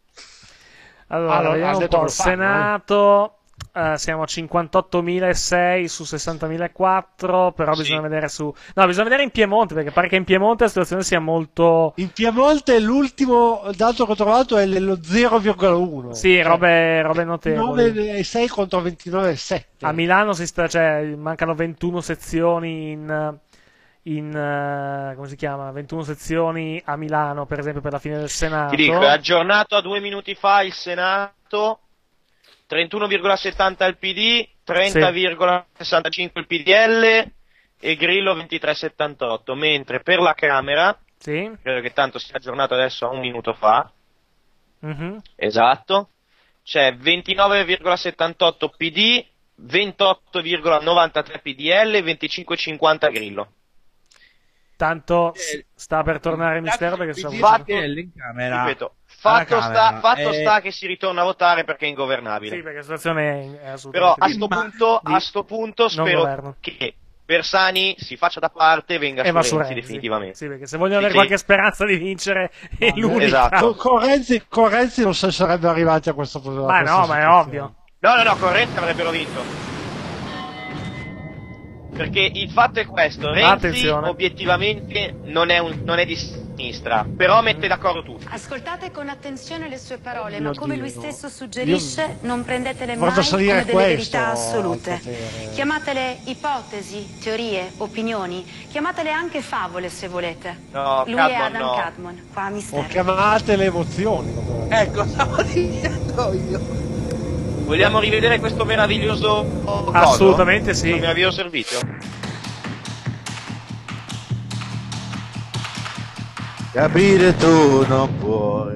Allora, allora vediamo un po', il Senato... Uh, siamo a cinquantottomila sei su sessantamila quattro, però sì. bisogna vedere su no bisogna vedere in Piemonte, perché pare che in Piemonte la situazione sia molto... In Piemonte l'ultimo dato che ho trovato è dello zero virgola uno, sì, cioè, robe, robe notevoli, nove virgola sei contro ventinove virgola sette. A Milano si sta, cioè, mancano ventuno sezioni in, in uh, come si chiama? ventuno sezioni a Milano, per esempio, per la fine del Senato. Ti dico, è aggiornato a due minuti fa il Senato, trentuno virgola settanta il P D, trenta virgola sessantacinque il P D L e Grillo ventitré virgola settantotto, mentre per la Camera, sì. credo che tanto sia aggiornato adesso a un minuto fa, mm-hmm. esatto, c'è ventinove virgola settantotto P D, ventotto virgola novantatré P D L e venticinque virgola cinquanta Grillo. Tanto sta per tornare il mistero perché si fatto, in camera, ripeto, fatto, sta, fatto e... sta che si ritorna a votare perché è ingovernabile. Sì, perché la situazione è assolutamente... Però a sto punto, a sto punto spero che Bersani si faccia da parte e venga e su Renzi, su Renzi definitivamente. Sì, perché se vogliono avere sì, qualche sì. speranza di vincere è no, l'unica. Esatto. Con Renzi, con Renzi non si sarebbero arrivati a questo punto. Ma no, ma è ovvio. No, no, no, con Renzi avrebbero vinto. Perché il fatto è questo, Renzi Attenzione. obiettivamente non è, un, non è di sinistra, però mette d'accordo tutti. Ascoltate con attenzione le sue parole, Mio ma come Dio. lui stesso suggerisce, Io... non prendetele mai come delle questo, verità assolute. Chiamatele ipotesi, teorie, opinioni, chiamatele anche favole se volete. No, lui Cadman, è Adam no. Cadman, qua a Mistero. O chiamatele emozioni. Ecco, stavo dicendo io. Vogliamo rivedere questo meraviglioso Assolutamente coso? sì. Questo meraviglioso servizio? Capire tu non puoi.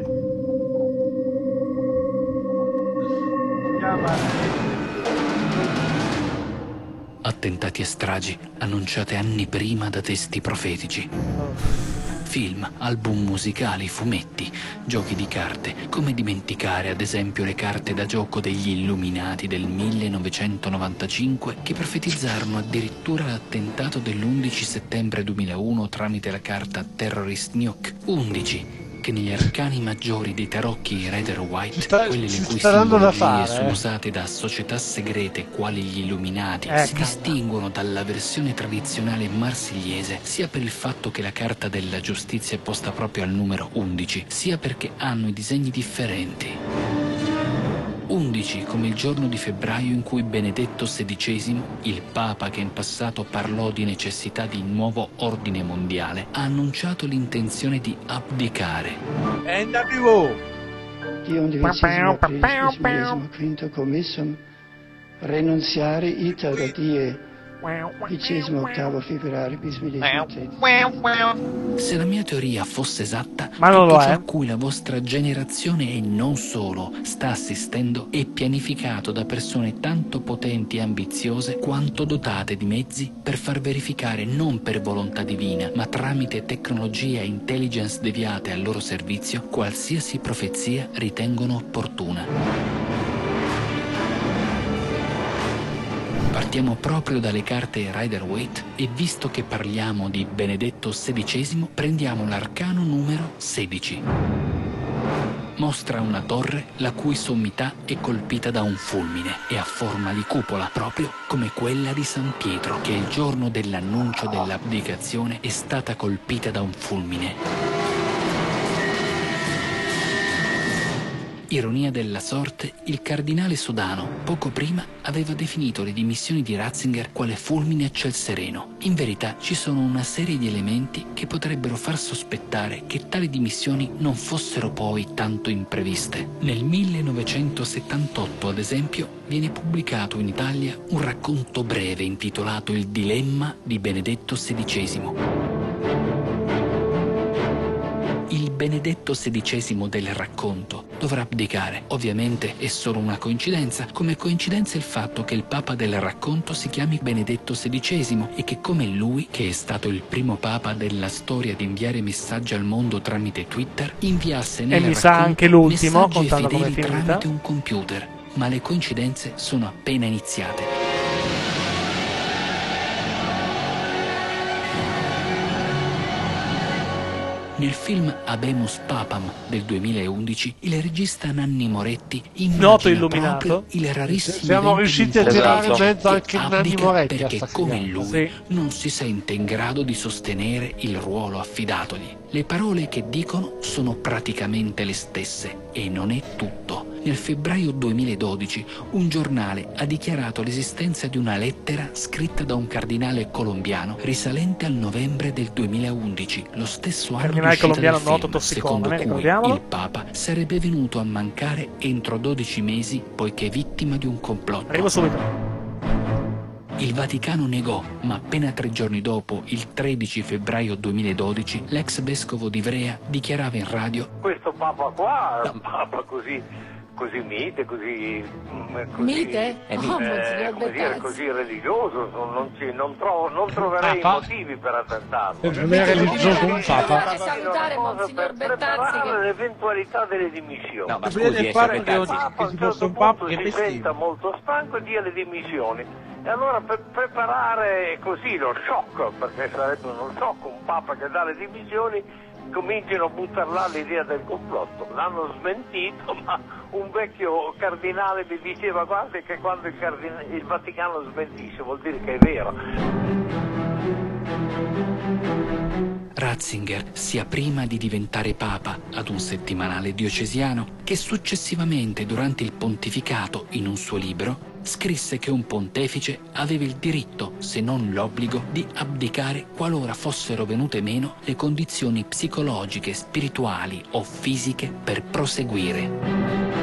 Attentati e stragi annunciate anni prima da testi profetici. Film, album musicali, fumetti, giochi di carte. Come dimenticare ad esempio le carte da gioco degli Illuminati del millenovecentonovantacinque che profetizzarono addirittura l'attentato dell'undici settembre duemilauno tramite la carta Terrorist Nuke. undici che negli arcani maggiori dei tarocchi Rider White, sta, quelle le cui simbologie fare, sono eh. usate da società segrete quali gli Illuminati, eh, si distinguono dalla versione tradizionale marsigliese sia per il fatto che la carta della giustizia è posta proprio al numero undici, sia perché hanno i disegni differenti. undici come il giorno di febbraio in cui Benedetto sedicesimo, il Papa che in passato parlò di necessità di nuovo ordine mondiale, ha annunciato l'intenzione di abdicare. N W Die undivizismo prismismo quinto commissum renunziare ita da die vicesimo ottavo febbraio bismillisimo. Se la mia teoria fosse esatta, Ma non tutto lo ciò è. a cui la vostra generazione e non solo sta assistendo è pianificato da persone tanto potenti e ambiziose quanto dotate di mezzi per far verificare non per volontà divina, ma tramite tecnologia e intelligence deviate al loro servizio, qualsiasi profezia ritengono opportuna. Partiamo proprio dalle carte Rider-Waite e visto che parliamo di Benedetto sedicesimo, prendiamo l'arcano numero sedici. Mostra una torre la cui sommità è colpita da un fulmine e ha forma di cupola, proprio come quella di San Pietro, che il giorno dell'annuncio dell'abdicazione è stata colpita da un fulmine. Ironia della sorte, il cardinale Sodano poco prima aveva definito le dimissioni di Ratzinger quale fulmine a ciel sereno. In verità ci sono una serie di elementi che potrebbero far sospettare che tali dimissioni non fossero poi tanto impreviste. Nel millenovecentosettantotto, ad esempio, viene pubblicato in Italia un racconto breve intitolato Il dilemma di Benedetto sedicesimo. Il Benedetto sedicesimo del racconto dovrà abdicare. Ovviamente è solo una coincidenza, come coincidenza il fatto che il Papa del racconto si chiami Benedetto sedicesimo e che come lui, che è stato il primo Papa della storia ad inviare messaggi al mondo tramite Twitter, inviasse nel e mi sa anche l'ultimo, messaggi contando come fedeli è finita. tramite un computer. Ma le coincidenze sono appena iniziate. Nel film Habemus Papam del duemilaundici, il regista Nanni Moretti Noto immagina illuminato. proprio il rarissimo Siamo riusciti a tirare in mezzo anche Nanni abdica Moretti a perché sta come figata. lui Sì. non si sente in grado di sostenere il ruolo affidatogli. Le parole che dicono sono praticamente le stesse e non è tutto. Nel febbraio duemiladodici un giornale ha dichiarato l'esistenza di una lettera scritta da un cardinale colombiano risalente al novembre del duemilaundici, lo stesso anno di Cardinale uscita colombiano del noto film, tossicone, secondo cui ricordiamolo. il Papa sarebbe venuto a mancare entro dodici mesi poiché vittima di un complotto. Arrivo subito. Il Vaticano negò, ma appena tre giorni dopo, il tredici febbraio duemiladodici, l'ex vescovo di Ivrea dichiarava in radio: questo Papa qua è un Papa così così mite, così... così mite? Eh, Oh, eh, come dire, così religioso, non, non, ci, non, trovo, non troverei Papa? motivi per attentarlo. Per non è religioso un Papa? salutare Monsignor Bettazzi che... l'eventualità delle dimissioni. No, ma scusi, eh, signor Bettazzi, il Papa a un certo punto si senta molto stanco e dia le dimissioni. E allora per preparare così lo shock, perché sarebbe uno shock, un Papa che dà le dimissioni, cominciano a buttare là l'idea del complotto. L'hanno smentito, ma un vecchio cardinale mi diceva guarda che quando il, cardina- il Vaticano smentisce vuol dire che è vero. Ratzinger, sia prima di diventare papa ad un settimanale diocesano, che successivamente durante il pontificato in un suo libro, scrisse che un pontefice aveva il diritto, se non l'obbligo, di abdicare qualora fossero venute meno le condizioni psicologiche, spirituali o fisiche per proseguire.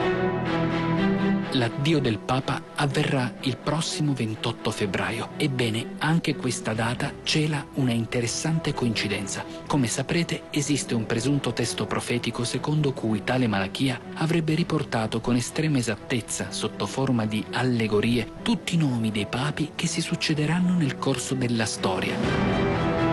L'addio del Papa avverrà il prossimo ventotto febbraio. Ebbene, anche questa data cela una interessante coincidenza. Come saprete, esiste un presunto testo profetico secondo cui tale Malachia avrebbe riportato con estrema esattezza, sotto forma di allegorie, tutti i nomi dei papi che si succederanno nel corso della storia.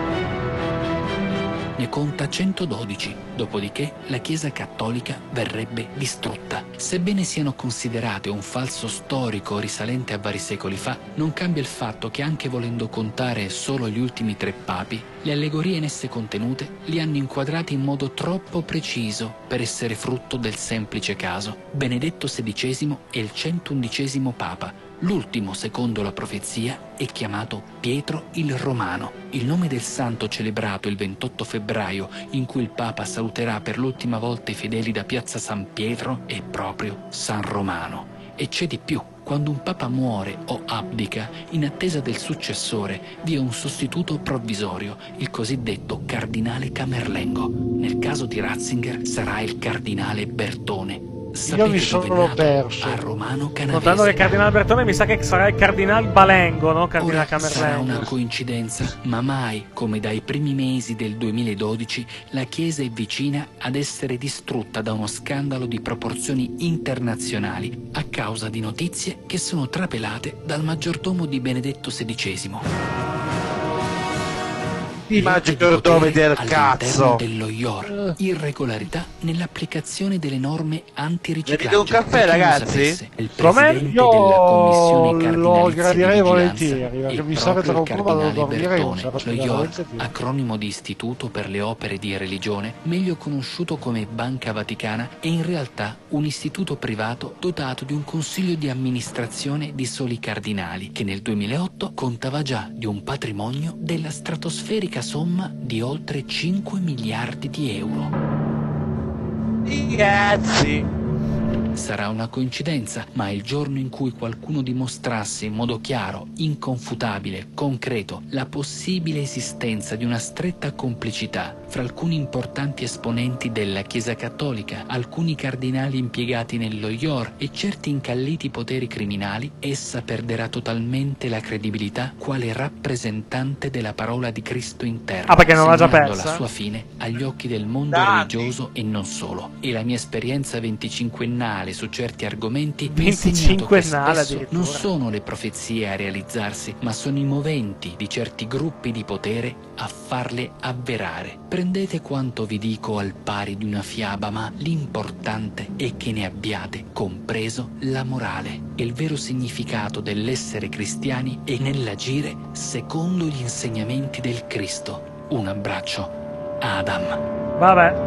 Ne conta centododici, dopodiché la Chiesa cattolica verrebbe distrutta. Sebbene siano considerate un falso storico risalente a vari secoli fa, non cambia il fatto che anche volendo contare solo gli ultimi tre papi, le allegorie in esse contenute li hanno inquadrati in modo troppo preciso per essere frutto del semplice caso. Benedetto sedicesimo è il centoundicesimo papa. L'ultimo, secondo la profezia, è chiamato Pietro il Romano, il nome del santo celebrato il ventotto febbraio, in cui il Papa saluterà per l'ultima volta i fedeli da piazza San Pietro, è proprio San Romano. E c'è di più. Quando un Papa muore o abdica, in attesa del successore, vi è un sostituto provvisorio, il cosiddetto cardinale camerlengo. Nel caso di Ratzinger sarà il cardinale Bertone. Io mi sono perso. A Romano Canavese. Contando che il cardinale Bertone mi sa che sarà il cardinale Balengo, no? Cardinale Camerlengo. Sarà una coincidenza, ma mai come dai primi mesi del duemiladodici la Chiesa è vicina ad essere distrutta da uno scandalo di proporzioni internazionali a causa di notizie che sono trapelate dal maggiordomo di Benedetto sedicesimo. Il maggiordomo del cazzo dello I O R, irregolarità nell'applicazione delle norme antiriciclaggio. Vedete un caffè, ragazzi? Come? Io lo gradirei volentieri, perché mi serve tra un po', vado a dormire. Lo I O R, acronimo di Istituto per le Opere di Religione, meglio conosciuto come Banca Vaticana, è in realtà un istituto privato dotato di un consiglio di amministrazione di soli cardinali, che nel duemilaotto contava già di un patrimonio della stratosferica somma di oltre cinque miliardi di euro. Ragazzi, sarà una coincidenza, ma il giorno in cui qualcuno dimostrasse in modo chiaro, inconfutabile, concreto, la possibile esistenza di una stretta complicità fra alcuni importanti esponenti della Chiesa Cattolica, alcuni cardinali impiegati nello I O R e certi incalliti poteri criminali, essa perderà totalmente la credibilità quale rappresentante della parola di Cristo in terra, ah, perché non l'ha già segnando persa? la sua fine agli occhi del mondo Dati. religioso e non solo. E la mia esperienza venticinquennale su certi argomenti venticinquennale non sono le profezie a realizzarsi, ma sono i moventi di certi gruppi di potere a farle avverare. Prendete quanto vi dico al pari di una fiaba, ma l'importante è che ne abbiate compreso la morale e il vero significato dell'essere cristiani e nell'agire secondo gli insegnamenti del Cristo. Un abbraccio, Adam. Vabbè.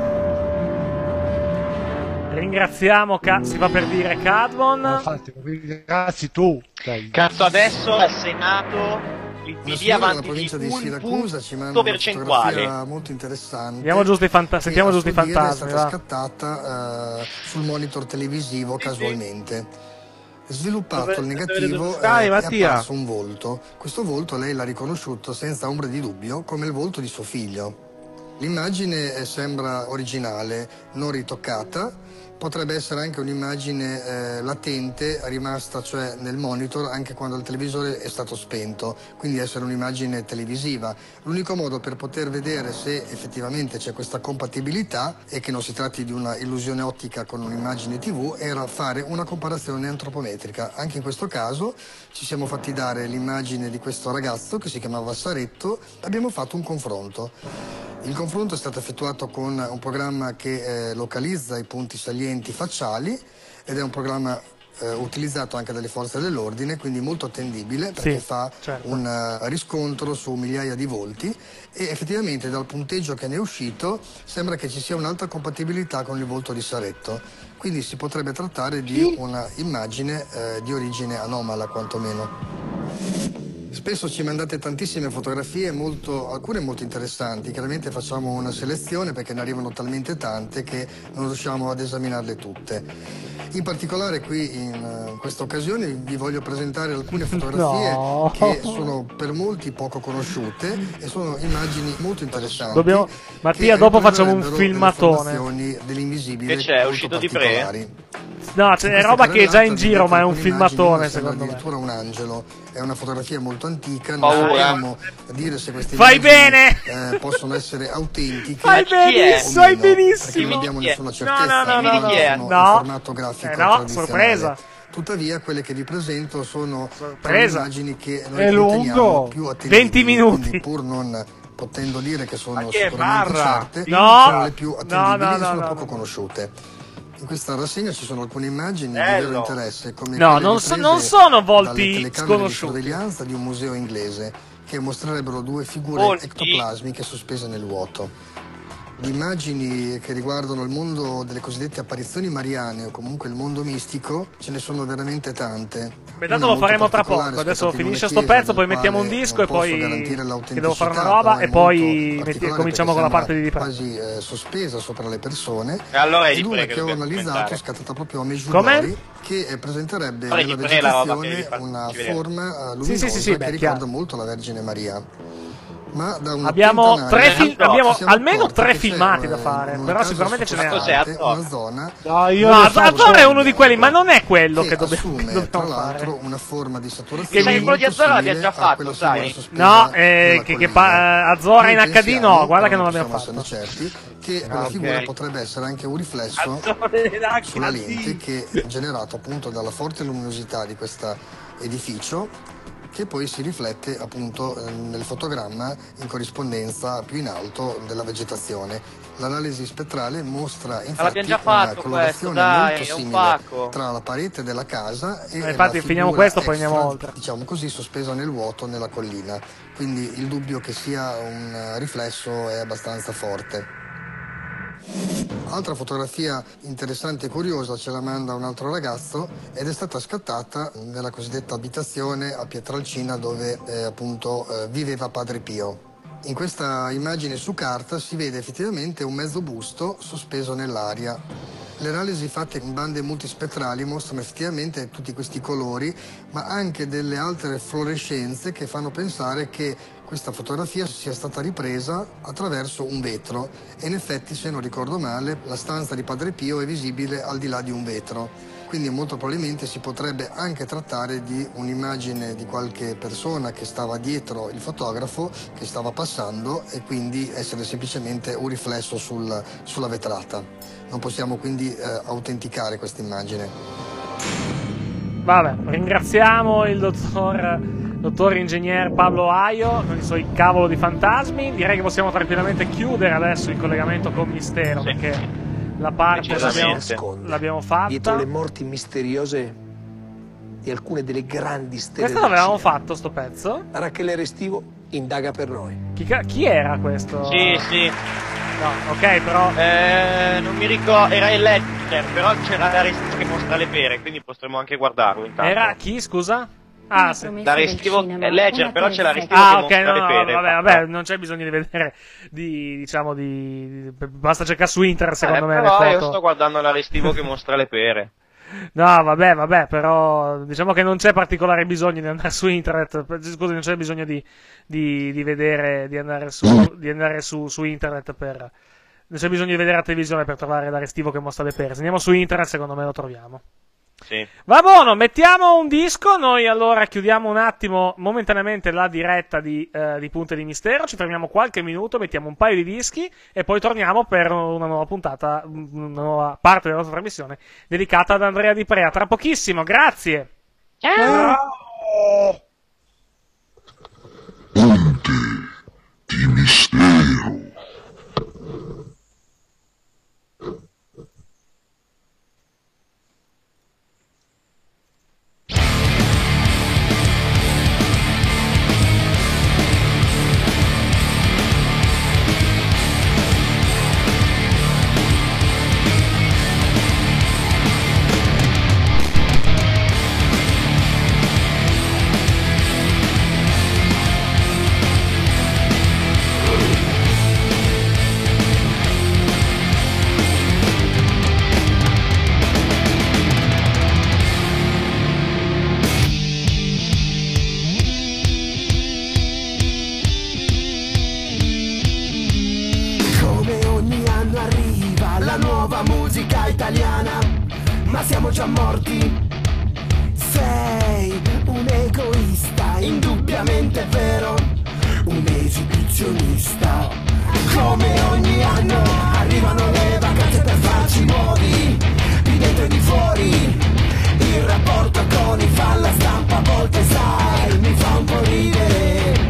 Ringraziamo, ca- si va per dire Cadmon. Infatti, ringrazi tu. Cazzo, adesso al Senato il P D avanti di un punto percentuale. Molto interessante. Sentiamo giusto i, fanta- sentiamo giusto i fantasmi. È stata scattata uh, sul monitor televisivo casualmente. Sviluppato dove, il negativo Dai, eh, è Mattia. apparso un volto. Questo volto lei l'ha riconosciuto senza ombra di dubbio come il volto di suo figlio. L'immagine sembra originale, non ritoccata. Potrebbe essere anche un'immagine eh, latente, rimasta cioè nel monitor anche quando il televisore è stato spento, quindi essere un'immagine televisiva. L'unico modo per poter vedere se effettivamente c'è questa compatibilità e che non si tratti di una illusione ottica con un'immagine tivù era fare una comparazione antropometrica. Anche in questo caso ci siamo fatti dare l'immagine di questo ragazzo che si chiamava Saretto, abbiamo fatto un confronto. Il confronto è stato effettuato con un programma che eh, localizza i punti salienti facciali ed è un programma eh, utilizzato anche dalle forze dell'ordine, quindi molto attendibile perché sì, fa certo. un uh, riscontro su migliaia di volti e effettivamente dal punteggio che ne è uscito sembra che ci sia un'alta compatibilità con il volto di Saretto, quindi si potrebbe trattare di una immagine eh, di origine anomala quantomeno. Spesso ci mandate tantissime fotografie, molto, alcune molto interessanti, chiaramente facciamo una selezione perché ne arrivano talmente tante che non riusciamo ad esaminarle tutte. In particolare qui in uh, questa occasione vi voglio presentare alcune fotografie no. che sono per molti poco conosciute e sono immagini molto interessanti. Dobbiamo... Mattia, dopo facciamo un filmatone. Dell'invisibile che c'è? È uscito di pre? No, c'è roba che è già in giro, ma è un filmatone secondo me. Addirittura un angelo, è una fotografia molto antica, non Paura. sappiamo dire se queste Fai immagini bene! eh, possono essere autentiche. Fai benissimo, fai benissimo! Perché non abbiamo nessuna certezza, no, no, no, no, no. sono in no. formato grafico eh no, tradizionale. sorpresa! Tuttavia quelle che vi presento sono sorpresa. immagini che noi è riteniamo più attendibili, venti minuti, quindi pur non potendo dire che sono che sicuramente barra? certe, no. sono le più attendibili no, no, e sono no, poco no. conosciute. In questa rassegna ci sono alcune immagini Bello. di vero interesse, come no, quelle non, so, riprese non sono dalle volti telecamere sconosciuti. di sorveglianza di un museo inglese che mostrerebbero due figure Volti. ectoplasmiche sospese nel vuoto. Di immagini che riguardano il mondo delle cosiddette apparizioni mariane o comunque il mondo mistico ce ne sono veramente tante. Beh, tanto lo faremo tra poco. Adesso finisce sto pezzo, poi mettiamo un disco e poi che devo fare una roba e poi metti, cominciamo con la parte di Dipre. Quasi eh, sospesa sopra le persone. E allora è ed di una Pre che che ho dobbiamo analizzato è commentare. scattata proprio a Medjugorje, che eh, presenterebbe Allora, nella di Pre la roba che vegetazione devi far- una ci vediamo. forma eh, luminosa Sì, sì, sì, sì, che beh, ricorda chiaro. molto la Vergine Maria. Ma da un Abbiamo, tre anni fil- abbiamo ci siamo almeno accorti tre che filmati c'è, da fare, eh, una però casa sicuramente ce n'è Cos'è, altri. Azor? una zona No, io No, ne so Azor solo- è uno di quelli, ma non è quello che che dobbiamo, assume che dobbiamo tra fare. l'altro una forma di saturazione Che mi- quello di Azor l'abbiamo simile già a fatto, quella sai? figura sospesa No, eh, nella che, che collina. pa- Azora in Noi H D pensiamo, no, guarda che però non l'abbiamo possiamo fatto. esserne certi, che Ah, quella ok. figura potrebbe essere anche un riflesso Azora sulla lente che è generato appunto dalla forte luminosità di questo edificio, che poi si riflette appunto eh, nel fotogramma in corrispondenza più in alto della vegetazione. L'analisi spettrale mostra infatti l'abbiamo già una fatto colorazione questo, dai, molto è un simile pacco. tra la parete della casa e Eh, infatti la finiamo figura questo, poi extra, andiamo oltre. diciamo così, sospesa nel vuoto nella collina. Quindi il dubbio che sia un eh, riflesso è abbastanza forte. Altra fotografia interessante e curiosa ce la manda un altro ragazzo ed è stata scattata nella cosiddetta abitazione a Pietralcina dove eh, appunto eh, viveva Padre Pio. In questa immagine su carta si vede effettivamente un mezzo busto sospeso nell'aria. Le analisi fatte in bande multispettrali mostrano effettivamente tutti questi colori, ma anche delle altre fluorescenze che fanno pensare che questa fotografia sia stata ripresa attraverso un vetro. E in effetti, se non ricordo male, la stanza di Padre Pio è visibile al di là di un vetro. Quindi molto probabilmente si potrebbe anche trattare di un'immagine di qualche persona che stava dietro il fotografo, che stava passando, e quindi essere semplicemente un riflesso sul, sulla vetrata. Non possiamo quindi eh, autenticare questa immagine. Vabbè, ringraziamo il dottor, dottor ingegner Pablo Aio con i suoi cavolo di fantasmi. Direi che possiamo tranquillamente chiudere adesso il collegamento con Mistero, Sì. perché la parte Cosa si l'abbiamo, nasconde l'abbiamo fatta. Dietro le morti misteriose di alcune delle grandi stelle Questo del l'avevamo cinema. fatto sto pezzo. Rachele Restivo indaga per noi. Chi, ca- chi era questo? Sì, sì. No, ok, però Eh, non mi ricordo, era il Ledger, però c'era la restivo che mostra le pere, quindi potremmo anche guardarlo intanto. era chi, scusa? Ah, sì. La restivo è Ledger, però c'è la restivo Ah, che ok, mostra no, le no, pere. vabbè, vabbè, non c'è bisogno di vedere, di, diciamo, di, di- basta cercare su internet, secondo Eh, me, le però foto. io sto guardando la restivo che mostra le pere. No, vabbè, vabbè, però diciamo che non c'è particolare bisogno di andare su internet. Scusi, non c'è bisogno di, di, di vedere, di andare, su, di andare su, su internet per. Non c'è bisogno di vedere la televisione per trovare l'Arestivo che mostra le perse. Andiamo su internet, secondo me lo troviamo. Sì. Va buono, mettiamo un disco. Noi allora chiudiamo un attimo momentaneamente la diretta di, eh, di Punte di Mistero. Ci fermiamo qualche minuto, mettiamo un paio di dischi e poi torniamo per una nuova puntata, una nuova parte della nostra trasmissione dedicata ad Andrea Di Prea. Tra pochissimo, grazie. Ciao. Punte di Mistero. Italiana, ma siamo già morti. Sei un egoista, indubbiamente vero, un esibizionista. Come ogni anno arrivano le vacanze per farci nuovi, di dentro e di fuori. Il rapporto con i fan, la stampa a volte sai, mi fa un po' ridere.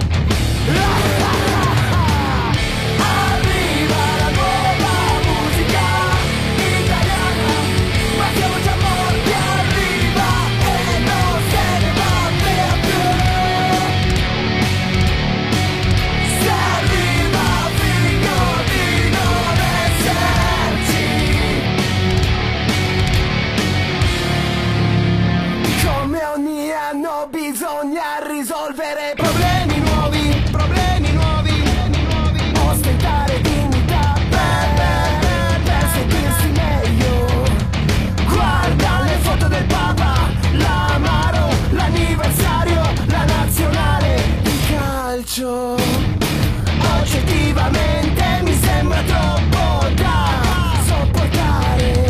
Bisogna risolvere problemi nuovi, problemi nuovi, ostentare dignità per, per, per sentirsi meglio. Guarda le foto del Papa, l'Amaro, l'anniversario, la nazionale di calcio. Oggettivamente mi sembra troppo da sopportare.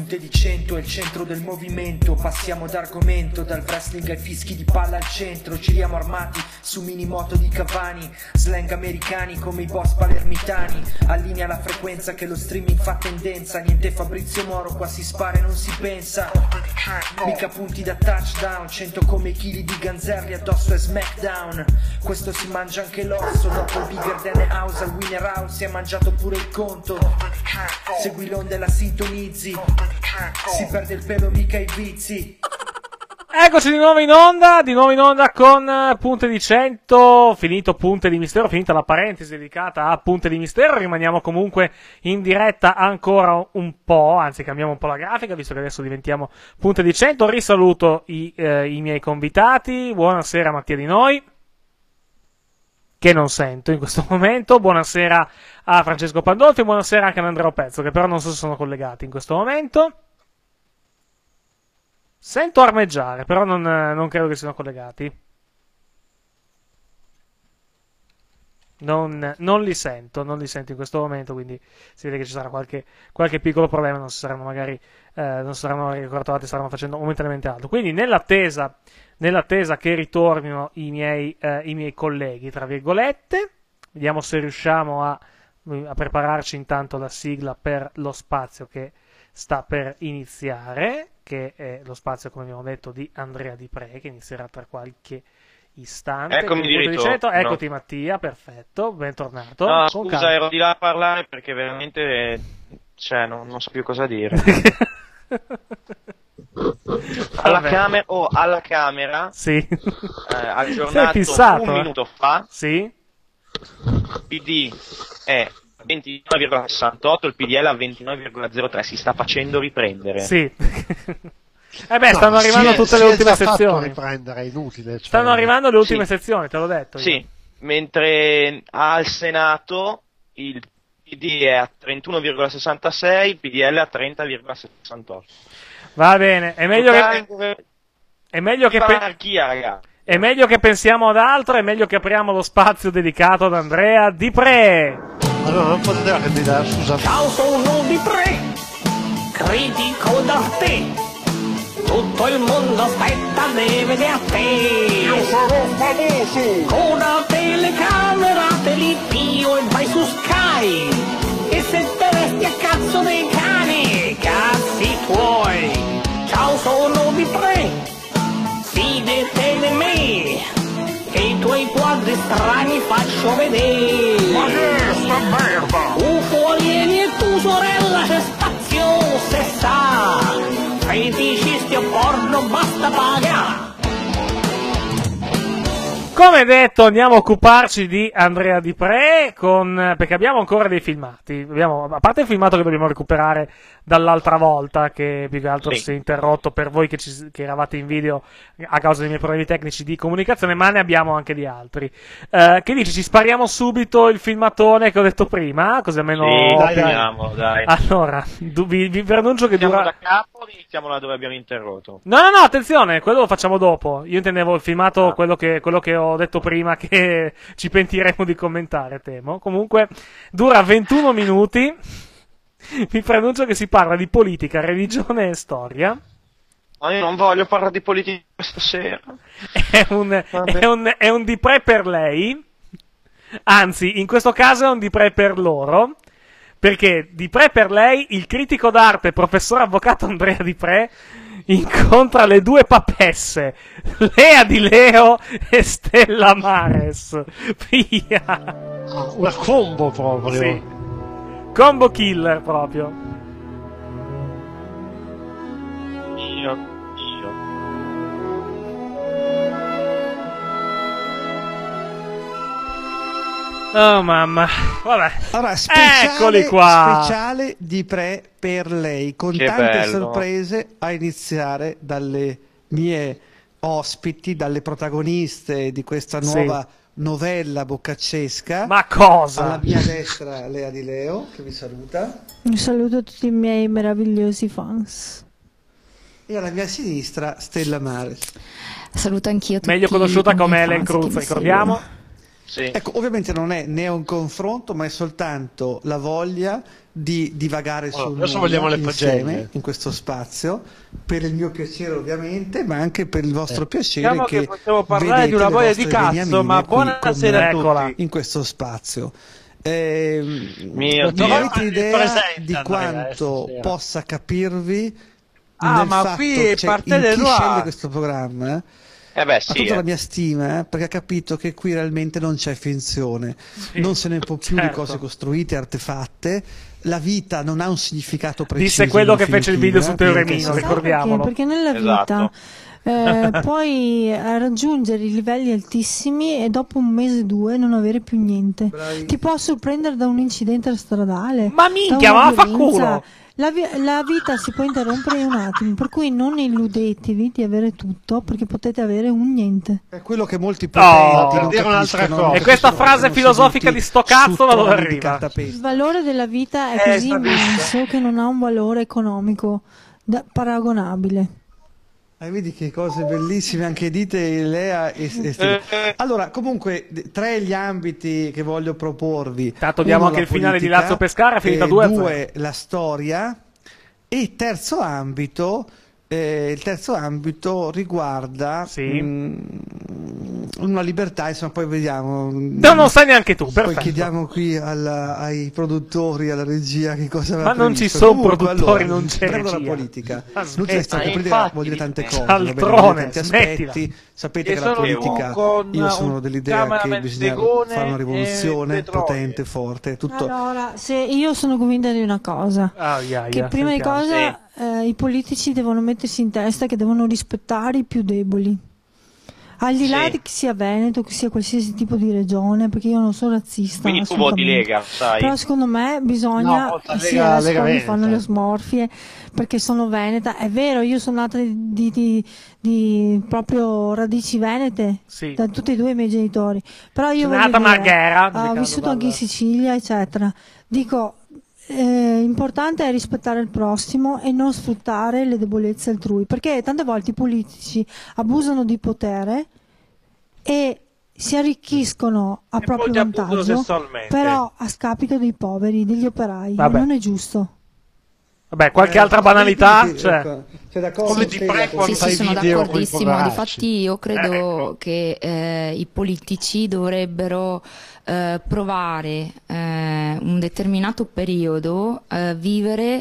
punte di cento è il centro del movimento. Passiamo d'argomento, dal wrestling ai fischi di palla al centro. Giriamo armati su minimoto di Cavani, slang americani come i boss palermitani. Allinea la frequenza che lo streaming fa tendenza. Niente Fabrizio Moro, qua si spara e non si pensa. Mica punti da touchdown, cento come i chili di Ganzerli addosso e SmackDown. Questo si mangia anche l'osso, dopo il bigger than the house al winner house si è mangiato pure il conto. Segui l'onda e la sintonizzi, si perde il pelo mica i vizi. Eccoci di nuovo in onda, di nuovo in onda con Punte di cento, finito Punte di Mistero, finita la parentesi dedicata a Punte di Mistero, rimaniamo comunque in diretta ancora un po', anzi cambiamo un po' la grafica, visto che adesso diventiamo Punte di cento, risaluto i, eh, i miei convitati, buonasera Mattia Di Noi, che non sento in questo momento, buonasera a Francesco Pandolfi, buonasera anche ad Andrea Pezzo, che però non so se sono collegati in questo momento. Sento armeggiare, però non, non credo che siano collegati. Non, non li sento, non li sento in questo momento, quindi si vede che ci sarà qualche, qualche piccolo problema, non si saranno magari, eh, non si saranno magari ricordati, staranno facendo momentaneamente altro. Quindi nell'attesa, nell'attesa che ritornino i miei, eh, i miei colleghi, tra virgolette, vediamo se riusciamo a, a prepararci intanto la sigla per lo spazio che sta per iniziare, che è lo spazio, come abbiamo detto, di Andrea Di Pre, che inizierà tra qualche istante. Eccomi di ritorno. Eccoti Mattia, perfetto, bentornato. No, scusa, ero di là a parlare perché veramente, cioè, non, non so più cosa dire. alla, camera, oh, alla Camera, sì. eh, aggiornato fissato, un eh? minuto fa, sì. il P D è ventinove virgola sessantotto, il P D L a ventinove virgola zero tre, si sta facendo riprendere. Sì. Eh beh, stanno no, arrivando è, tutte le ultime sezioni. Riprendere, è inutile. Cioè... Stanno arrivando le ultime sì. sezioni, te l'ho detto. Io. Sì, mentre al Senato il P D è a trentuno virgola sessantasei, il P D L a trenta virgola sessantotto. Va bene, è meglio che... È meglio che... Pe... ragazzi. È meglio che pensiamo ad altro, è meglio che apriamo lo spazio dedicato ad Andrea Di Pre. Allora non poteva candidare, scusa. Ciao, sono Di Pre, critico d'arte. Tutto il mondo aspetta e vede a te. Io sarò famoso. Con una telecamera te li pio e vai su Sky. E se te resti a cazzo dei cani, cazzi tuoi. Ciao, sono Di Pre, fidate di me, che i tuoi quadri strani faccio vedere. Ma che è sta merda? UFO alieni e tu sorella c'è spazio, se sa. Feticisti o porno basta pagare. Come detto, andiamo a occuparci di Andrea Di Pre, con, perché abbiamo ancora dei filmati. Abbiamo, a parte il filmato che dobbiamo recuperare dall'altra volta, che più che altro sì. si è interrotto per voi che, ci, che eravate in video a causa dei miei problemi tecnici di comunicazione, ma ne abbiamo anche di altri. Uh, che dici, ci spariamo subito il filmatone che ho detto prima? Così almeno... Sì, dai, dai. dai. Allora, du, vi, vi annuncio che iniziamo dura... da capo o iniziamo da dove abbiamo interrotto? No, no, no, attenzione, quello lo facciamo dopo. Io intendevo il filmato, ah. quello, che, quello che ho detto prima, che ci pentiremo di commentare, temo. Comunque, dura ventuno minuti. Vi preannuncio che si parla di politica, religione e storia. Ma io non voglio parlare di politica questa sera. È un, è un, è un Di Pre per lei. Anzi, in questo caso è un Di Pre per loro. Perché Di Pre per lei, il critico d'arte, professor avvocato Andrea Di Pre, incontra le due papesse, Lea Di Leo e Stella Mares. Via. Una combo proprio. Sì. Combo killer proprio. Io, io. Oh mamma, vabbè. Allora, speciale, eccoli qua. Speciale Di Pre per lei, con che tante bello. sorprese, a iniziare dalle mie ospiti, dalle protagoniste di questa nuova sì. novella boccaccesca. Ma cosa? Alla mia destra Lea Di Leo, che vi saluta. Un saluto a tutti i miei meravigliosi fans. E alla mia sinistra Stella Mares. Saluto anch'io tutti. Meglio conosciuta come Ellen Cruz, ricordiamo. Sì. Ecco, ovviamente non è né un confronto, ma è soltanto la voglia di divagare Allora, sul adesso nulla vogliamo le insieme pagelle. in questo spazio, per il mio piacere ovviamente, ma anche per il vostro Eh. piacere, Diciamo che che possiamo parlare vedete di una le voglia vostre di cazzo, beniamine ma qui buonasera con a me tutti. in questo spazio. Eh, Mio non Dio. avete idea Presenta, di Andrea, quanto stasera. possa capirvi Ah, nel ma fatto, qui è cioè, parte in del chi noir. sceglie questo programma, eh, Eh beh, ha sì. tutta eh. la mia stima, eh, perché ha capito che qui realmente non c'è finzione, Sì, non se ne può più di certo. cose costruite, artefatte, la vita non ha un significato preciso. Disse quello in che fece il video su definitiva, Teoremino, perché- ricordiamolo. Perché, perché nella Esatto. vita eh, puoi eh, raggiungere i livelli altissimi e dopo un mese o due non avere più niente. Ti può sorprendere da un incidente stradale. Ma da minchia, una ma fa violenza. culo! La, vi- la vita si può interrompere in un attimo, per cui non illudetevi di avere tutto, perché potete avere un niente. È quello che molti Oh, potenti per non dire un'altra capiscono, cosa. non E questa capiscono, frase sono filosofica seduti di sto cazzo su da dove toni di arriva? cartapesta. Il valore della vita è Eh, così sta vista. immenso che non ha un valore economico da- paragonabile. Eh, vedi che cose bellissime anche dite Lea e, e Steve. Allora, comunque, d- tre gli ambiti che voglio proporvi. Tanto diamo Uno, anche la il finale di politica, Lazio Pescara, è finita eh, due a due, la storia, e terzo ambito, eh, il terzo ambito riguarda Sì. mm, una libertà, insomma, poi vediamo. No, non sai neanche tu, Poi perfetto. chiediamo qui alla- ai produttori, alla regia, che cosa aveva Ma non ci previsto. sono Comunque, produttori, allora, non c'è tornando alla regia. politica. Ma L'utile smetti. sta- Ma la politica infatti, vuol dire tante cose, cialtrone, va bene, vuol dire tanti smettila. aspetti. Sapete E che la sono politica, con io sono un dell'idea che cameraman bisogna zegone fare una rivoluzione e petrolio. potente, forte, tutto. Allora, se io sono convinta di una cosa, Ah, ia, ia, che prima di sentiamo. cosa eh, i politici devono mettersi in testa che devono rispettare i più deboli. Al di là Sì. di chi sia Veneto, che sia qualsiasi tipo di regione, perché io non sono razzista. Quindi tu voti assolutamente. Lega, sai. Però secondo me bisogna, No, vota sì, Lega- adesso Lega qua mi Veneta. fanno le smorfie perché sono veneta. È vero, io sono nata di, di- di- di proprio radici venete, Sì. da tutti e due i miei genitori. Però io Sono voglio nata a dire, Marghera, ho giocando vissuto anche in dal- Sicilia, eccetera. Dico, eh, importante è rispettare il prossimo e non sfruttare le debolezze altrui, perché tante volte i politici abusano di potere e si arricchiscono a E proprio poi ti abusano vantaggio, sessualmente. però a scapito dei poveri, degli operai. Vabbè. E non è giusto. Vabbè, qualche Eh, altra banalità? sì, Cioè, ecco, sei d'accordo? Come ti Sei prego, d'accordo? Sì, fai sì, sono video coi d'accordissimo. poracci. Difatti io credo Eh, ecco. che eh, i politici dovrebbero eh, provare eh, un determinato periodo a vivere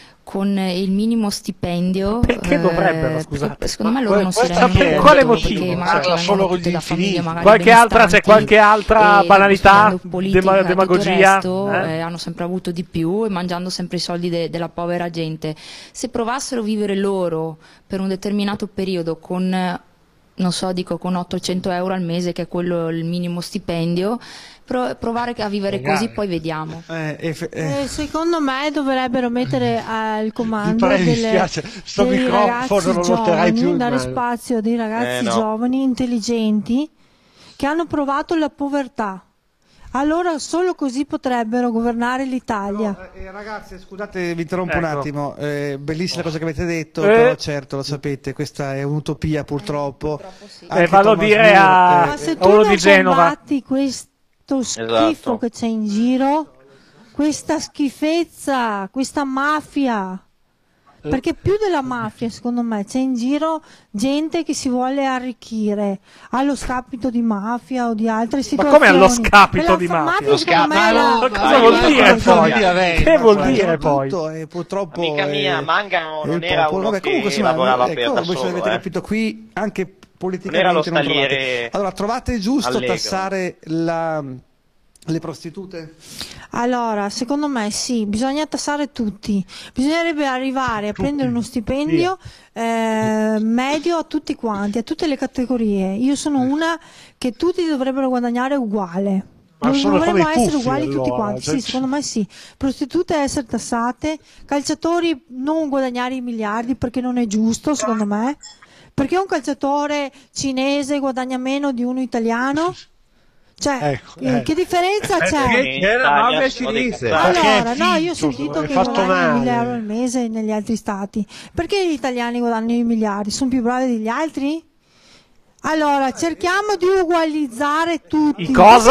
con il minimo stipendio. Perché eh, dovrebbero, scusate? perché Secondo me Ma loro non si questa rendono per conto quale perché motivo? magari Parla solo vengono con tutte gli da famiglie infiniti. magari qualche altra, c'è benestanti qualche altra e banalità, facendo politica, dema- tutto il demagogia? resto, Eh? eh, hanno sempre avuto di più e mangiando sempre i soldi de- della povera gente. Se provassero a vivere loro per un determinato periodo con, eh, non so, dico con ottocento euro al mese, che è quello il minimo stipendio, pro- provare a vivere Magari. così, poi vediamo. Eh, eh, eh. Eh, secondo me dovrebbero mettere al comando Mi pare, mi delle, spiace, sto dei microfono ragazzi non lo terrai più giovani, in dare mano. spazio a dei ragazzi Eh, no. giovani, intelligenti, che hanno provato la povertà. Allora solo così potrebbero governare l'Italia. Eh, ragazzi, scusate, vi interrompo un Ecco. attimo. Eh, bellissima cosa che avete detto, Eh. però certo, lo sapete, questa è un'utopia purtroppo. Anche Eh, fallo Thomas dire More, a- eh, Ma se a tu uno non di Genova. combatti questo schifo Esatto. che c'è in giro, questa schifezza, questa mafia, perché più della mafia secondo me c'è in giro gente che si vuole arricchire allo scapito di mafia o di altre Ma situazioni. come allo scapito Quella di fa- mafia? Lo secondo me è scapito? la- Ma cosa Vai, vuol vai, dire vai, poi? vai, vai, Che vuol vai, dire poi? Tutto, e purtroppo Amica mia, eh, Mangano il non era popolo. uno Vabbè, comunque, che insomma, lavorava ecco, per da voi ce solo, l'avete eh. capito qui, anche Non era lo politicamente non trovate. stagliere Allora, trovate giusto allegro. tassare la, le prostitute? Allora, secondo me sì, bisogna tassare tutti. Bisognerebbe arrivare a prendere uno stipendio eh, medio a tutti quanti, a tutte le categorie. Io sono una che tutti dovrebbero guadagnare uguale. Ma Non sono dovremmo come i essere puffi, uguali tutti allora, quanti. cioè- Sì, secondo me sì. Prostitute essere tassate, calciatori non guadagnare i miliardi perché non è giusto, secondo me. Perché un calciatore cinese guadagna meno di uno italiano? Cioè, Ecco, eh, eh. che differenza c'è? Perché c'è la mafia cinese. Allora, no, io ho finto, sentito è che fatto guadagnano mille male. euro al mese negli altri stati. Perché gli italiani guadagnano i miliardi? Sono più bravi degli altri? Allora, cerchiamo di ugualizzare tutti. I cosa?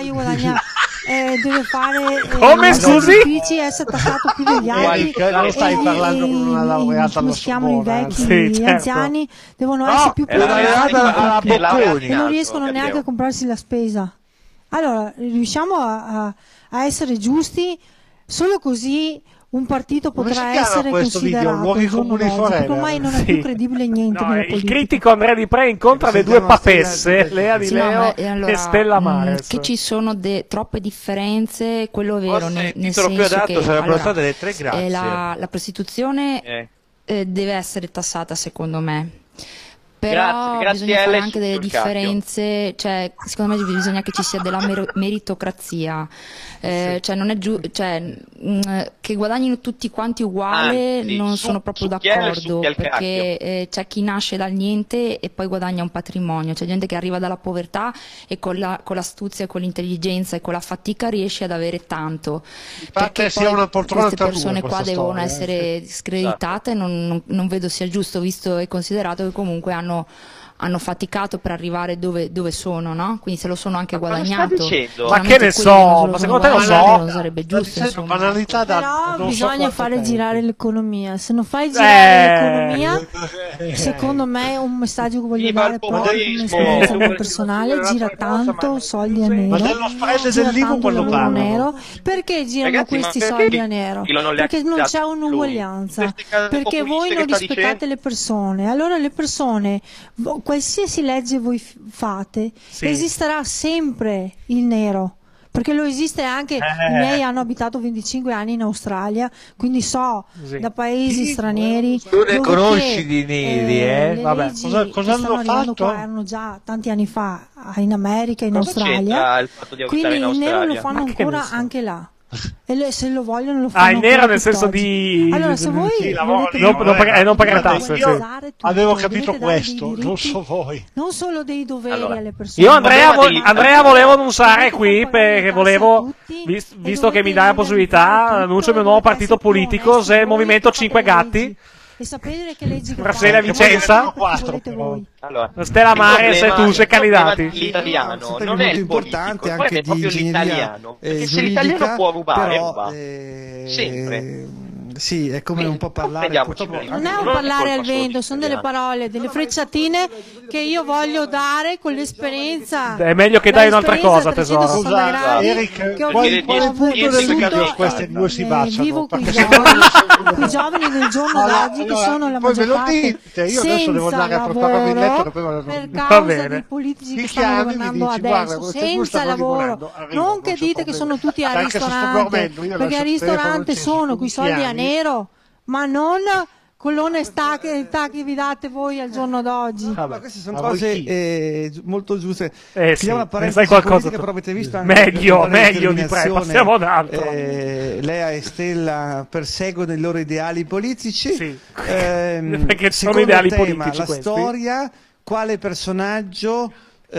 Eh, deve fare eh, come scusi? Difficili essere tassato più degli altri. Non stai e, parlando e, con una laureata alla come si chiamano i Sorbona. vecchi, Sì, gli certo. anziani devono No, essere più è la laureata alla Bocconi. e non riescono neanche a comprarsi la spesa. Allora, riusciamo a, a, a essere giusti, solo così un partito Come potrà si chiama essere questo video? considerato Luoghi il giorno comuni d'oggi, forever? perché ormai non è Sì. più credibile niente No, nella il politica. critico Andrea Di Pre incontra le due papesse, Lea Di Sì, no, Leo ma, e, allora, e Stella mh, Mares. che ci sono de- troppe differenze, quello è vero, Forse nel, il nel titolo più senso adatto che sarebbero allora, state le tre grazie. eh, la, la prostituzione Eh. eh, deve essere tassata secondo me. Però Grazie, grazie bisogna fare Alex anche delle sul cambio. differenze, cioè secondo me bisogna che ci sia della mer- meritocrazia, eh, cioè non è giusto, cioè, mh, che guadagnino tutti quanti uguale, Anzi, non su- sono proprio succhiale e d'accordo, succhia il perché eh, c'è chi nasce dal niente e poi guadagna un patrimonio, c'è gente che arriva dalla povertà e con, la, con l'astuzia, con l'intelligenza e con la fatica riesce ad avere tanto. Perché sia poi una poltrona queste per due persone qua questa devono storia, eh. essere screditate, non, non, non vedo sia giusto, visto e considerato che comunque hanno hanno faticato per arrivare dove, dove sono, no? Quindi se lo sono anche cosa guadagnato. sta dicendo? Ma che chiaramente ne quelli so, non se ma lo secondo te sono lo guadagnati, so? non sarebbe giusto, insomma. Banalità da Però non so bisogna quanto fare tempo. girare l'economia. Se non fai girare Eh. l'economia, secondo me un messaggio che voglio Viva dare il proprio come populismo! esperienza mia personale, gira tanto soldi a nero. Ma dello spread gira dell'I V U tanto quando lavoro parlano? nero. Perché girano Ragazzi, ma questi perché soldi a nero? chi non li ha Perché non dati c'è lui? un'uguaglianza. Queste case Perché voi populiste non che sta rispettate dicendo? le persone. Allora le persone, vo- qualsiasi legge voi f- fate, Sì. esisterà sempre il nero. Perché lo esiste anche, Eh. i miei hanno abitato venticinque anni in Australia, quindi so Sì. da paesi stranieri. Tu ne dove conosci che, di neri, eh? le Vabbè, leggi cosa- cosa che stanno hanno arrivando fatto? qua erano già tanti anni fa in America, in Cosa Australia. c'entra il fatto di abitare Quindi in il nero lo Australia? fanno Ma che ancora ne so. anche là. E le- se lo vogliono lo fanno Ah, il nero ancora nel senso tutt'oggi. di... Allora, se voi Sì, lavoro volete lì, Non- non pagare- eh, non pagare Guarda, tasse, io sì. avevo dovete capito dare dei questo, non diritti, so voi. non solo dei doveri Allora, alle persone. Io Andrea, Il vo- problema degli- Andrea volevo annunciare qui Dovete pagare perché le volevo, tasse a tutti vis- e visto che dovete mi dà la rendere possibilità, tutto, annuncio il mio dovete nuovo partito essere più politico, onesti se è il voi Movimento che fate cinque le Gatti. leggi. E sapete che leggi che Brasile a fate, Vicenza. perché volete voi. Allora, Stella il Mares e problema- tu sei il problema candidati. dell'italiano Settore non è molto il importante politico, il anche problema è di proprio ingegneria l'italiano. eh, Perché se giuridica, l'italiano può rubare, però, ruba. eh, Sempre. Sì, è come un po' parlare. prendiamoci purtroppo- per il Non è un Non è parlare colpa al solo vento, di sono delle italiani. parole, delle frecciatine che io voglio dare con l'esperienza. È meglio che dai un'altra L'esperienza cosa, a tesoro. trecentosessanta Scusa, gradi Eric, che ho qual- dire quale di punto esperienze del che video capita. queste due si eh, baciano? vivo con i Perché se giovani, no- i giovani del giorno Allora, d'oggi che allora, sono la poi maggior me lo parte dite, io adesso devo senza andare a prepararmi il letto, lavoro che poi vado a per dormire. Va causa bene. dei politici Ti che stanno chiami, mi governando dici, adesso, guarda, queste due senza stanno lavoro. lavorando, arrivo, Non non che c'è dite che problema. sono tutti al Anche se sto ristorante, dormendo, io perché lascio al il telefono ristorante acceso, sono tu quei mi soldi a chiami. nero, ma non con l'onestà che, età che vi date voi al giorno d'oggi. Ma queste sono Ma voi cose chi? eh, gi- molto giuste. Eh sì, Chiudiamo la ne parentesi sai qualcosa politica, tu. però avete visto anche Meglio, che meglio di Pre, determinazione, passiamo ad altro. eh, Lea e Stella perseguono i loro ideali politici. Sì. Ehm, Perché sono secondo ideali tema, politici la questi. storia, quale personaggio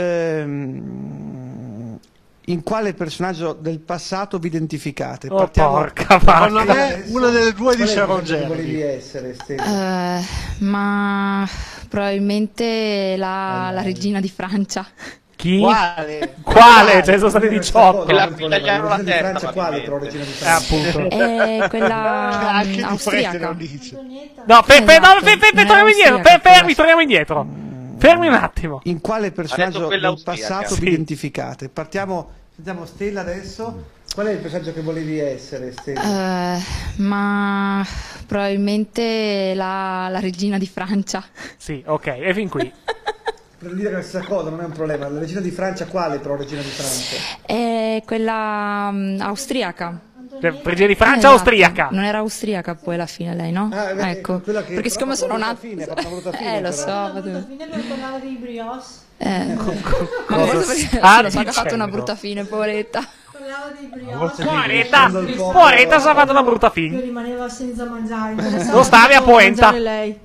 ehm, in quale personaggio del passato vi identificate? Oh, porca Secondo vacca. me una delle due di Qual è il Sharon personaggio che volevi Jerry. essere, Stella? Eh, ma probabilmente la, la regina di Francia. Chi? Quale? Quale? Ce ne sono stati diciotto. E la tagliarono la Regina di testa, Francia quale, però, Regina di Eh, Francia? appunto. È quella Anche mm, di Prete austriaca. lo dice. No, fe- fe- no, Esatto, fe- fe- non è torniamo indietro. austriaca, fe- fermi, quella. torniamo indietro. Fermi un attimo. In quale personaggio quella del austriaca. passato Sì. vi identificate? Partiamo, sentiamo Stella adesso. Qual è il personaggio che volevi essere, Stella? Eh, ma probabilmente la, la regina di Francia. Sì, ok, e fin qui. Per dire la stessa cosa, non è un problema. La regina di Francia quale, però, regina di Francia? È quella mm, austriaca. Regina di Francia Esatto. austriaca. Non era austriaca poi alla fine lei, no? Ah, beh, ecco. quella che Perché siccome però sono ha nata... fatto una brutta fine, ha fatto una brutta fine, Eh, lo però. so. vado- Fine lui parlava dei brioche. Eh, ma Cosa forse perché sta lo so che ha fatto dicendo? una brutta fine, poveretta. Parlava dei brioche. Forse Poveretta, sì, il poveretta si è fatta una brutta Che fine. rimaneva senza mangiare. Non stavi a Poenta. Lei.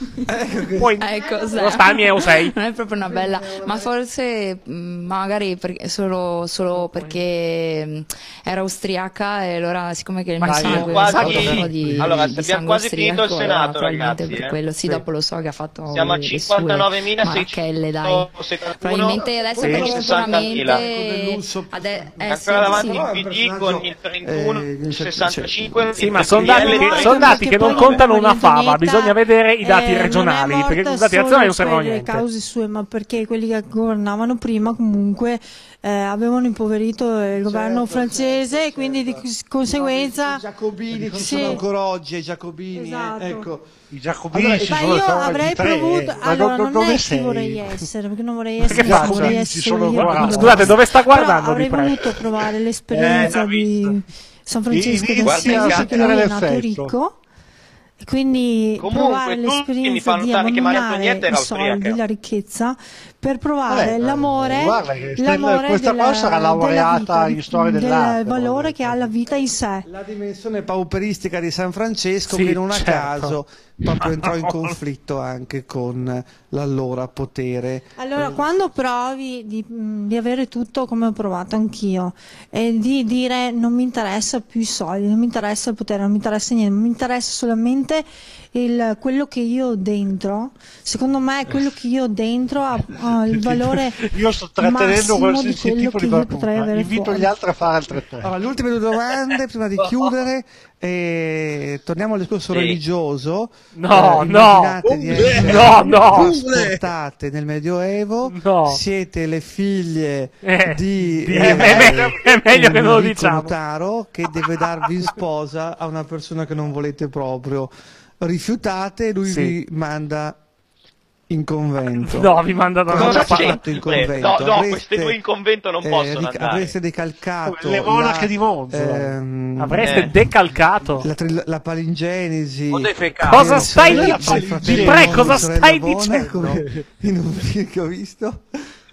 Poi, ecco, lo Stami è o sei. Non è proprio una bella, ma forse mh, magari per, solo, solo perché mh, era austriaca e allora siccome che il mio Ma sangue siamo quasi- è un po' di, allora, di abbiamo sangue quasi finito il austriaco, Senato, allora, probabilmente ragazzi, per eh. quello. Sì, Sì. dopo lo so che ha fatto Siamo a le, le sue cinquantanovemilaseicentottantuno. marachelle, dai. Probabilmente adesso e contemporaneamente sessantamila. ade- eh, sì, Ancora davanti sì. il P D con il trentuno, il sessantacinque. Sì, il ma sono P D L dati, che, trenta. son dati che non contano una fava, bisogna vedere i dati Eh, regionali, non è perché i morta dati nazionali non solo servono a per le niente. cause sue, ma perché quelli che governavano prima comunque eh, avevano impoverito il governo francese e quindi di conseguenza I giacobini ci Sì. sono ancora oggi, i giacobini. Esatto. eh, ecco. I giacobini Allora, ci Ma sono io ancora avrei di tre, provuto, eh. Ma allora do- non dove è chi sei? vorrei essere, perché non vorrei Ma essere, che non faccio? vorrei Ci essere sono solo io. ancora- quello- Scusate, dove sta Però guardando avrei di pre? voluto provare l'esperienza Eh, di San Francesco I- del guarda, Sales, guarda, che lui è guarda nato l'effetto. ricco. E quindi Comunque, provare tutti mi l'esperienza fanno di notare che Maria ammontare Antonietta era i soldi, austriaca. la ricchezza, per provare Eh, l'amore, guarda che Stella- l'amore questa della, qua sarà della laureata vita, in storia del dell'arte, valore che ha la vita in sé. La dimensione pauperistica di San Francesco Sì, che non a certo. caso proprio entrò in no. conflitto anche con l'allora potere. Allora, quando provi di, mh, di avere tutto come ho provato anch'io e di dire non mi interessa più i soldi, non mi interessa il potere, non mi interessa niente, mi interessa solamente il, quello che io ho dentro, secondo me quello che io ho dentro ha, ha il valore Io sto trattenendo massimo di qualsiasi quello tipo che di io potrei battuta. avere Invito fuori. gli altri a fare altrettanto. Allora, le ultime due domande prima di chiudere. Eh, torniamo al discorso Sì. religioso. No, Eh, no. immaginate di essere No, no. trasportate nel Medioevo. No. Siete le figlie Eh, di, di- è meglio- è meglio che non lo un ricco diciamo. notaro che deve darvi in sposa a una persona che non volete proprio. Rifiutate e lui Sì. vi manda in convento. No, vi manda da Cosa un'altra c'è? parte. fatto in convento? No, no, Avreste, queste due in convento non eh, possono ric- andare. avreste decalcato Le monache la- di Monza. ehm, Avreste Eh. decalcato. la, tri- la palingenesi. O defecato. Cosa eh, stai sorella- dicendo? sei fratello Di pre, di cosa sorella stai Bona, dicendo? come in un film che ho visto.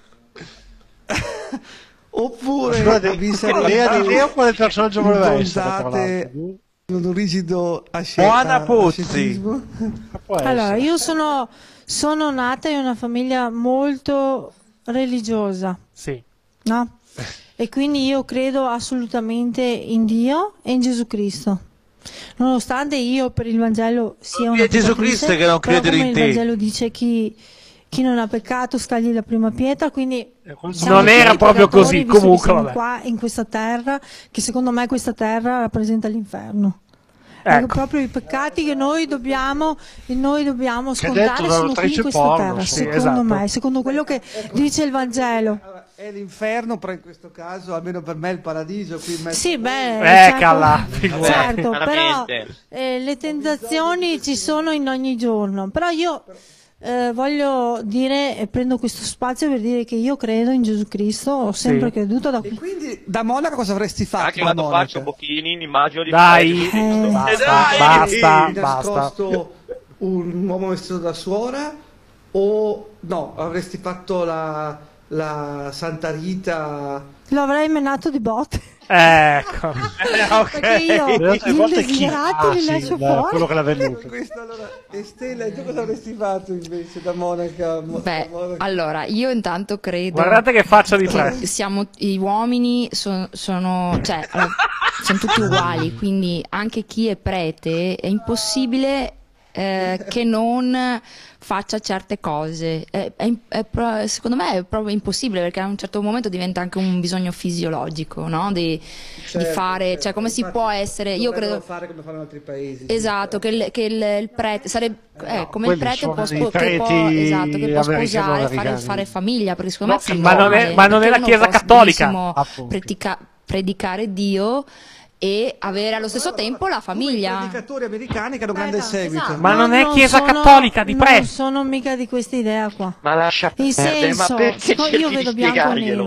Oppure Scusate, vi Lea di Leo quale personaggio voleva essere? tra incontrate l'altro? con un rigido asce- Buona Pozzi. ascetismo. Può Allora, essere. io sono, sono nata in una famiglia molto religiosa, Sì. no? E quindi io credo assolutamente in Dio e in Gesù Cristo. Nonostante io per il Vangelo sia una È Gesù peccatrice, Cristo che non però credere come in il te. Vangelo dice chi, chi non ha peccato scagli la prima pietra, quindi Non siamo era tutti proprio peccatori, così, visto che comunque, siamo vabbè. qua in questa terra, che secondo me questa terra rappresenta l'inferno. Ecco. Proprio i peccati che noi dobbiamo, noi dobbiamo Che ha detto scontare sono qui in l'autrice questa porno, terra, sì, secondo esatto. me, secondo quello che dice il Vangelo. Allora, è l'inferno, però in questo caso, almeno per me, è il paradiso. Qui in mezzo Sì, beh, Eccola, certo, figurati. certo, però Veramente. eh, le tentazioni ci sono in ogni giorno, però io eh, voglio dire e prendo questo spazio per dire che io credo in Gesù Cristo, ho sempre Sì. creduto da E quindi da monaca cosa avresti fatto? Anche da quando monaca? faccio bocchini, immagino di Dai, Eh, basta, dai! basta, Hai basta. nascosto un uomo vestito da suora o no, avresti fatto la, la Santa Rita? lo avrei menato di botte. Ecco. Perché io Vedete, a gli volte chi- indesiderati ah, li sì, lascio beh, fuori. quello che l'ha venuto. Questo allora, e Stella, e tu cosa avresti fatto invece da monaca? Mo- Beh, da monaca? allora, io intanto credo Guardate che faccia di pre. che siamo gli uomini son- sono cioè allora, sono tutti uguali, quindi anche chi è prete è impossibile eh, che non faccia certe cose. È- è im- è pro- secondo me è proprio impossibile, perché a un certo momento diventa anche un bisogno fisiologico, no? Di, di Certo, fare, certo. cioè come si Infatti può essere, io dovrebbero credo fare come fanno in altri paesi. esatto, che il, che il, il prete sarebbe eh, come il quelli prete sono può, i spo- che può, preti esatto, che può americani, sposare, fare, americani. fare famiglia, perché secondo No, me fa ma non è- male, ma non è perché la uno Chiesa può cattolica, benissimo appunto. predica- predicare Dio e avere allo stesso tempo la I famiglia. predicatori americani che hanno grande Aspetta, seguito. esatto. Ma No, non è non Chiesa sono- cattolica di pre. Non sono mica di questa idea qua. Ma lascia In perdere, ma senso, perché secondo- io cerchi di vedo bianco e spiegarglielo? nero.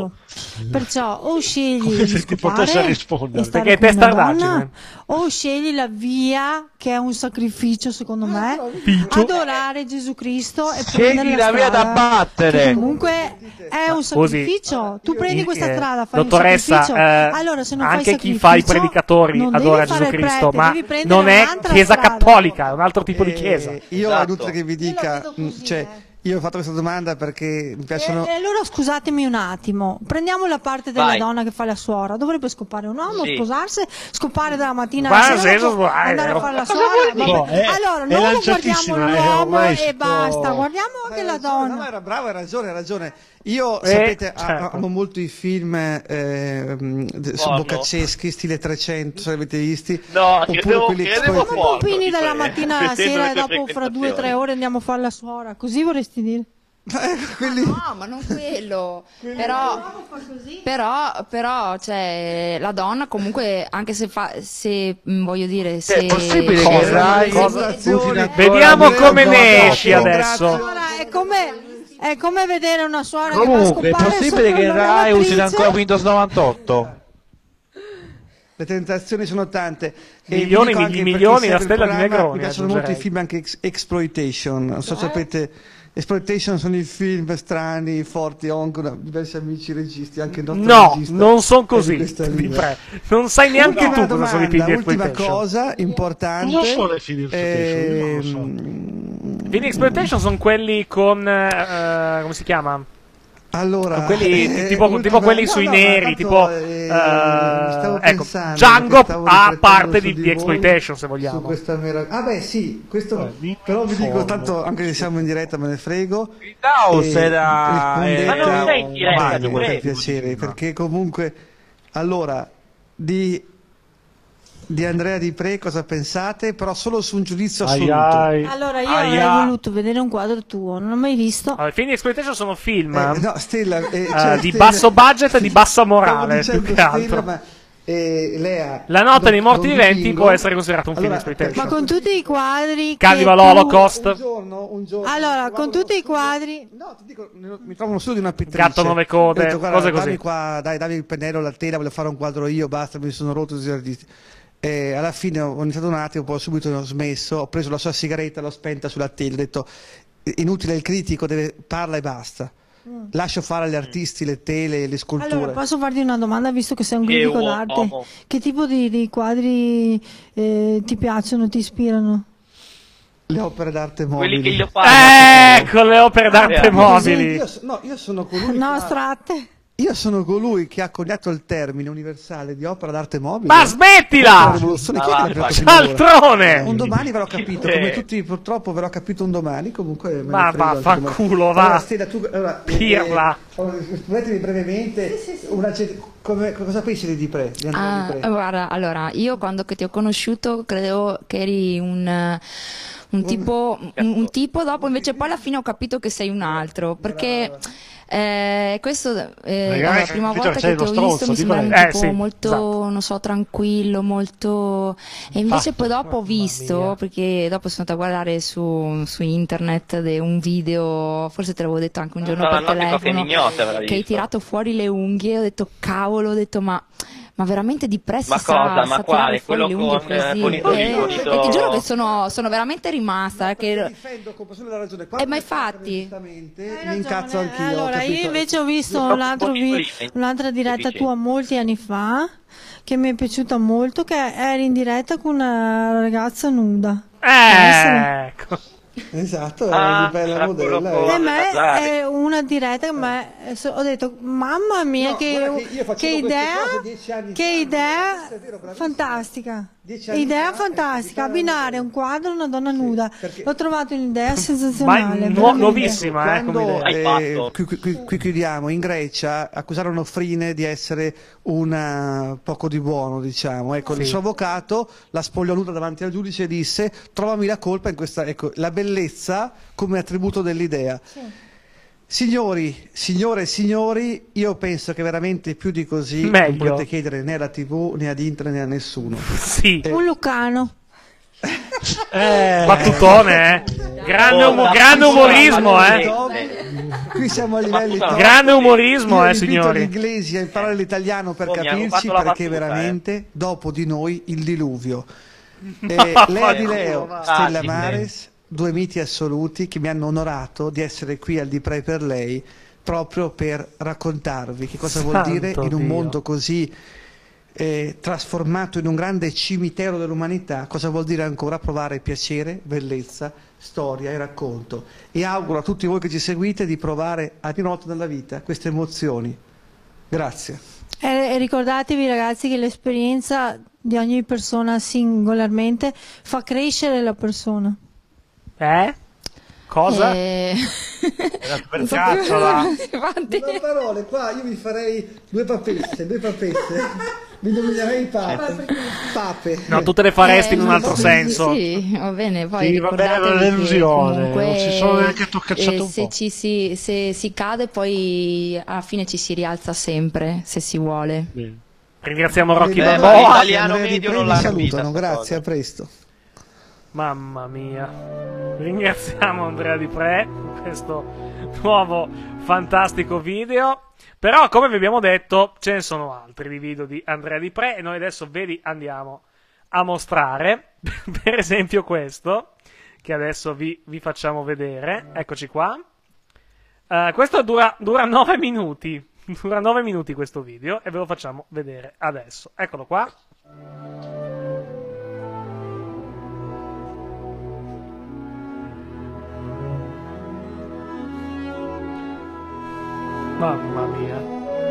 Perciò o scegli Come di se ti scopare potesse e rispondere. stare Perché è con una testardaggine. donna, o scegli la via, che è un sacrificio secondo me, Ficio. adorare Gesù Cristo e Scegli prendere la via da strada, battere. che comunque è un sacrificio. Tu prendi questa Eh, strada, fai dottoressa, un sacrificio. eh, allora, se non anche fai chi fa i sacrificio, predicatori non adora devi Gesù fare il Cristo, prete, ma devi prendere non è un'altra chiesa strada. cattolica, è un altro tipo di Eh, chiesa. Io Esatto. è inutile che vi dica, mh, cioè, io ho fatto questa domanda perché mi piacciono. E, e allora scusatemi un attimo, prendiamo la parte della Vai. donna che fa la suora. Dovrebbe scopare un uomo, Sì. sposarsi, scopare dalla mattina Ma alla sera, se- dopo andare a eh, fare la cosa suora. vuol dire? Vabbè. No, è- allora, è non guardiamo lanciatissima, è l'uomo ormai e sto- basta, guardiamo anche Hai la ragione, donna. no, ma era bravo, hai ragione, hai ragione. Io, Eh, sapete, a- certo. amo molto i film eh, mh, su Porno. Boccacceschi, stile trecento, se li avete visti. No, Oppure credevo, quelli credevo exploited. porno, Pompini tipo, dalla eh, mattina alla sentendo sera le e tue dopo fra due o tre frequentazioni. ore andiamo a fare la suora. Così vorresti dire? Quelli- No, ma non quello. Però, però, però, cioè, la donna comunque, anche se fa, se mh, voglio dire, se... È possibile che Cosa? Rai Cosa? usi una- Vediamo Andrea come Gotto. ne esci Dopo. adesso. Allora, è come, è come vedere una suora Comunque, che è va a scopare possibile sopra che una Rai usi lavatrice? ancora Windows novantotto? Le tentazioni sono tante. E Milioni, vi dico migli- anche milioni, perché la serve il stella di programma, Negroni, Mi piacciono molto i aggiungerei. film anche ex- exploitation. Non so se sapete, exploitation sono i film strani, forti. Ho anche una- diversi amici registi, anche il nostro No, regista non sono è di così. questa Ti linea. prego. Non sai neanche Ultima tu cosa sono i film di domanda, ultima exploitation. cosa importante. Cosa sono i film di exploitation? Io non lo so. Ehm, I film di exploitation sono quelli con eh, come si chiama? Allora, Quelli, eh, tipo, ultima- tipo quelli no, sui no, neri, ma tipo tanto, eh, eh, stavo ecco, pensando Django che stavo a riflettendo parte su di, di di exploitation, voi, se vogliamo. Su questa meraviglia. Ah beh sì, questo Eh, però vi dico forno. tanto anche se siamo in diretta me ne frego. House E era- rispondete- Ma non sei in diretta, Vai, ti per prego. piacere, perché comunque allora di di Andrea Di Pre cosa pensate? Però solo su un giudizio Ai, assoluto. ai. Allora, io Aia. avrei voluto vedere un quadro tuo, non l'ho mai visto. Allora, i film di exploitation sono film Eh, no, Stella, eh, eh, cioè, di Stella- basso budget e di bassa Stavo morale, dicendo più che Stella, altro. ma, eh, Lea, La notte non- dei morti non viventi dipingo. può essere considerato un film Allora, di exploitation. Ma con tutti i quadri che Cannibal tu- Holocaust, Un giorno, un giorno, Allora, trovavo con uno tutti i studio- quadri No, ti dico, ne- mi trovo uno studio di una pittrice. Gatto nove code, Ho detto, guarda, cose così. dammi qua, dai, dammi il pennello, la tela, voglio fare un quadro io, basta, mi sono rotto tutti gli artisti. E alla fine ho iniziato un attimo, poi subito ho smesso, ho preso la sua sigaretta, l'ho spenta sulla tela, ho detto inutile, il critico deve parla e basta. Mm. Lascio fare agli artisti le tele, le sculture. Allora, posso farti una domanda visto che sei un Che critico uomo. d'arte? Che tipo di, di quadri eh, ti piacciono, ti ispirano? Le opere d'arte mobili. Quelli che gli ho fatto. Ecco le opere d'arte Eh, mobili. Io, no, io sono colui No, che ha- astratte. Io sono colui che ha coniato il termine universale di opera d'arte mobile. Ma smettila! La rivoluzione, chi è che l'ha Ma aperto fino ad ora? Cialtrone! Un domani verrò capito, Eh. come tutti purtroppo verrò capito un domani, comunque me ne Ma frego anche vaffanculo, domani. va. Allora, Stella, tu, allora, eh, Pirla. eh, allora, rispondetemi brevemente, una ge- come- cosa pensi di Di Pre? Di Andrea Ah, Di Pre? guarda, allora, io quando che ti ho conosciuto credevo che eri un, eh, un tipo, un, un tipo, dopo invece poi alla fine ho capito che sei un altro, perché eh, questo eh, Magari la prima capito volta che sei che ti ho uno visto stronzo, mi di sembra un Pre. tipo Eh, sì, molto, esatto. non so, tranquillo, molto... E invece Fatto, poi dopo ho mamma visto, mia. perché dopo sono andata a guardare su, su internet de- un video, forse te l'avevo detto anche un giorno No, per no, che coffee telefono, mignotta avrà che hai visto. tirato fuori le unghie, ho detto cavolo, ho detto ma... Ma veramente di presto Ma sa, cosa? Ma sa quale? tirare fuori Quello le unghie con, eh, così. con i tori- Eh, con i e to- ti giuro che sono, sono veramente rimasta. Che... Difendo con persone della ragione. Eh, ma infatti. Mi incazzo anch'io. ho Allora, io capito. invece ho visto Io un altro proprio vi- lì, un'altra diretta dici? tua molti anni fa che mi è piaciuta molto, che eri in diretta con una ragazza nuda. Ecco. Esatto, è Ah, una bella sarà quello modella. con- E a me Nazari. è una diretta che me- so- ho detto mamma mia No, che, guarda che io facevo che queste idea cose dieci anni che fa, idea questo è vero, bravissima. fantastica, Dieci anni idea fa, fantastica, eh, abbinare un quadro a una donna nuda, perché- l'ho trovato un'idea Ma sensazionale, nu- veramente. nuovissima, eh, come Quando idea. Hai eh, fatto. qui, qui- qui chiudiamo, in Grecia accusarono Frine di essere una poco di buono, diciamo. Ecco, il suo avvocato la spogliò nuda davanti al giudice e disse: trovami la colpa in questa, ecco, la bellezza come attributo dell'idea. Signori, signore e signori, io penso che veramente più di così non Meglio. potete chiedere né alla tivù né ad internet né a nessuno. Sì. Un lucano. Eh, Battutone, eh. Grande, umo- grande umorismo, eh. Qui siamo a livelli top. Grande umorismo, Io eh, invito signori. gli inglesi a imparare l'italiano per Oh, mi hanno capirci, fatto la perché battuta, veramente eh. dopo di noi il diluvio. Eh, No, Lea di no, Leo, no. Stella Ah, sì, Mares, due miti assoluti che mi hanno onorato di essere qui al Di Pre per lei, proprio per raccontarvi che cosa vuol Santo dire in un Dio. mondo così eh, trasformato in un grande cimitero dell'umanità, cosa vuol dire ancora provare piacere, bellezza, storia e racconto. E auguro a tutti voi che ci seguite di provare a di notte nella vita queste emozioni. Grazie. E, e ricordatevi ragazzi che l'esperienza di ogni persona singolarmente fa crescere la persona. Eh? Cosa? Eh... Non so Cazzo, là. più parole, qua io vi farei due papesse, due papesse. Mi nominerei pape. Pape. No, tu te le faresti Eh, in un altro sì, senso. Sì, va bene, poi Sì, va bene, ricordatevi che l'illusione, comunque, non si sono neanche toccacciato eh, un se po'. ci si, se si cade poi alla fine ci si rialza sempre, se si vuole. Ringraziamo Rocky Eh, Balboa. ma l'italiano Andrea Di medio Pre non vi l'ha salutano, capita, grazie, a presto. Mamma mia. Ringraziamo Andrea Di Pre per questo nuovo fantastico video. Però, come vi abbiamo detto, ce ne sono altri di video di Andrea Di Pre e noi adesso ve li andiamo a mostrare. Per esempio questo, che adesso vi, vi facciamo vedere. Eccoci qua. Uh, questo dura, dura nove minuti. Dura nove minuti questo video e ve lo facciamo vedere adesso. Eccolo qua. Mamma mia.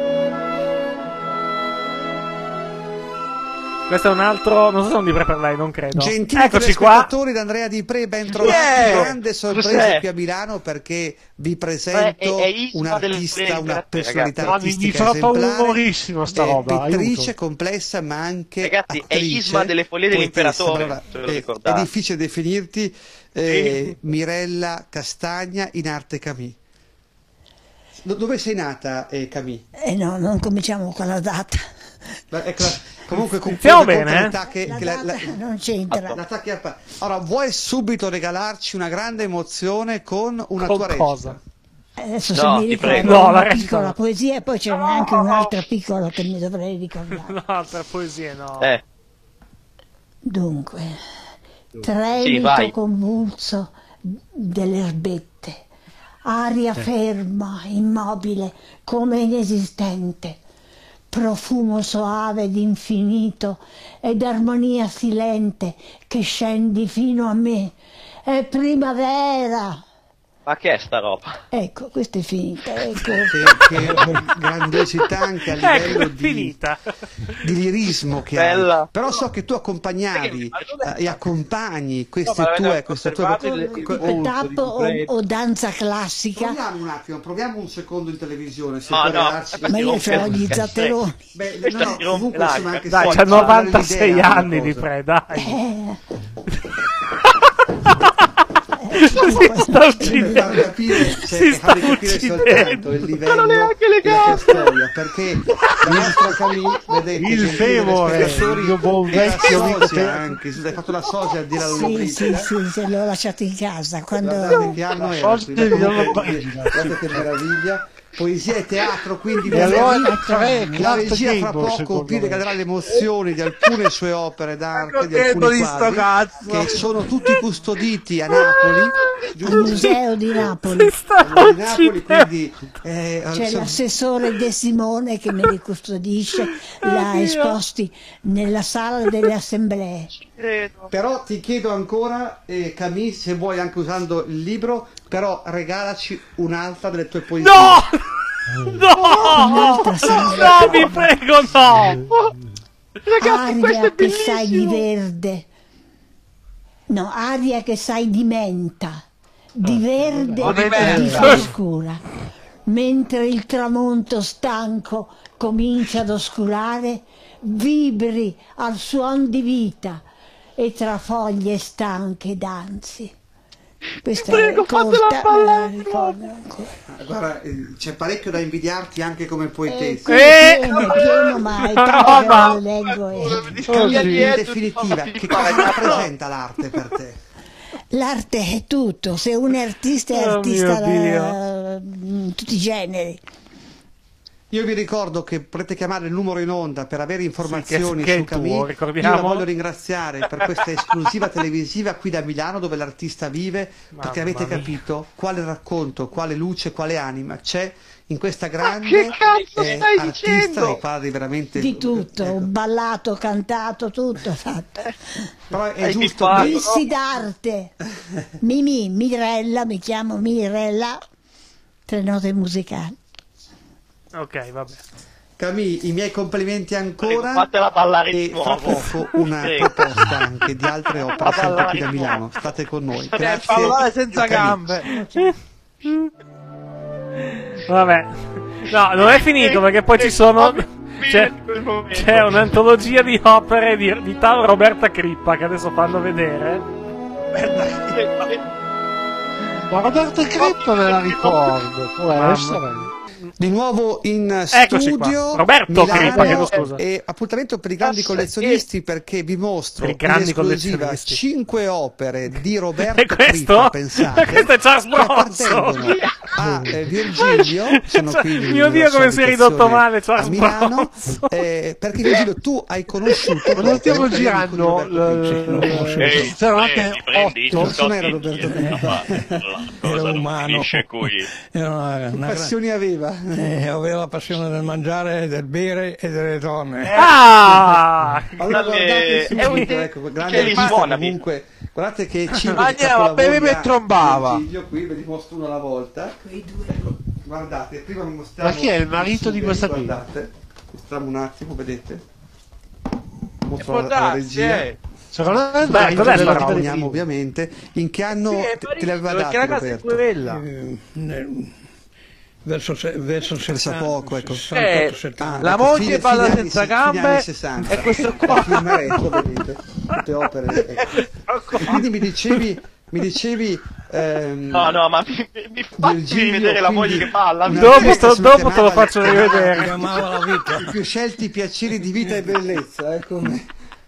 Questo è un altro, non so se è un Di Pre per lei, non credo. Gentili Eccoci qua. telespettatori da Andrea Di Pre, ben trovati. Yeah! Grande sorpresa Cos'è? qui a Milano perché vi presento È- è Isma un delle artista, Pre, una ragazzi. personalità Ma mi, mi artistica fa esemplare, paurissimo sta è roba, pittrice aiuto. complessa ma anche Ragazzi, è attrice, Isma delle follie poetessa. dell'imperatore, Allora, se lo è, è ricordate. difficile definirti eh, Mirella Castagna in arte Camì. Do- Dove sei nata, eh, Camì? Eh no, non cominciamo con la data. Beh, ecco, comunque Iniziamo conclude bene, con eh? l'età che, La che la- data la- non c'entra. la attacchi al pa- Allora, vuoi subito regalarci una grande emozione con una Con tua cosa? recita? Adesso No, se mi ti ricordo prego. No, la una recita piccola no. poesia e poi ce n'è anche un'altra piccola che mi dovrei ricordare. No, altre poesie no. Eh, Dunque, sì, tremito vai. convulso delle erbette, aria ferma, immobile, come inesistente, profumo soave ed infinito ed armonia silente che scendi fino a me. È primavera. ma che è sta roba? Ecco, questa è finita. Ecco. Che, che grandiosità anche a livello Ecco, è di, finita. di lirismo che Bella. hai. Però so che tu accompagnavi Ma non è- eh, e accompagni queste No, ma avete tue, queste tue osservato il- il que- volto Tap o, o danza classica. Proviamo un attimo, proviamo un secondo in televisione. Se No, puoi no, regalarci- questa Ma si io rompe ho gli il- zatteroni. Beh, Questa no, no, si rompe comunque, l'aria. insomma, anche Dai, se- c'ha ci dare novantasei l'idea della anni Di cosa. Pre, dai. Eh, Si sta Per uccidendo. far capire, cioè, Si per sta farvi capire uccidendo. soltanto il livello della storia, perché il nostro Camì, vedete, Il gentili femore, telespettatori, io buon era vecchio amico sosia te- anche, hai fatto la sosia a dire alla sì, sì, Lollobrigida. sì, se l'ho lasciato in casa quando... Guardate che anno era, Forse quindi, di comunque, Lollobrigida. guardate che meraviglia. Poesia e teatro, quindi E allora la, tre, la Clark regia fra Gable, poco secondo vi me. regalerà le emozioni di alcune sue opere d'arte, di Contento alcuni di sto quadri, cazzo. che sono tutti custoditi a Napoli, al giusto? museo di Napoli. Si sta Di Napoli, uccidendo. quindi eh, C'è insomma, l'assessore De Simone che me li custodisce, l'ha Oddio. esposti nella sala delle assemblee. però ti chiedo ancora, eh, Camì, se vuoi anche usando il libro, però regalaci un'altra delle tue poesie. No! No! Un'altra sì. No, vi prego, no! Aria che sai di verde. No, aria che sai di menta, di verde Oh, di e di menta. frescura. Mentre il tramonto stanco comincia ad oscurare, vibri al suon di vita e tra foglie stanche danzi. Questa Prego, è corta, fatela ballare. me la ricordo ancora. Guarda, eh, c'è parecchio da invidiarti anche come Eh, poetessa. qui è pieno, è pieno, ma è tanto che non lo leggo. E... In definitiva, che cosa rappresenta l'arte per te? l'arte è tutto, se un è artista è Oh, artista mio Dio. da- in tutti i generi. Io vi ricordo che potete chiamare il numero in onda per avere informazioni Sì, che- che su è tuo, Camille. Io ricordiamo. la voglio ringraziare per questa esclusiva televisiva qui da Milano dove l'artista vive, perché Mamma avete mia. capito quale racconto, quale luce, quale anima c'è in questa che grande cazzo eh, stai artista dicendo? dei quadri veramente... Di tutto, ho ballato, cantato, tutto fatto. Però è Hai giusto pippato. che- Dissi d'arte. Mimì, Mirella, mi chiamo Mirella, tre note musicali. Ok, vabbè. Camille, i miei complimenti ancora. Fatela ballare e di fra nuovo. poco una Prego. proposta anche di altre opere sempre qui da Milano. State con noi. Grazie. Ballare senza Camille. gambe. Vabbè. No, non è finito perché poi ci sono... C'è, c'è un'antologia di opere di, di tal Roberta Crippa che adesso fanno vedere. Ma Roberta Crippa me la ricordo, può Mamma. Di essere. nuovo in Eccoci qua. studio Roberto Milano, Crippa, chiedo scusa. e appuntamento per i grandi collezionisti perché vi mostro Per i in grandi esclusiva collezionisti. cinque opere di Roberto E questo? Crippa, pensate, Questo è Charles che Bronson. appartengono a eh, Virgilio, sono qui in Mio Dio, sua come si è ridotto abitazione male Charles a Milano, Bronson. eh, perché Virgilio tu hai conosciuto Ma non stiamo proprio girando Roberto Crippa. l- c'erano anche otto. Non era Roberto Crippa. Era umano. Era una, Che una passioni aveva? eh, aveva la passione del mangiare, del bere e delle donne. Ah! Allora, guardate è un subito, ecco, grande che li artista suona, comunque, guardate che cinque Andiamo, beveva e trombava. Io qui ve li mostro uno alla volta. Ecco, guardate, prima vi mostriamo Ma chi è il marito di questa qui? Guardate, mostriamo un attimo, vedete? Mostro può alla, alla darsi, regia. eh. Secondo me il Beh, marito cos'è della sta roba? Vediamo ovviamente in che anno Sì, è te, te le aveva perché date la casa è Roberto? quella. Eh, nel- verso, se- verso Pensa settanta, poco, ecco. sessantotto, Eh, settanta. la ecco, moglie fine- balla fine senza anni- fine gambe anni sessanta. e questo Ecco, qua. filmaretto, vedete? Tutte opere. ecco. E quindi mi dicevi, mi dicevi ehm, No, no, ma mi, mi fatti Virgilio, rivedere la moglie quindi che balla. una Dopo artista sto- si dopo chiamava- te lo faccio chiamava- rivedere. Chiamava la vita. I più scelti piaceri di vita e bellezza, eh, come...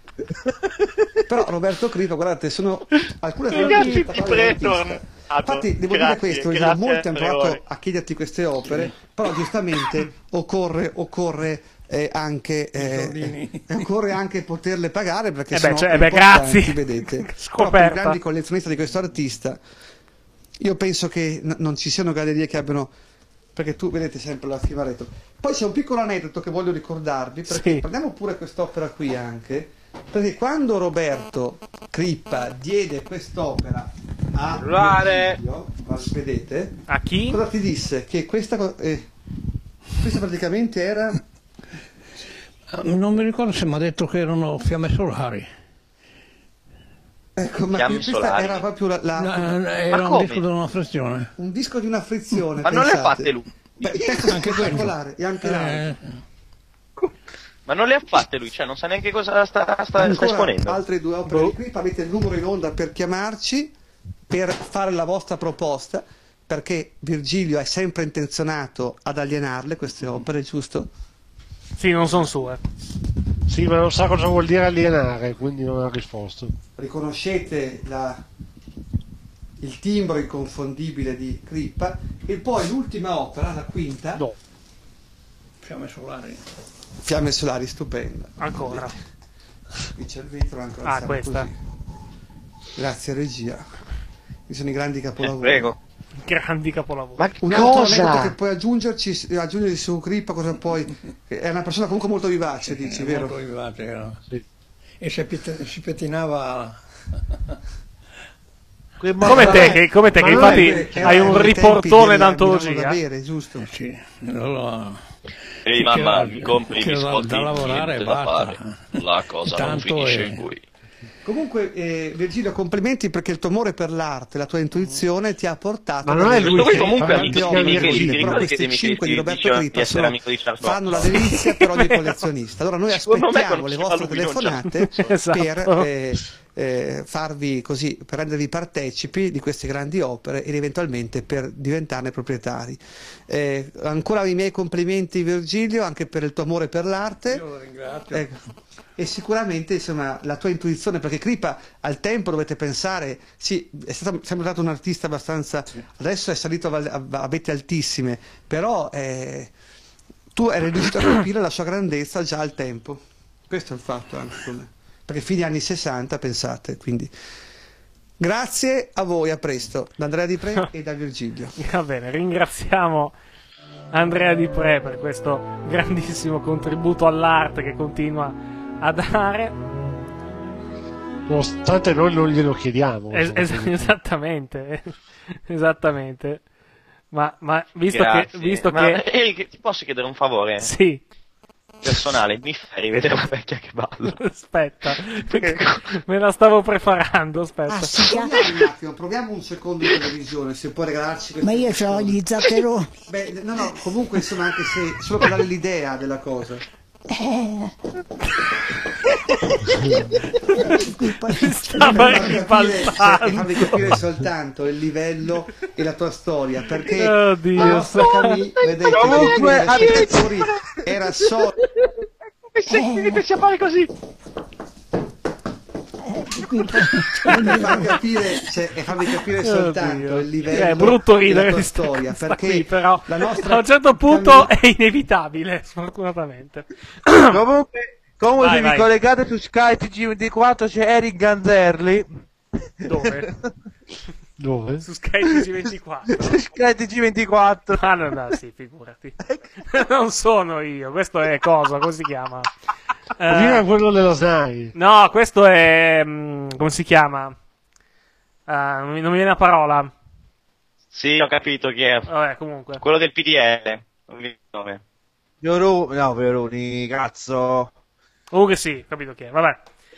Però Roberto Crippa, guardate, sono alcune Grazie, foto ti di prego. artista. Infatti devo Grazie, dire questo, perché grazie, molti hanno provato Andreoli. a chiederti queste opere, però giustamente occorre, occorre eh, anche eh, eh, occorre anche poterle pagare perché Eh beh, sono cioè, eh beh, importanti, grazie. vedete. Però per Scoperta. i grandi collezionisti di questo artista io penso che n- non ci siano gallerie che abbiano, perché tu vedete sempre la Fivaretto. Poi c'è un piccolo aneddoto che voglio ricordarvi, perché Sì. prendiamo pure quest'opera qui anche, perché quando Roberto Crippa diede quest'opera a Cellulare. Virgilio, vedete? A chi? Cosa ti disse? Che questa, co- eh, questa praticamente era... Non mi ricordo se mi ha detto che erano fiamme solari. Ecco, ma Fiamme questa solari. era proprio la, la- No, era Ma un come? disco di una frizione. un disco di una frizione. Ma non le ha pensate. fatte lui? Beh, il testo è Anche spettacolare, e anche l'altro. Eh, Ma non le ha fatte lui, cioè non sa neanche cosa sta, sta, sta Ancora esponendo. altre due opere di qui, avete il numero in onda per chiamarci, per fare la vostra proposta, perché Virgilio è sempre intenzionato ad alienarle queste opere, giusto? Sì, non sono sue. Sì, ma non sa cosa vuol dire alienare, quindi non ha risposto. Riconoscete la- il timbro inconfondibile di Crippa, e poi l'ultima opera, la quinta, No. fiamme solari. Fiamme solari, stupenda. Ancora. Qui c'è il vetro, ancora Ah, siamo questa. così. Grazie regia. Qui sono i grandi capolavori. Prego. Grandi capolavori. Ma Un altro cosa? aneddoto che puoi aggiungerci, aggiungere su Crippa, cosa puoi? Che è una persona comunque molto vivace, dici, Eh, vero? molto vivace era. E si, pet- si pettinava. Come te, che, come te, Ma che non infatti è che hai erano un i tempi riportone del d'antologia. Milano da bere, giusto? Sì, allora, Ehi mamma, c'era- mi compri i c'era da- biscotti, da lavorare niente e da basta. fare. La cosa non Intanto finisce è- qui. Comunque, eh, Virgilio, complimenti perché il tuo amore per l'arte, la tua intuizione ti ha portato. Ma non è lui Lui che comunque fa è amico tanti di amici, Micheli, ti però ricordi che questi De Micheli cinque di ti Roberto diceva di Crippa essere sono- amico di Charles fanno la Bronson? delizia per ogni collezionista. Allora noi Secondo me aspettiamo le conosceva vostre lui, non telefonate Esatto. per eh, eh, farvi così, per rendervi partecipi di queste grandi opere ed eventualmente per diventarne proprietari. Eh, ancora i miei complimenti, Virgilio, anche per il tuo amore per l'arte. Io lo ringrazio. Eh, e sicuramente insomma la tua intuizione, perché Kripa al tempo dovete pensare, sì, è stato, sempre stato un artista abbastanza, sì. Adesso è salito a, a, a vette altissime, però eh, tu eri riuscito a capire la sua grandezza già al tempo. Questo è il fatto anche con me. Perché fine anni sessanta, pensate, quindi grazie a voi, a presto, da Andrea Di Pre e da Virgilio. Va bene, ringraziamo Andrea Di Pre per questo grandissimo contributo all'arte che continua a dare, nonostante noi non glielo chiediamo. Es es esattamente, esattamente. Ma, ma visto Grazie. che, visto ma, che... Eric, ti posso chiedere un favore? Sì. Personale, mi fai rivedere la vecchia che ballo? Aspetta, me la stavo preparando, aspetta. Ah, sì, un attimo, proviamo un secondo in televisione, se puoi regalarci questo. Ma io ho gli zatteroni. Beh, no, no, comunque insomma, anche se solo per dare l'idea della cosa. Eh. Stava ribaltando. E farvi capire soltanto il livello e la tua storia, perché Oddio, la nostra Camille, vedete, comunque era solo mi pensi a fare così. E farvi capire, cioè, e farvi capire soltanto il livello è brutto ridere della di tua storia, perché qui, però la nostra a un certo punto Camille... è inevitabile, sfortunatamente. Comunque, comunque vai, se vai. vi collegate su Sky T G ventiquattro c'è Eric Ganzerli. Dove? Dove? Su Sky T G ventiquattro. Su Sky T G ventiquattro. Ah no, no, sì, figurati. Non sono io, questo è cosa, come si chiama? Prima Uh, quello dello S N A I. no, questo è... Um, come si chiama? Uh, non, mi, non mi viene la parola. Sì, ho capito chi è. Vabbè, comunque. Quello del P D L. Non mi ricordo il nome. Fioroni, no, Fioroni, cazzo. Comunque sì, capito chi è, vabbè.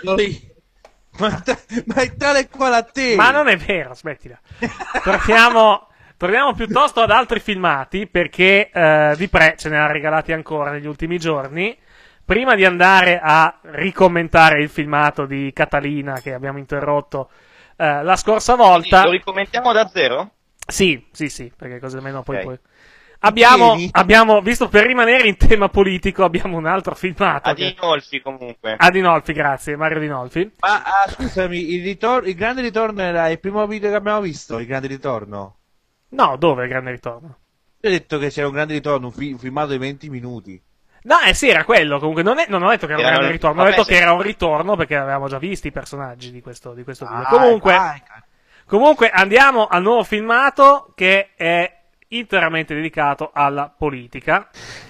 Ma, ma è tale quale a te. Ma non è vero, smettila. Torniamo, torniamo piuttosto ad altri filmati, perché uh, Di Pre ce ne ha regalati ancora negli ultimi giorni. Prima di andare a ricommentare il filmato di Catalina che abbiamo interrotto uh, la scorsa volta... Lo ricommentiamo da zero? Sì, sì, sì, perché così almeno poi... Okay. poi... Abbiamo, abbiamo, visto per rimanere in tema politico, abbiamo un altro filmato. Adinolfi che... comunque. Adinolfi, grazie, Mario Adinolfi. Ma ah, scusami, il, ritor- il grande ritorno era il primo video che abbiamo visto, il grande ritorno? No, dove il grande ritorno? Io ho detto che c'era un grande ritorno, un, fi- un filmato di venti minuti. No, eh sì, era quello, comunque non, è, non ho detto che era un Era grande un- ritorno, ho vabbè, detto se- che era un ritorno perché avevamo già visti i personaggi di questo, di questo video. Ah, Comunque, vai. comunque andiamo al nuovo filmato che è interamente dedicato alla politica.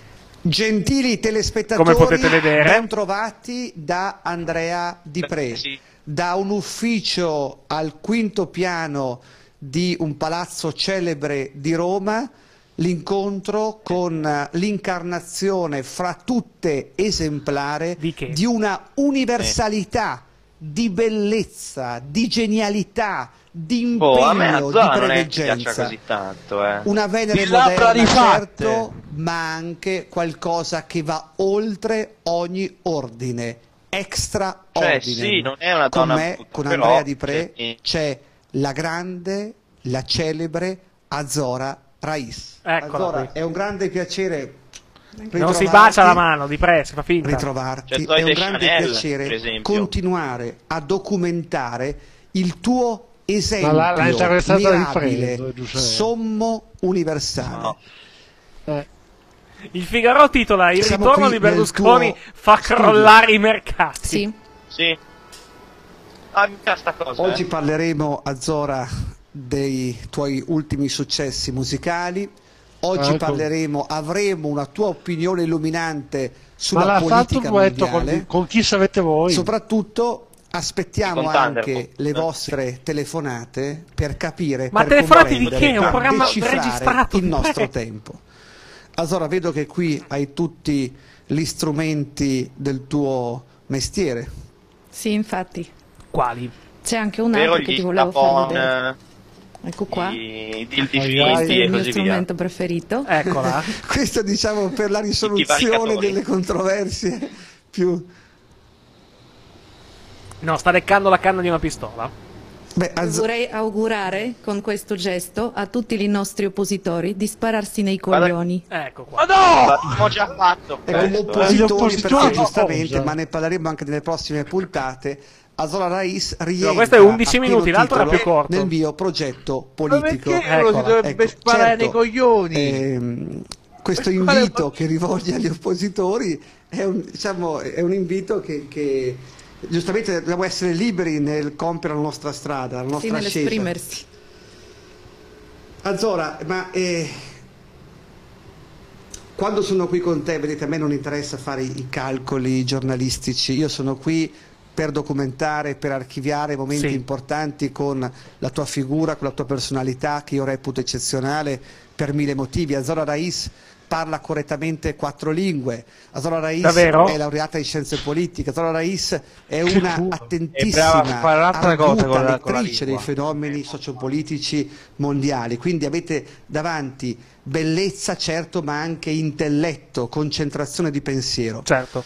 Gentili telespettatori, Come potete vedere. ben trovati da Andrea Di Pre, Sì. da un ufficio al quinto piano di un palazzo celebre di Roma, l'incontro con l'incarnazione fra tutte esemplare Di che? di una universalità, di bellezza, di genialità, di Oh, a me impegno, di Azzara non è che piaccia preveggenza. così tanto, eh. Una Venere Di labbra moderna, rifatte. certo, ma anche qualcosa che va oltre ogni ordine, extraordine. Cioè, sì, non è una Con donna me, brutta, con però, Andrea Di Pre, sì. c'è la grande, la celebre Azora Rais. Eccola Azora, qui. è un grande piacere Non si ritrovarti, bacia la mano, Di Pre, si fa finta. ritrovarti. C'è È Zoe un de grande Chanel, per piacere esempio. continuare a documentare il tuo esempio Ma la- l'ha intervistata Di Pre, mirabile, Zoe de Chanel. sommo, universale. No. Eh. Il Figaro titola Il Siamo ritorno qui di nel Berlusconi tuo fa studio. crollare i mercati. Sì. Sì. Ah, mi piace sta cosa. Oggi eh. parleremo, Azora, dei tuoi ultimi successi musicali. Oggi Ecco. parleremo, avremo una tua opinione illuminante Ma sulla l'ha fatto politica un duetto mondiale. con, con chi sapete voi? Soprattutto aspettiamo Con Thunderbolt. anche le vostre telefonate per capire, Ma per telefonate di comprendere, che? È un per programma decifrare registrato, il di nostro Pre. tempo. Allora vedo che qui hai tutti gli strumenti del tuo mestiere. Sì, infatti. Quali? C'è anche un Vero, altro che gli ti volevo far Stapon, vedere. eh, Ecco qua. i dildi Ai, ai. Questo finti è e il mio così via. strumento preferito. Eccola. Questo diciamo per la risoluzione varicatori. delle controversie più... No, sta leccando la canna di una pistola. Beh, az... Vorrei augurare con questo gesto a tutti i nostri oppositori di spararsi nei coglioni. Ecco qua. Ma no! L'abbiamo già fatto. E come oppositori, perché giustamente, ma ne parleremo anche nelle prossime puntate, Azola Rais rientra no, questo è undici minuti, l'altro era più corto. Nel mio progetto politico. Ma perché non si dovrebbe ecco, sparare certo, nei coglioni? Ehm, questo invito che rivolge agli oppositori è un, diciamo, è un invito che, che giustamente dobbiamo essere liberi nel compiere la nostra strada, la nostra sì, scelta. Nell'esprimersi. Azola, ma eh, quando sono qui con te, vedete, a me non interessa fare i calcoli giornalistici, io sono qui per documentare, per archiviare momenti sì. importanti con la tua figura, con la tua personalità che io reputo eccezionale per mille motivi. Azola Rais parla correttamente quattro lingue, Azola Rais Davvero? è laureata in scienze politiche, Azola Rais è una attentissima, arguta lettrice dei fenomeni sociopolitici mondiali, quindi avete davanti bellezza certo ma anche intelletto, concentrazione di pensiero. Certo.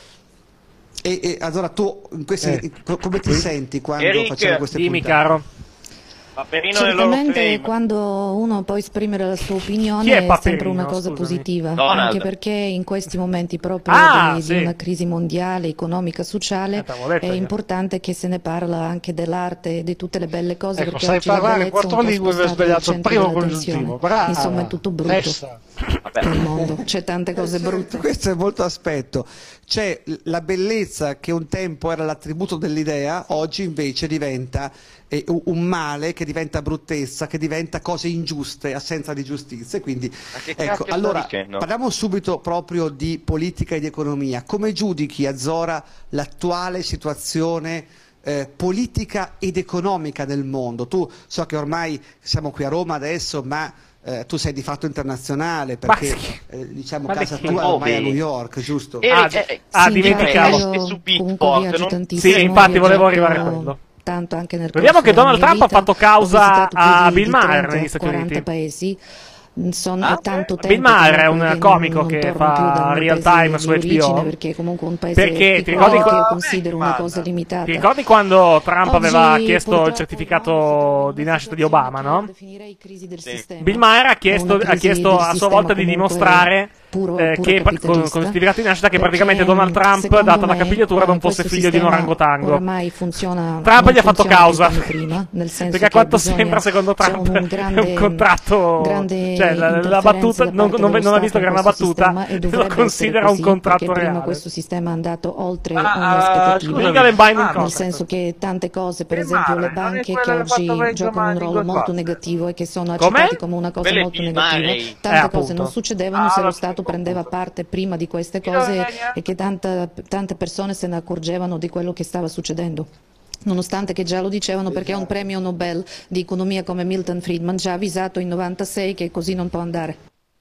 E, e allora tu questi, eh. come ti senti quando Eric, facciamo queste dimmi, puntate? Caro. Paperino Certamente quando uno può esprimere la sua opinione è, è sempre una cosa Scusami. positiva, Donald. anche perché in questi momenti proprio ah, di, sì. di una crisi mondiale, economica, sociale, eh, è importante che se ne parla anche dell'arte e di tutte le belle cose, ecco, perché sai oggi la parlare bellezza quattro lingue e aver sbagliato il primo congiuntivo. Insomma è tutto brutto Testa. nel mondo, c'è tante cose brutte. Questo è molto aspetto. C'è la bellezza che un tempo era l'attributo dell'idea, oggi invece diventa eh, un male, che diventa bruttezza, che diventa cose ingiuste, assenza di giustizia. Quindi, ecco, allora parliamo subito proprio di politica e di economia. Come giudichi, Azola, l'attuale situazione eh, politica ed economica del mondo? Tu so che ormai siamo qui a Roma adesso, ma Eh, tu sei di fatto internazionale perché eh, diciamo ma casa che tua ormai oh, a New York, giusto? Ah, eh, ah sì, dimenticavo. Su Beatport, non... Sì, infatti volevo arrivare a quello. Tanto anche nel Vediamo che Donald Trump vita, ha fatto causa a Bill Maher negli Stati quaranta Uniti. Paesi. Sono Ah, tanto tempo Bill Maher è un che comico non, che non fa real time su H B O, perché è comunque un paese perché ti piccolo ricordi, che io considero una cosa limitata. Ti ricordi quando Trump Oggi, aveva chiesto il certificato di nascita di Obama, no? Sì. Bill Maher ha chiesto, ha chiesto a sua volta di dimostrare puro, eh, che con, con il certificato di nascita che praticamente Donald Trump, data la capigliatura, non fosse figlio di un orangotango. Funziona, Trump gli ha fatto causa prima, nel senso perché a quanto bisogna, sembra secondo Trump un grande, è un contratto, cioè la, la battuta non, non, non ha visto che era una battuta, lo considera un contratto reale. Prima questo sistema è andato oltre ah, ogni aspettativa, ah, nel senso che tante cose, per esempio le banche che oggi giocano un ruolo molto negativo e che sono accettati come una cosa molto negativa, tante cose non succedevano se lo Stato prendeva parte prima di queste cose e che tanta, tante persone se ne accorgevano di quello che stava succedendo. Nonostante che già lo dicevano, perché un premio Nobel di economia come Milton Friedman già ha avvisato in novantasei che così non può andare.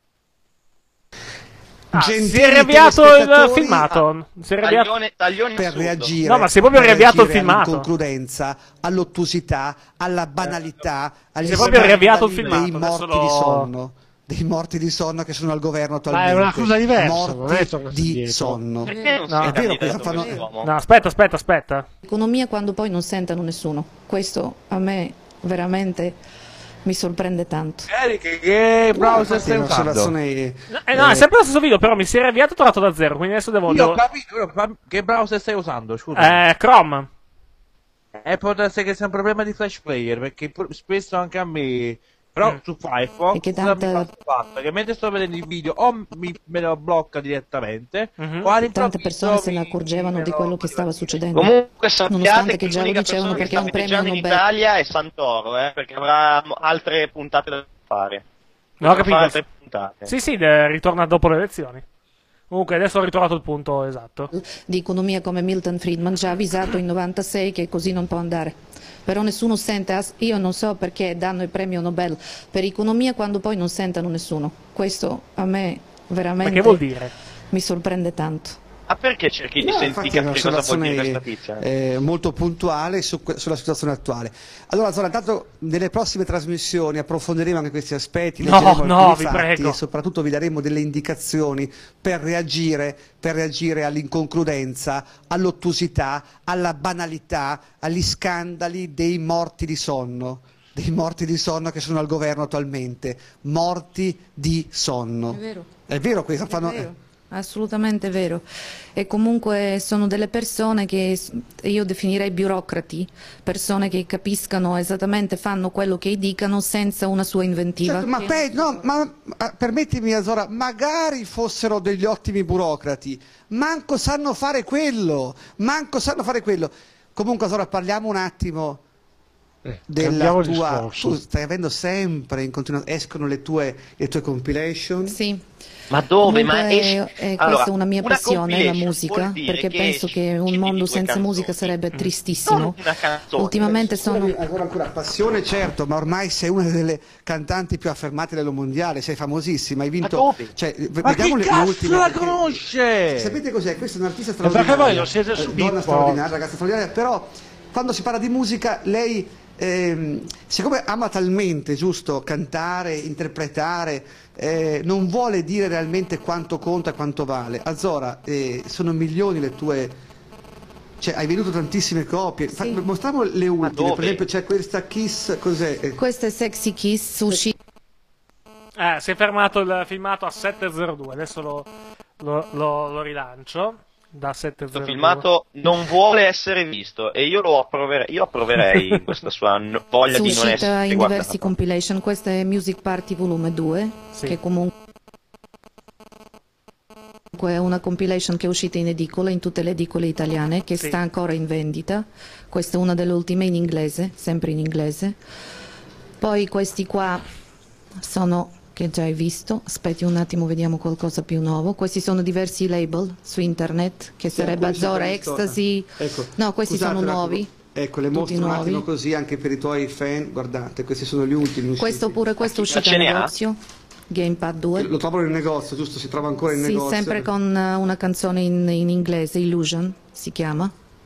Ah, si è riavviato il filmato. Si è riavviato... taglione, taglione per reagire, no, ma si è proprio riavviato il filmato. All'inconcludenza, all'ottusità, alla banalità, agli si è proprio riavviato il filmato. Dei morti lo... di sonno. Dei morti di sonno che sono al governo attualmente. Ma è una cosa diversa, morti non è tornato di indietro. sonno. No, è vero, cosa fanno... no, aspetta, aspetta, aspetta. Economia quando poi non sentono nessuno. Questo a me veramente mi sorprende tanto. Eric, che browser stai usando? No, eh, no, è sempre lo stesso video, però mi si è riavviato e tornato da zero, quindi adesso devo... Io devo... ho capito, che browser stai usando? Scusa. Eh, Chrome. E può essere che sia un problema di Flash Player, perché spesso anche a me... Però mm. su Firefox che tanta... mi fa fatto che mentre sto vedendo il video o mi, me lo blocca direttamente mm-hmm. o tante persone se ne accorgevano di quello che stava succedendo. Comunque sappiate che, che già lo dicevano perché è un premio Nobel in Italia è Santoro, eh, perché avrà altre puntate da fare. No, ho capito. Altre puntate. Sì, sì, ritorna dopo le elezioni. Comunque adesso ho ritrovato il punto esatto. Di economia come Milton Friedman già ha avvisato in novantasei che così non può andare. Però nessuno sente, io non so perché danno il premio Nobel per economia quando poi non sentono nessuno. Questo a me veramente ma che vuol dire? mi sorprende tanto. Ma perché cerchi di No, sentire infatti è una capire cosa vuol dire osservazione questa tizia? eh, molto puntuale su que- sulla situazione attuale. Allora, Zora, intanto nelle prossime trasmissioni approfondiremo anche questi aspetti, No, leggeremo no, alcuni vi fatti prego. e soprattutto vi daremo delle indicazioni per reagire, per reagire all'inconcludenza, all'ottusità, alla banalità, agli scandali dei morti di sonno. Dei morti di sonno che sono al governo attualmente. Morti di sonno. È vero. È vero questo? È Fanno... vero. Assolutamente vero. E comunque sono delle persone che s- io definirei burocrati, persone che capiscano esattamente, fanno quello che dicano senza una sua inventiva. Certo, ma, Che- pe- no, ma ah, permettimi Azora, magari fossero degli ottimi burocrati, manco sanno fare quello, manco sanno fare quello. Comunque Azora, parliamo un attimo della cambiamo il tua... discorso. Tu stai avendo sempre in continuazione, escono le tue, le tue compilation. Sì. Ma dove? Comunque Ma esce... è, è Allora, questa una mia una passione, la compilation musica, vuol dire perché che penso esci che un di mondo due senza canzoni. musica sarebbe Non tristissimo. una canzone. Ultimamente sono... Scusami, ancora, ancora, passione certo, ma ormai sei una delle cantanti più affermate a livello mondiale, sei famosissima, hai vinto... Ma dove? Cioè, v- Ma vediamo chi le, le cazzo ultime... la perché- conosce? Sapete cos'è? Questa è un'artista perché straordinaria. voi lo siete eh, su donna Beatport. straordinaria, ragazza straordinaria, però quando si parla di musica lei, ehm, siccome ama talmente, giusto, cantare, interpretare, eh, non vuole dire realmente quanto conta e quanto vale. Azora, eh, sono milioni le tue... Cioè, hai venduto tantissime copie. Fa- mostriamo le ultime, dove? per esempio c'è questa Kiss, cos'è? Eh, Questo è Sexy Kiss, uscito Eh, si è fermato il filmato a sette zero due, adesso lo, lo, lo, lo rilancio da sette zero due. Questo filmato non vuole essere visto e io lo approverei, io approverei questa sua no- voglia di non uscita essere in guardata. diversi compilation. Questa è Music Party Volume due, Sì. che comunque è una compilation che è uscita in edicola in tutte le edicole italiane, che Sì. sta ancora in vendita. Questa è una delle ultime in inglese, sempre in inglese. Poi questi qua sono, che già hai visto, aspetti un attimo, vediamo qualcosa più nuovo. Questi sono diversi label su internet, che sarebbe questo Azora, ho visto. Ecstasy. Ecco, No, questi scusate sono un attimo. nuovi. Ecco, le Tutti mostro un nuovi. attimo così anche per i tuoi fan. Guardate, questi sono gli ultimi usciti. Questo pure, questo è Ma uscito ce in ne ha? negozio, Gamepad due. Lo trovano in negozio, giusto? Si trova ancora in Sì, negozio. sempre con eh, una canzone in, in inglese, Illusion si chiama.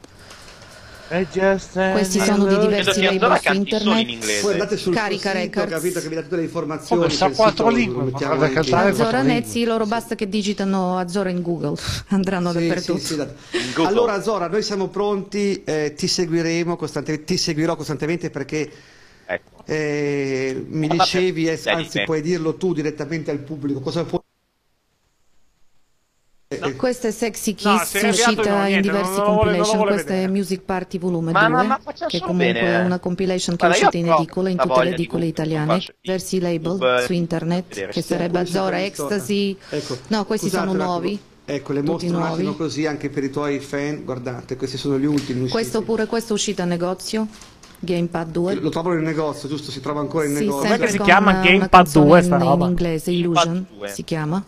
Questi sono di diversi label su internet. Poi andate sul Carica suo sito, Records. capito che vi dà tutte le informazioni. Oh, sa c'è il quattro sito, lingue, lo mettiamo potrebbe anche- cantare Azora Nezzi, loro basta che digitano Azora in Google, andranno Sì, dappertutto. sì, sì, dai. Allora Azora, noi siamo pronti, eh, ti seguiremo costantemente, ti seguirò costantemente perché Ecco. eh, mi Ma dicevi, eh, per- anzi dai, puoi dirlo tu direttamente al pubblico, cosa puoi... eh, Questa è Sexy No, Kiss, si è arrabbiato, uscita no, in niente, diversi non lo vuole- non lo compilation. vuole Questa è vedere. Music Party Volume Ma- ma- due, ma facciamo che solo comunque bene, è eh. una compilation che è Guarda, io uscita in provo edicola in la tutte le voglia di edicole Google, italiane, faccio diversi label YouTube, su internet, vedere. che Sì, sarebbe questo Azora, ho visto. Ecstasy. Ecco, No, questi scusate sono un attimo. nuovi. Ecco, le Tutti mostro un attimo nuovi. così anche per i tuoi fan, guardate, questi sono gli ultimi usciti. Questo pure, questo è uscito a negozio, Gamepad due. Lo trovano in negozio, giusto? Si trova ancora in Sì, negozio. sempre si con chiama una Gamepad canzone due, sta in, in roba? inglese, Illusion Gamepad due. si chiama.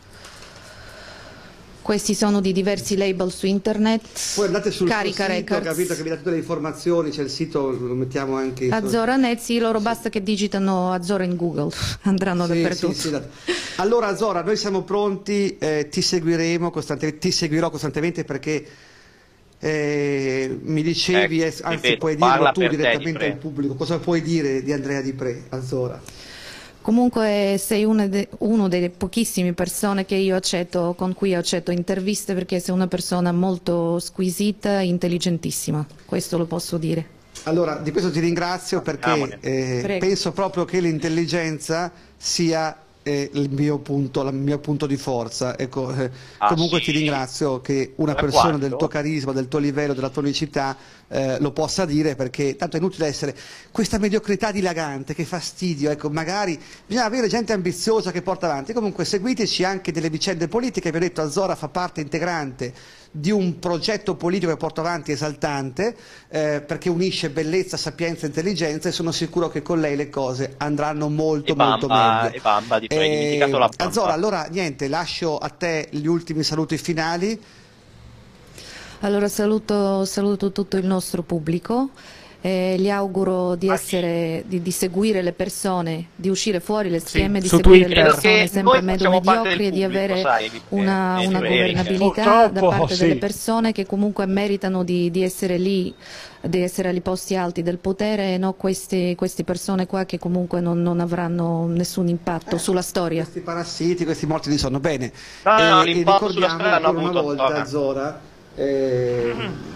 Questi sono di diversi label su internet. Poi andate sul Carica suo sito, Records. capito che vi dà tutte le informazioni, c'è il sito, lo mettiamo anche in Azora Nezzi, loro basta che digitano Azora in Google, andranno Sì, dappertutto. sì, sì, dai. Allora Azora, noi siamo pronti, eh, ti seguiremo costantemente, ti seguirò costantemente perché eh, mi dicevi, Ecco, eh, ti anzi vedo, puoi parla dirlo tu per te, direttamente Di Pre. al pubblico, cosa puoi dire di Andrea Di Pre, Azora? Comunque sei una de- uno delle pochissime persone che io accetto, con cui accetto interviste, perché sei una persona molto squisita e intelligentissima, questo lo posso dire. Allora, di questo ti ringrazio perché Amore. eh, Prego. penso proprio che l'intelligenza sia eh, il mio punto, il mio punto di forza. Ecco, eh, Ah, comunque sì? ti ringrazio che una Ma persona quanto? del tuo carisma, del tuo livello, della tua unicità eh, lo possa dire, perché tanto è inutile essere questa mediocrità dilagante che fastidio. Ecco, magari bisogna avere gente ambiziosa che porta avanti. Comunque seguiteci anche delle vicende politiche, vi ho detto Azora fa parte integrante di un progetto politico che porto avanti esaltante, eh, perché unisce bellezza, sapienza e intelligenza, e sono sicuro che con lei le cose andranno molto E molto Bamba, meglio. e Bamba, di Pre, hai Eh, dimenticato la Bamba. Azora, allora niente, lascio a te gli ultimi saluti finali. Allora saluto, saluto tutto il nostro pubblico e gli auguro di, essere, di, di seguire le persone, di uscire fuori le schemme, sì, di su seguire Twitter. le persone sempre Noi meno mediocri e di avere sai, una, eh, una eh, governabilità da purtroppo, parte sì. delle persone che comunque meritano di, di essere lì, di essere ai posti alti del potere, e no queste, queste persone qua che comunque non, non avranno nessun impatto Eh, sulla storia. Questi parassiti, questi morti di sonno. Bene, No, no, no, e, e l'impatto sulla ricordiamo strada hanno ancora una avuto volta, Zora. Zora, eh,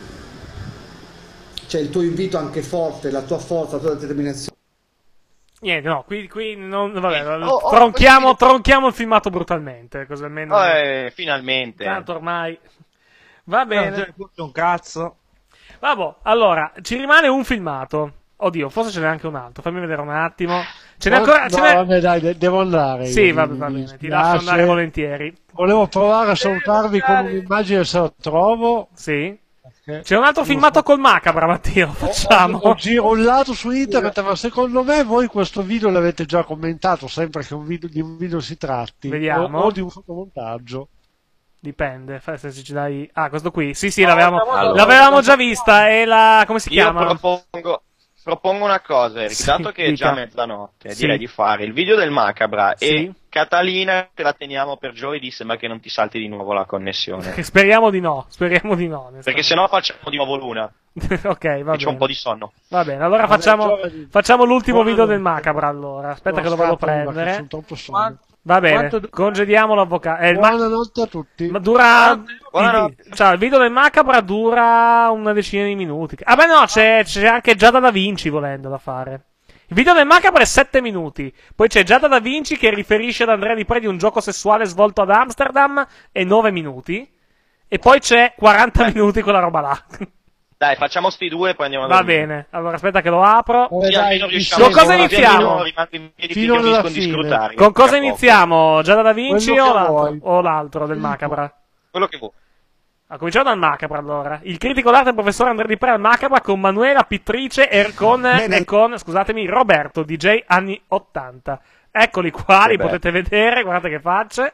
c'è il tuo invito anche forte, la tua forza, la tua determinazione. Niente, no, qui, qui non, vabbè, Oh, oh, tronchiamo, questo- tronchiamo il filmato brutalmente, così almeno... Oh, eh, finalmente. Tanto ormai... Va bene. un cazzo. Vabbè, allora, ci rimane un filmato. Oddio, forse ce n'è anche un altro. Fammi vedere un attimo. Ce n'è No, ancora... ce no, n'è- vabbè, dai, de- devo andare. Sì, io, vabbè, mi- va mi bene, ti dispiace. lascio andare volentieri. Volevo provare a salutarvi con un'immagine se la trovo. Sì. C'è un altro filmato col Macabra, Matteo, facciamo. Ho girollato su internet, ma secondo me voi questo video l'avete già commentato, sempre che un video, di un video si tratti. Vediamo. O, o di un fotomontaggio. Dipende, fa- se ci dai... Ah, questo qui. Sì, sì, l'avevamo, Allora. l'avevamo già vista. È la... come si Io chiama? propongo, propongo una cosa, Eric, Sì, dato che è già dica. mezzanotte, Sì. direi di fare il video del Macabra Sì. e Catalina te la teniamo per giovedì, sembra che non ti salti di nuovo la connessione. Speriamo di no, speriamo di no. Perché sennò facciamo di nuovo l'una. Ok, va E c'ho un bene. po' di sonno. Va bene, allora Vabbè, facciamo, giovedì. facciamo l'ultimo Buona video del notte. Macabra allora. Aspetta No, che lo vado a scappo, perché prendere. sono troppo sonno. Va bene, Quanto- congediamo l'avvocato. Eh, il ma- Buonanotte a tutti. ma dura... Buonanotte. il, cioè, il video del Macabra dura una decina di minuti. Ah beh no, c'è, c'è anche Giada Da Vinci volendo da fare. Il video del Macabra è sette minuti. Poi c'è Giada Da Vinci che riferisce ad Andrea Di Pre di un gioco sessuale svolto ad Amsterdam e nove minuti. E poi c'è quaranta minuti quella roba là. Dai, facciamo sti due e poi andiamo a Va dormire. bene, allora aspetta che lo apro. Vabbè, Sì, dai, almeno mi riusciamo- Con cosa seguo, iniziamo? almeno rimango in piedi Fino finché alla finisco di fine. scrutare. Con cosa Tra poco. iniziamo? Giada Da Vinci Quello o che l'altro? vuoi. O l'altro del Macabra? Quello che vuoi. Ah, cominciamo dal Macabra allora. Il critico d'arte professore Andrea Di Pre al Macabra con Manuela, pittrice e con, Bene. e con, scusatemi, Roberto, D J anni ottanta. Eccoli qua, li Vabbè. potete vedere, guardate che facce.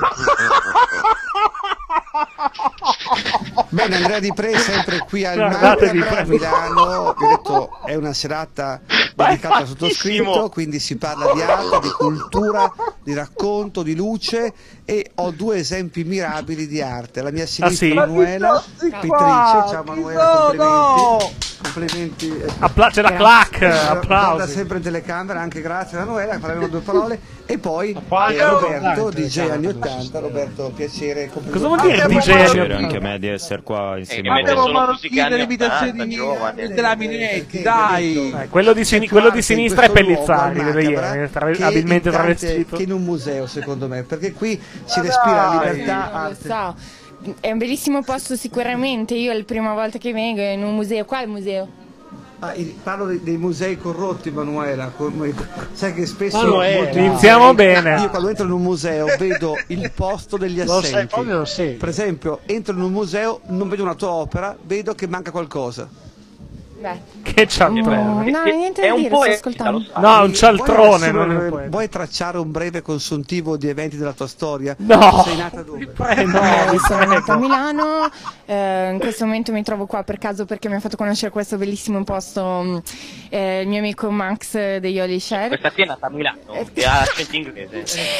Bene, Andrea Di Pre sempre qui al Guardate Di Macabra a Pre. Milano. Vi ho detto, è una serata dedicata al sottoscritto, quindi si parla di arte, di cultura, di racconto, di luce, e ho due esempi mirabili di arte. La mia sinistra sì? Manuela, pittrice. Ciao Manuela, complimenti. Complimenti. Appla- c'è la clac, Guarda applausi. sempre in telecamera, anche grazie Manuela, parleremo due parole. E poi Applausi. eh, Roberto, Dai, D J anni ottanta. Roberto, piacere. Cosa vuol dire D J anni Piacere ottanta? anche a me di essere qua insieme Eh, a mentre voi. sono musiche anni l'imitazione ottanta, di, giovane. della Minetti, dai. Eh, quello, di sin- quello di sinistra è Pellizzari, vedo io, Macabra, eh, tra- che abilmente in tante- travestito. che in un museo, secondo me, perché qui si respira Lo libertà, arte. so, è un bellissimo posto sicuramente. Io è la prima volta che vengo in un museo. Quale museo? Ah, il- parlo dei, dei musei corrotti, Manuela. come- sai che spesso Manuela. molti Iniziamo musei- bene. Io quando entro in un museo vedo il posto degli Lo sai assenti. proprio, lo sei. Per esempio, entro in un museo, non vedo una tua opera, vedo che manca qualcosa. Beh, Che cialtrone. no, niente È da un dire, sto poeta, ascoltando. lo sai. No, un Vuoi cialtrone, assumere- non è un poeta. Vuoi tracciare un breve consuntivo di eventi della tua storia? No. Sei nata dove? Prego, Eh, vi sono nata a prego. Milano, eh, in questo momento mi trovo qua per caso perché mi ha fatto conoscere questo bellissimo posto mh, eh, il mio amico Max degli Holy Share. Questa qui è nata a Milano, che ha accento inglese.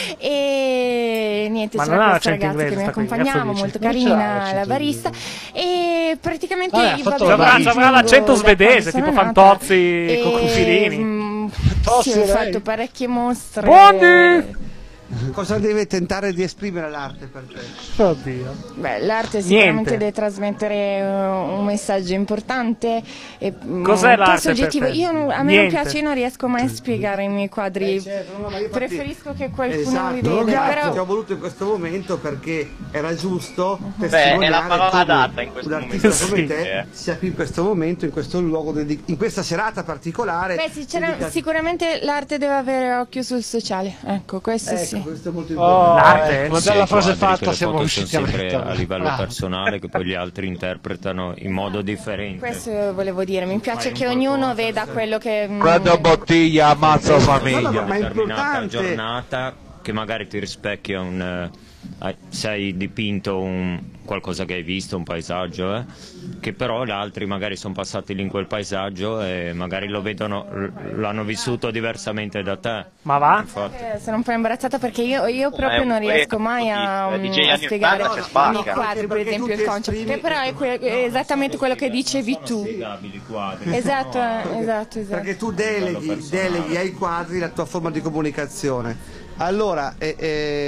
E niente, Ma c'era non ha questa accento ragazza che mi inglese, sta qui, accompagnava, cazzo dici? molto Non c'ha carina, l'accento la barista. E praticamente Vabbè, ha io fatto vabbè, la Ci avrà, ci avrà vengo l'accento da quando svedese, sono tipo nata. Fantozzi E, con Cufilini. mh, Fantozzi, sì, ho lei? fatto parecchie mostre. Buoni! Cosa deve tentare di esprimere l'arte per te? Oddio. Beh, l'arte sicuramente Niente. deve trasmettere uh, un messaggio importante e mm, Cos'è un po' l'arte per soggettivo. te? Io non- a me Niente. non piace, io non riesco mai a spiegare i miei quadri. Eh, certo, no, ma io infatti- Preferisco che qualcuno Esatto, li veda, grazie, però ti ho voluto in questo momento perché era giusto Beh, testimoniare è la parola come adatta in questo un artista momento. come Sì. te sia qui in questo momento, in questo luogo, dedi- in questa serata particolare. Beh, sì, c'era- dedicata- sicuramente l'arte deve avere occhio sul sociale. Ecco, questo Ecco, sì. questo è molto Oh, importante. L'arte? ecco, Sì, dalla i frase quadri, fatta quelle siamo foto riusciti sono a sempre metterla. a livello Ah. personale che poi gli altri interpretano in modo differente. Questo volevo dire, mi piace che ognuno veda quello che... mm, Prendo bottiglia, ammazzo No, no, famiglia. ma è Determinata importante. giornata che magari ti rispecchia un... Eh, se hai dipinto un, qualcosa che hai visto, un paesaggio, eh, che però gli altri magari sono passati lì in quel paesaggio e magari lo vedono, l'hanno vissuto diversamente da te. Ma va? Infatti. Eh, sono un po' imbarazzata perché io, io proprio non riesco mai a, eh, um, D J a anni spiegare ottanta c'è i spacca. quadri, per esempio il concept, che però è, que- è esattamente quello che dicevi tu. Esatto, eh, esatto, esatto. Perché tu deleghi, deleghi ai quadri la tua forma di comunicazione. Allora, eh,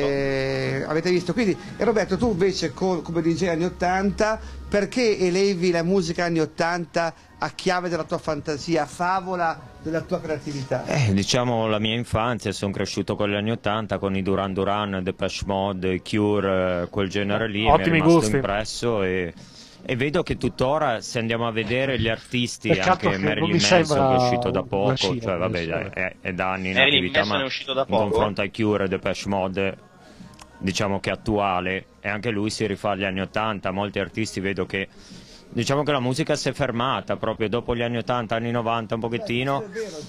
eh, avete visto, quindi e Roberto, tu invece con, come D J anni ottanta, perché elevi la musica anni ottanta a chiave della tua fantasia, a favola della tua creatività? Eh, diciamo la mia infanzia, sono cresciuto con gli anni ottanta, con i Duran Duran, Depeche Mode, i Cure, eh, quel genere lì, Ottimi mi è rimasto gusti. impresso e... E vedo che tuttora, se andiamo a vedere gli artisti, Peccato anche che non Marilyn mi Manson sembra che è uscito da una poco, cifra, cioè vabbè insomma. dai, è, è da anni in Marilyn attività, Manson ma è uscito da in poco? confronto ai Cure e Depeche Mode, diciamo che è attuale, e anche lui si rifà agli anni ottanta, molti artisti vedo che... Diciamo che la musica si è fermata proprio dopo gli anni ottanta, anni novanta un pochettino,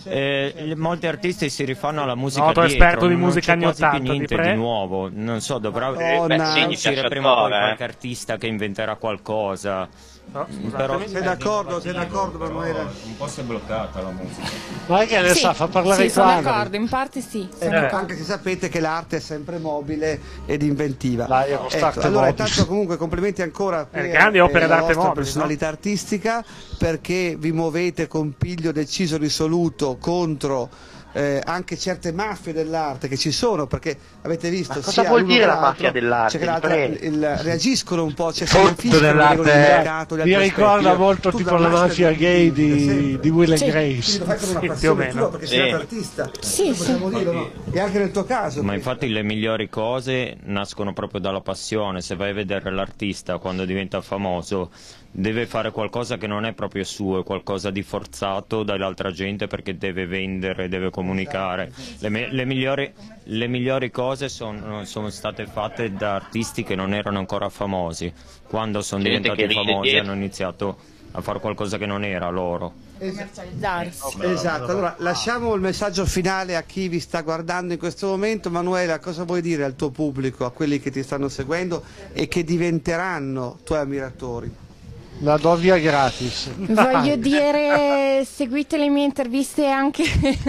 e molti artisti si rifanno alla musica Noto dietro, esperto di non musica c'è anni quasi più ottanta, niente di pre. di nuovo, non so, dovrà Oh, beh, no. sì, uscire prima o poi eh. qualche artista che inventerà qualcosa. No, Però Sei d'accordo, sei d'accordo Emanuele? un po' si è bloccata la musica. Ma è che adesso Sì, fa parlare sì, i sono quadri. d'accordo, in parte sì. Sono Eh, d'accordo. anche se sapete che l'arte è sempre mobile ed inventiva. Dai, ero Ecco, stato allora mobile. intanto comunque complimenti ancora per Eh, grandi opere la d'arte vostra mobili, personalità artistica, perché vi muovete con piglio deciso e risoluto contro eh, anche certe mafie dell'arte che ci sono, perché avete visto Ma cosa sia vuol l'uno dire che la l'altro, mafia dell'arte? c'è che Mi l'altra- prego. il- reagiscono un po', c'è sia il Tutto fisco, le regole di dell'arte mercato, gli mi altri ricorda aspetti. molto Tu tipo da la master mafia di- gay di, sempre. di Will and Sì. Grace. Quindi lo fai come una Sì, più o passione meno. tua, perché Sì. sei un artista. Sì, sì. Possiamo dirlo, no? E anche nel tuo caso. Ma infatti le migliori cose nascono proprio dalla passione. Se vai a vedere l'artista quando diventa famoso deve fare qualcosa che non è proprio suo, è qualcosa di forzato dall'altra gente perché deve vendere, deve comunicare. Le, me- le migliori, le migliori cose sono, sono state fatte da artisti che non erano ancora famosi. Quando sono Gente diventati che ride famosi dietro. hanno iniziato a fare qualcosa che non era loro. Commercializzarsi. Esatto, allora lasciamo il messaggio finale a chi vi sta guardando in questo momento. Manuela, cosa vuoi dire al tuo pubblico, a quelli che ti stanno seguendo e che diventeranno tuoi ammiratori? La do via gratis. Voglio dire, seguite le mie interviste anche...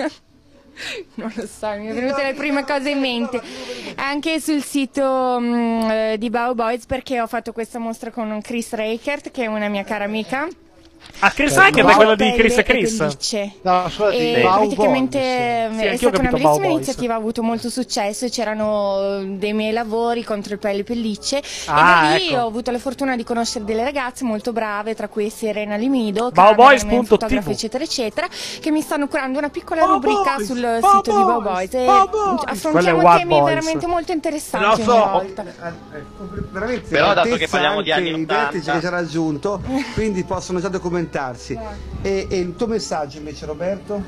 Non lo so, mi è venute le prime cose in mente. Anche sul sito mm, eh, di Bao Boys, perché ho fatto questa mostra con Chris Reichert, che è una mia cara amica. Ah, Chris Reichert è quello di Chris e Chris. Pellicce. No, scusate, E Bao praticamente Boys. Sì, è anch'io ho stata una capito Bao bellissima Boys. iniziativa, ha avuto molto successo, c'erano dei miei lavori contro il pelle e pellicce Ah, e da lì ecco. ho avuto la fortuna di conoscere delle ragazze molto brave, tra cui Serena Limido, Baoboys cameraman, punto fotografi tv. eccetera eccetera, che mi stanno curando una piccola Bao rubrica Boys, sul Bao sito di Bao Boys, Boys e Bao Boys. Quello affrontiamo è Wild temi Boys. veramente molto interessanti Lo ogni so. volta. Veramente Però, dato che altezza parliamo di anche anni i vertici ottanta. che ci ha raggiunto, quindi possono già documentarsi. E, e il tuo messaggio invece, Roberto?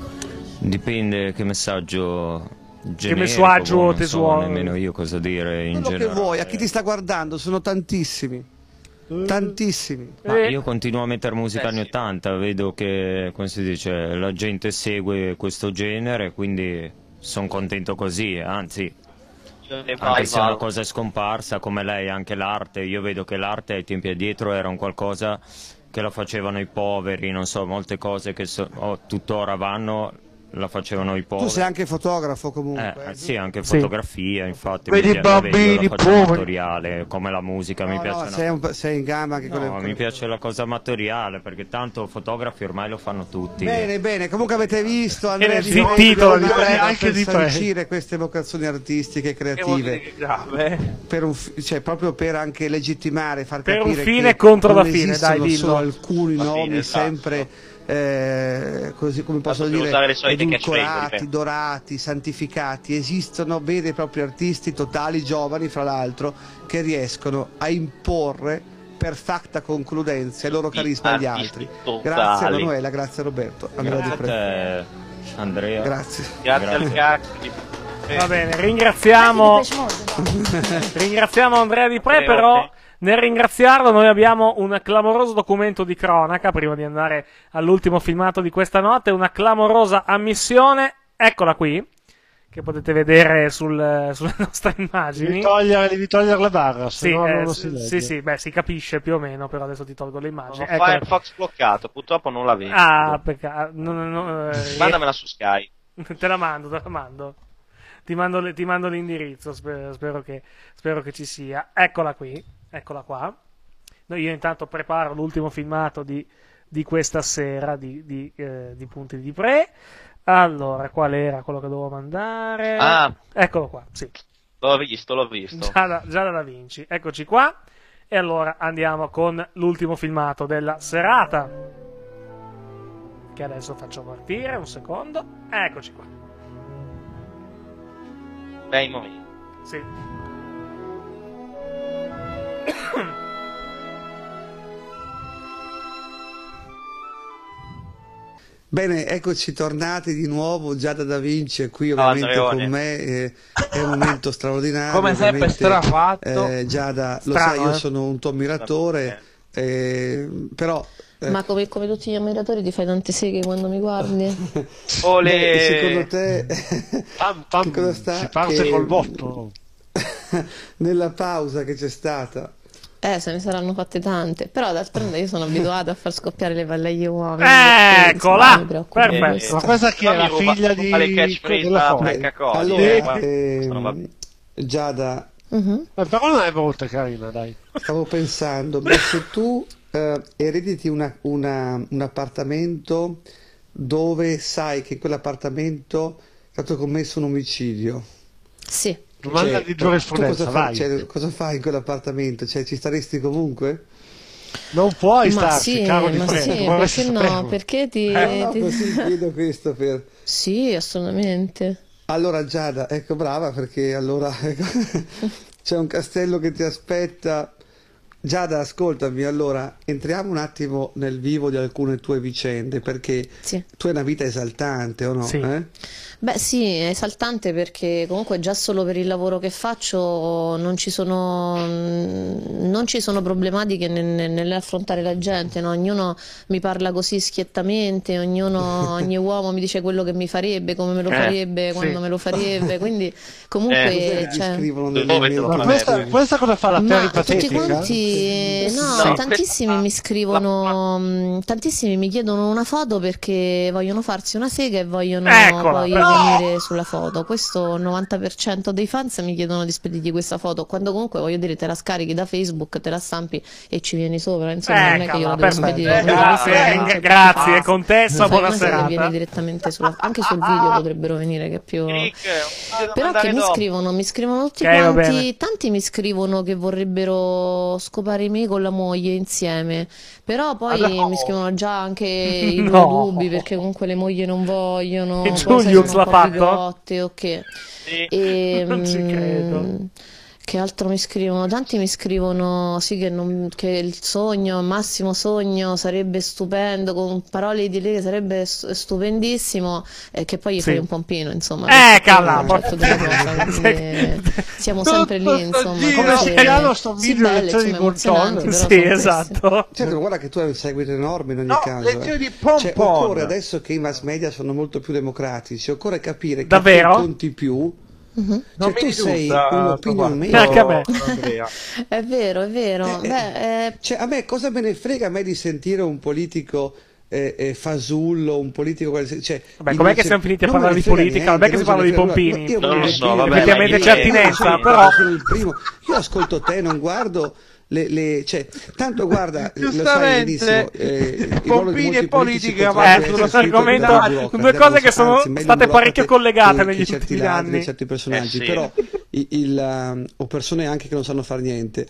Dipende che messaggio generico, messaggio boh, non ti so suona. nemmeno io cosa dire in Quello che generale. vuoi, a chi ti sta guardando, sono tantissimi. Tantissimi. Ma Eh. io continuo a mettere musica Eh, anni sì. ottanta, vedo che, come si dice, la gente segue questo genere, quindi sono contento così, anzi, anche se una cosa è scomparsa come lei, anche l'arte, io vedo che l'arte ai tempi addietro era un qualcosa che la facevano i poveri, non so, molte cose che so- oh, tuttora vanno, la facevano i Tu poveri. sei anche fotografo comunque. Eh, sì, anche Sì. fotografia, infatti. Vedi mi i piace, la vedo, bambini la faccio poveri. amatoriale, come la musica, mi No, piace no, una- sei, un- sei in gamba anche con No, le mi piace la cosa amatoriale, perché tanto fotografi ormai lo fanno tutti. Bene, bene, comunque avete visto Andrea il Di Freddi, titolo di Leonardo, Freddi, anche per di Freddi. sancire queste vocazioni artistiche e creative, per un fi- cioè proprio per anche legittimare, far Per un capire fine che contro non la fine, esistono dai, dillo. solo alcuni La fine, nomi esatto. sempre eh, così come posso Basta dire usare le solite edulcorati, catchphrase, dorati, santificati. Esistono veri e propri artisti totali, giovani fra l'altro, che riescono a imporre per facta concludenza il loro carisma agli altri. totali. Grazie Emanuela, grazie Roberto. Andrea Di Grazie a Freddi. te, Andrea. Grazie. Grazie al cacchio. Va bene, ringraziamo ringraziamo Andrea Di Pre, Eh, però vabbè. nel ringraziarlo noi abbiamo un clamoroso documento di cronaca prima di andare all'ultimo filmato di questa notte, una clamorosa ammissione, eccola qui, che potete vedere sul, sulle nostre immagini. Devi togliere, devi togliere la barra, se sì, no eh, non lo si legge. Sì, sì, beh, si capisce più o meno, però adesso ti tolgo le immagini. Ho Ecco. Firefox bloccato, purtroppo non la vedo. Ah, peccato. No, no, no, eh, Mandamela su Sky. Te la mando, te la mando. Ti mando, le, ti mando l'indirizzo, spero, spero, che, spero che ci sia. Eccola qui, eccola qua. No, io intanto preparo l'ultimo filmato di, di questa sera di, di, eh, di Punti di Pre. Allora, qual era quello che dovevo mandare? Ah, eccolo qua, sì. L'ho visto, l'ho visto. Giada, Giada Da Vinci, eccoci qua. E allora andiamo con l'ultimo filmato della serata, che adesso faccio partire, un secondo. Eccoci qua. Bei momenti. Sì. Bene, eccoci tornati di nuovo. Giada Da Vinci è qui No, ovviamente Andreone. con me, eh, è un momento straordinario. Come sempre ovviamente, strafatto. eh, Giada, lo Strano, sai, io eh. sono un tuo ammiratore, eh, però... eh, Ma come, come tutti gli ammiratori ti fai tante seghe quando mi guardi? Ole. beh, secondo te Tam, tam, che cosa sta? si parte Che- col botto. nella pausa che c'è stata, Eh, se ne saranno fatte tante. Però d'altronde io sono abituata a far scoppiare le valleglie uomini. Eccola! Non mi preoccupo di Perfetto. questo. Ma questa chi è? La figlia di... le catchphrase della da foto? Franca Codi. allora, eh, guarda, ehm, sono vabbè. Giada, Mhm. Eh, però non è molto carina, dai. stavo pensando, beh, se tu eh, erediti una- una- un appartamento dove sai che in quell'appartamento è stato commesso un omicidio, Sì. Domanda cioè, di tu giurisprudenza, cosa, fa- vai. cioè, cosa fai in quell'appartamento? Cioè, ci staresti comunque? Non puoi Ma starci, sì, caro di ma Freddo, sì, vorresti perché no? saperlo. Perché ti... Eh, no, ti- così chiedo questo per... Sì, assolutamente. Allora Giada, ecco, brava, perché allora ecco, c'è un castello che ti aspetta. Giada, ascoltami, allora entriamo un attimo nel vivo di alcune tue vicende, perché Sì. tu hai una vita esaltante, o no? Sì. Eh? Beh sì, è esaltante perché comunque già solo per il lavoro che faccio non ci sono, non ci sono problematiche nel- nell'affrontare la gente, no? Ognuno mi parla così schiettamente, ognuno, ogni uomo mi dice quello che mi farebbe, come me lo Eh, farebbe, sì. quando me lo farebbe, quindi comunque... Eh, Cos'è che cioè, scrivono nelle Dove mail te lo che Ma fa questa, ricevi? questa cosa fa la Ma tutti peripatetica? quanti, no, Sì. tantissimi mi scrivono, mh, tantissimi mi chiedono una foto perché vogliono farsi una sega e vogliono Eccola, poi però- venire sulla foto. Questo il novanta per cento dei fans mi chiedono di spedirgli questa foto, quando comunque voglio dire te la scarichi da Facebook, te la stampi e ci vieni sopra, insomma non è che io la Eccola, devo perfetto. spedire. come Grazie, deve ringra- essere. grazie, contessa, Fai buona una sega e serata. vieni direttamente sulla, anche sul video potrebbero venire che è più... Rick, un video da Però mandare che mi dopo. scrivono, mi scrivono tutti Ok, va quanti, bene. tanti mi scrivono che vorrebbero scopare me con la moglie insieme, però poi Ah, no. mi scrivono già anche i due No. dubbi perché comunque le mogli non vogliono, E poi sai, Giulius sono l'ha un po' fatto? bigotte, ok. Sì. E, Non ci mm, credo. Che altro mi scrivono? Tanti mi scrivono sì che, non- che il sogno, il massimo sogno sarebbe stupendo, con parole di lei che sarebbe st- stupendissimo e che poi gli Sì. fai un pompino, insomma. Eh, questo è calla, il concetto della cosa, quindi siamo sempre lì, insomma. Come cose- si chiama sto sì, video belle, lezioni di insomma, emozionanti, Bolton? però Sì, sono queste. esatto. Certo, guarda che tu hai un seguito enorme in ogni No, caso. eh. lezioni di Cioè, pompon. occorre adesso che i mass media sono molto più democratici, occorre capire che Davvero? tu conti più. Mhm. Cioè, Non tu mi sei risulta, un opinion Tommaso, maker. Anche a me. Andrea. È vero, è vero. Eh, Beh, eh, Cioè, a me cosa me ne frega a me di sentire un politico eh, eh, fasullo, un politico qualsiasi- cioè, Vabbè, com'è che invece- siamo finiti a non me parlare ne di frega politica? niente, Vabbè che non si parla me di ne frega- pompini. io Non voglio lo so, dire- vabbè, Effettivamente ma c'è io- attinenza, sì, però... sono il primo. Io ascolto te, non guardo le, le- cioè, tanto guarda, lo sai Giustamente, benissimo, eh, il ruolo di pompini molti e politici politica potrebbe vanno Eh, essere sulla scritto argomento- da un burocrate, due cose che sono anzi, meglio un state parecchio burocrate collegate che- negli che certi ultimi ladri, anni. certi personaggi, Eh, sì. però i- il, um, o persone anche che non sanno fare niente.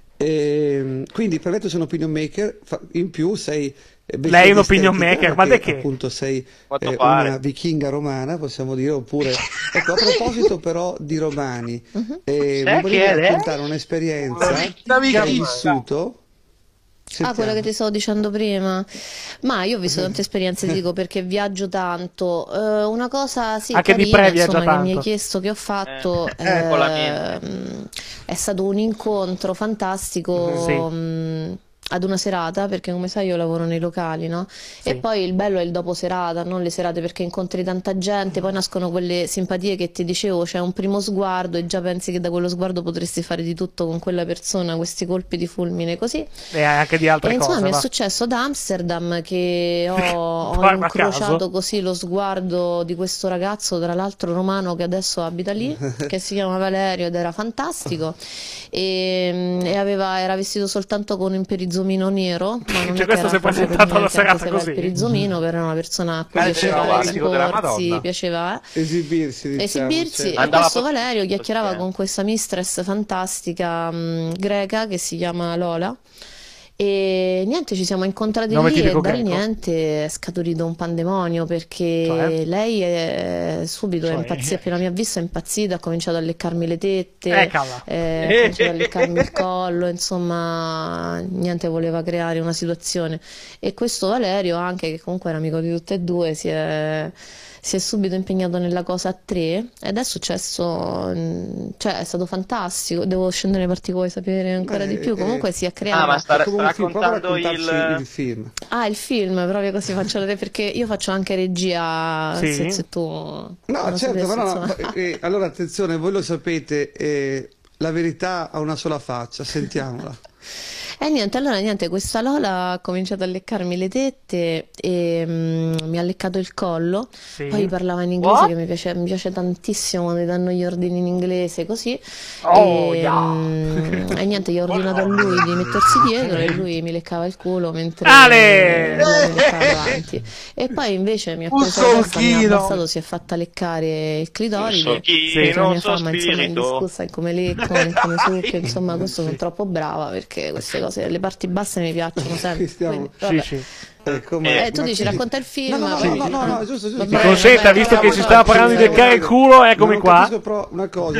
Ehm, quindi per me tu sei un opinion maker, fa- in più sei eh, Lei è un vestita opinion estetica, maker, ma perché di che? appunto sei Quanto eh, pare. una vichinga romana, possiamo dire, oppure ecco, a proposito però di romani, eh, Sai mi chi volevi è lei? raccontare un'esperienza Una che hai vichinga. vissuto? Ah, Sentiamo. quello che ti stavo dicendo prima. Ma io ho visto tante esperienze, ti dico, perché viaggio tanto. Eh, una cosa sì, Anche di carina, pre viaggia insomma, che mi hai tanto. chiesto, che ho fatto, Eh, ecco la ehm, è stato un incontro fantastico. Sì. mh, ad una serata, perché come sai io lavoro nei locali, no? Sì. E poi il bello è il dopo serata, non le serate, perché incontri tanta gente, poi nascono quelle simpatie che ti dicevo, c'è un primo sguardo e già pensi che da quello sguardo potresti fare di tutto con quella persona, questi colpi di fulmine così. E anche di altre e insomma cose, mi va. è successo ad Amsterdam che ho, ho Guarda incrociato caso. così lo sguardo di questo ragazzo, tra l'altro romano, che adesso abita lì, che si chiama Valerio ed era fantastico e, e aveva, era vestito soltanto con un perizomino nero, ma non Cioè, è che questo era si è proprio per presentato alla niente, serata anche se aveva così. il perizomino, però era una persona a cui Ah, piaceva c'era l'astico della esporsi, Madonna. piaceva eh, Esibirsi, diciamo, esibirsi certo. e Andava questo proprio- Valerio chiacchierava con questa mistress fantastica mh, greca che si chiama Lola. E niente, ci siamo incontrati Nome lì e tipico dal greco. niente è scaturito un pandemonio, perché Cioè? lei è subito Cioè? è impazzita, appena mi ha visto è impazzita, ha cominciato a leccarmi le tette, Eccola. eh, ha cominciato a leccarmi il collo, insomma niente, voleva creare una situazione. E questo Valerio anche, che comunque era amico di tutte e due, si è... si è subito impegnato nella cosa a tre ed è successo, mm, cioè è stato fantastico, devo scendere nei particolari, sapere ancora Eh, di più, eh, comunque si è creato. Ah, ma sta, sta Come un film, prova a raccontando raccontarci il... il film. Ah, il film, proprio così faccio vedere, perché io faccio anche regia, Sì? se, se tu No, non certo, sapessi, però no, insomma. eh, allora attenzione, voi lo sapete, eh, la verità ha una sola faccia, sentiamola. E niente, allora niente, questa Lola ha cominciato a leccarmi le tette e mm, mi ha leccato il collo, Sì. poi parlava in inglese What? che mi piace, mi piace tantissimo quando mi danno gli ordini in inglese così Oh, e, yeah. mm, e niente, gli ho ordinato a lui di mettersi dietro e lui mi leccava il culo mentre Ale! lei mi leccava davanti e poi invece mi ha Un preso la testa, mi ha solchino. abbassato, si è fatta leccare il clitoride, Un solchino, perché la mia un fama insomma è sospirito. indiscussa in come lecco, in come succhio, insomma questo sono troppo brava perché queste cose, le parti basse mi piacciono sempre. Stiamo- Quindi, Sì, vabbè. sì. Eh, come- Eh, tu ma dici, quindi- racconta il film. No, no, no, poi- no, no, no, giusto, giusto. Vabbè, Mi consenta, vabbè, visto che vabbè, si stava vabbè, parlando di vabbè, leccare il vabbè. culo, eccomi Non qua. capisco però una cosa,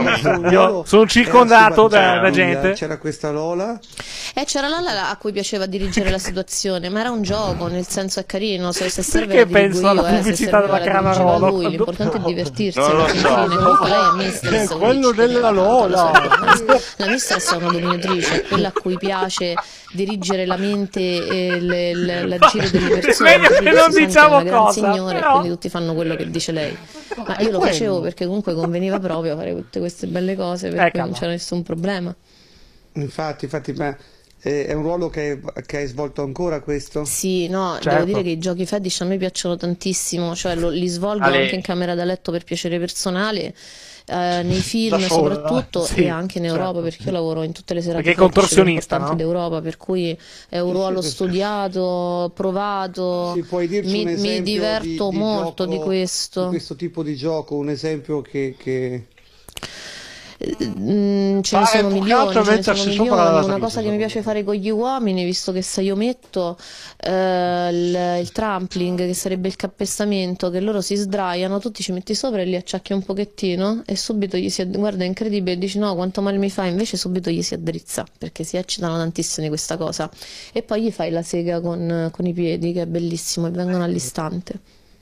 Io sono circondato da, da gente. C'era questa Lola. E c'era la Lala a cui piaceva dirigere la situazione, ma era un gioco, nel senso è carino, se, se serve Perché la dirigo penso alla io, eh, se pubblicità serviva della la dirigeva Cannarolo lui, quando- l'importante è divertirsi, Non lo alla fin so. fine. Comunque lei è mistress, È quello quindi ci della crede tanto, lo so. Lola. La mistress è una dominatrice, è quella a cui piace dirigere la mente e le- le- la giro delle persone, Meglio così che si non sente diciamo una gran cosa, signora però. e quindi tutti fanno quello che dice lei. Ma io lo quello. facevo perché comunque conveniva proprio fare tutte queste belle cose, per Eh, cui non cavolo. c'era nessun problema. Infatti, infatti, ma eh, è un ruolo che, che hai svolto ancora questo? Sì, no, Certo. devo dire che i giochi fetish a me piacciono tantissimo, cioè lo- li svolgo Ale. anche in camera da letto per piacere personale, eh, nei film Da sola? soprattutto Sì, e anche in Europa, certo. perché io lavoro in tutte le serate Perché è fetish più contorsionista, importanti no? d'Europa, per cui è un ruolo studiato, provato, Sì, puoi dirci mi, un mi esempio diverto di- di molto gioco- di questo. di questo tipo di gioco, un esempio che... che... Mm, ce ne Ma è sono più che milioni, altro ce ne mettersi sono sopra milioni. la Una salute, cosa che mi secondo piace fare con gli uomini, visto che se io metto eh, il, il trampling, che sarebbe il cappestamento, che loro si sdraiano, tu ti ci metti sopra e li acciacchi un pochettino e subito gli si ad- guarda, è incredibile, e dici no, quanto male mi fa, invece subito gli si addrizza, perché si eccitano tantissimo di questa cosa. E poi gli fai la sega con, con i piedi, che è bellissimo, e vengono all'istante.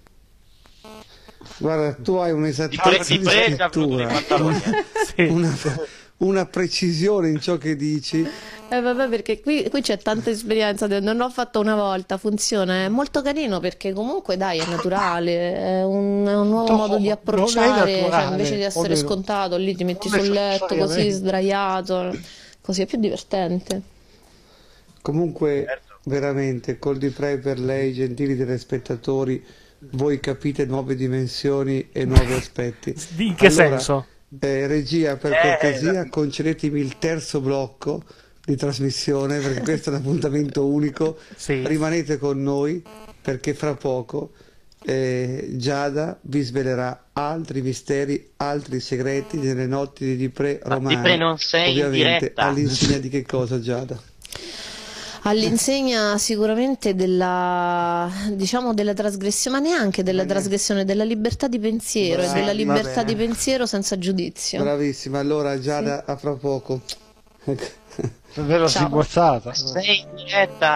Guarda, tu hai Di, pre- un'esattezza di di prega venuto dei scrittura, pantaloni. Sì. una, una precisione in ciò che dici. Eh vabbè, perché qui, qui c'è tanta esperienza, non l'ho fatto una volta, funziona, è molto carino perché comunque dai, è naturale, è un, è un nuovo No, modo di non è approcciare, cioè naturale, invece di essere ovvero- scontato, lì ti metti non sul letto così necessariamente. sdraiato, così è più divertente. Comunque, Certo. veramente, col di pre per lei, gentili telespettatori, voi capite nuove dimensioni e nuovi aspetti. In che Allora, senso? eh, regia, per Eh, cortesia, concedetemi il terzo blocco di trasmissione, perché questo è un appuntamento unico. Sì. Rimanete con noi, perché fra poco eh, Giada vi svelerà altri misteri, altri segreti nelle notti di Dipre Ma romane. Dipre non sei in Ovviamente, diretta. all'insegna di che cosa, Giada? All'insegna sicuramente della, diciamo, della trasgressione, ma neanche della trasgressione, della libertà di pensiero e Brava, della va libertà bene. di pensiero senza giudizio. Bravissima, allora Giada, a fra poco. È vero, Ciao. simorzata. Sei in diretta.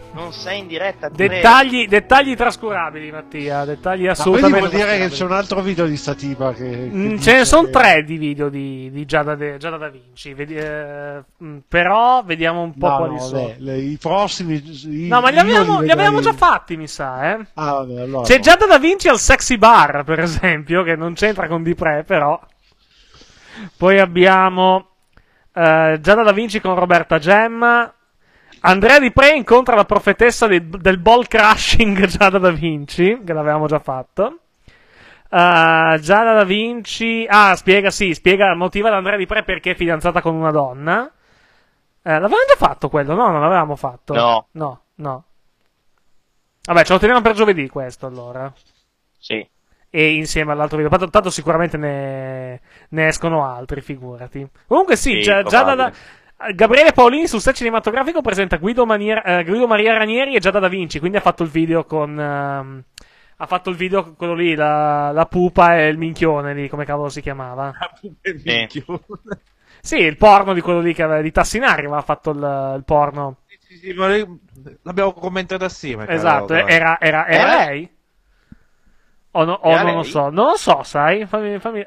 Non sei in diretta. Dettagli, dettagli trascurabili, Mattia. Dettagli assolutamente. Ma vuol dire che c'è un altro video di sta tipa che. che mm, dice ce ne sono che... tre di video di, di Giada, de, Giada Da Vinci. Vedi, eh, però vediamo un po' no, quali no, sono. le, le, I prossimi. I, no, ma li abbiamo, li li abbiamo già fatti, mi sa. Eh. Ah, vabbè, allora, c'è no. Giada Da Vinci al Sexy Bar, per esempio, che non c'entra con Dipre, però. Poi abbiamo eh, Giada Da Vinci con Roberta Gemma. Andrea Di Pre incontra la profetessa di, del ball crashing Giada Da Vinci, che l'avevamo già fatto. Uh, Giada Da Vinci, ah, spiega, sì, spiega, motiva l'Andrea Di Pre perché è fidanzata con una donna. Uh, l'avevamo già fatto quello, no? Non l'avevamo fatto. No. No, no. Vabbè, ce lo teniamo per giovedì questo, allora. Sì. E insieme all'altro video. Tanto, tanto sicuramente ne, ne escono altri, figurati. Comunque sì, Sì, già, Giada Da... Gabriele Paolini sul set cinematografico presenta Guido, Manier, eh, Guido Maria Ranieri e Giada Da Vinci, quindi ha fatto il video con ehm, ha fatto il video quello lì, la, la pupa e il minchione lì, come cavolo si chiamava? La pupa e il minchione. Sì, il porno di quello lì che aveva, di Tassinari aveva fatto il, il porno. Sì, sì, sì, ma l'abbiamo commentato assieme. Esatto, caro, era, era, era Eh? lei? O, no, o Era non lo lei? so, non lo so, sai? Fammi... fammi...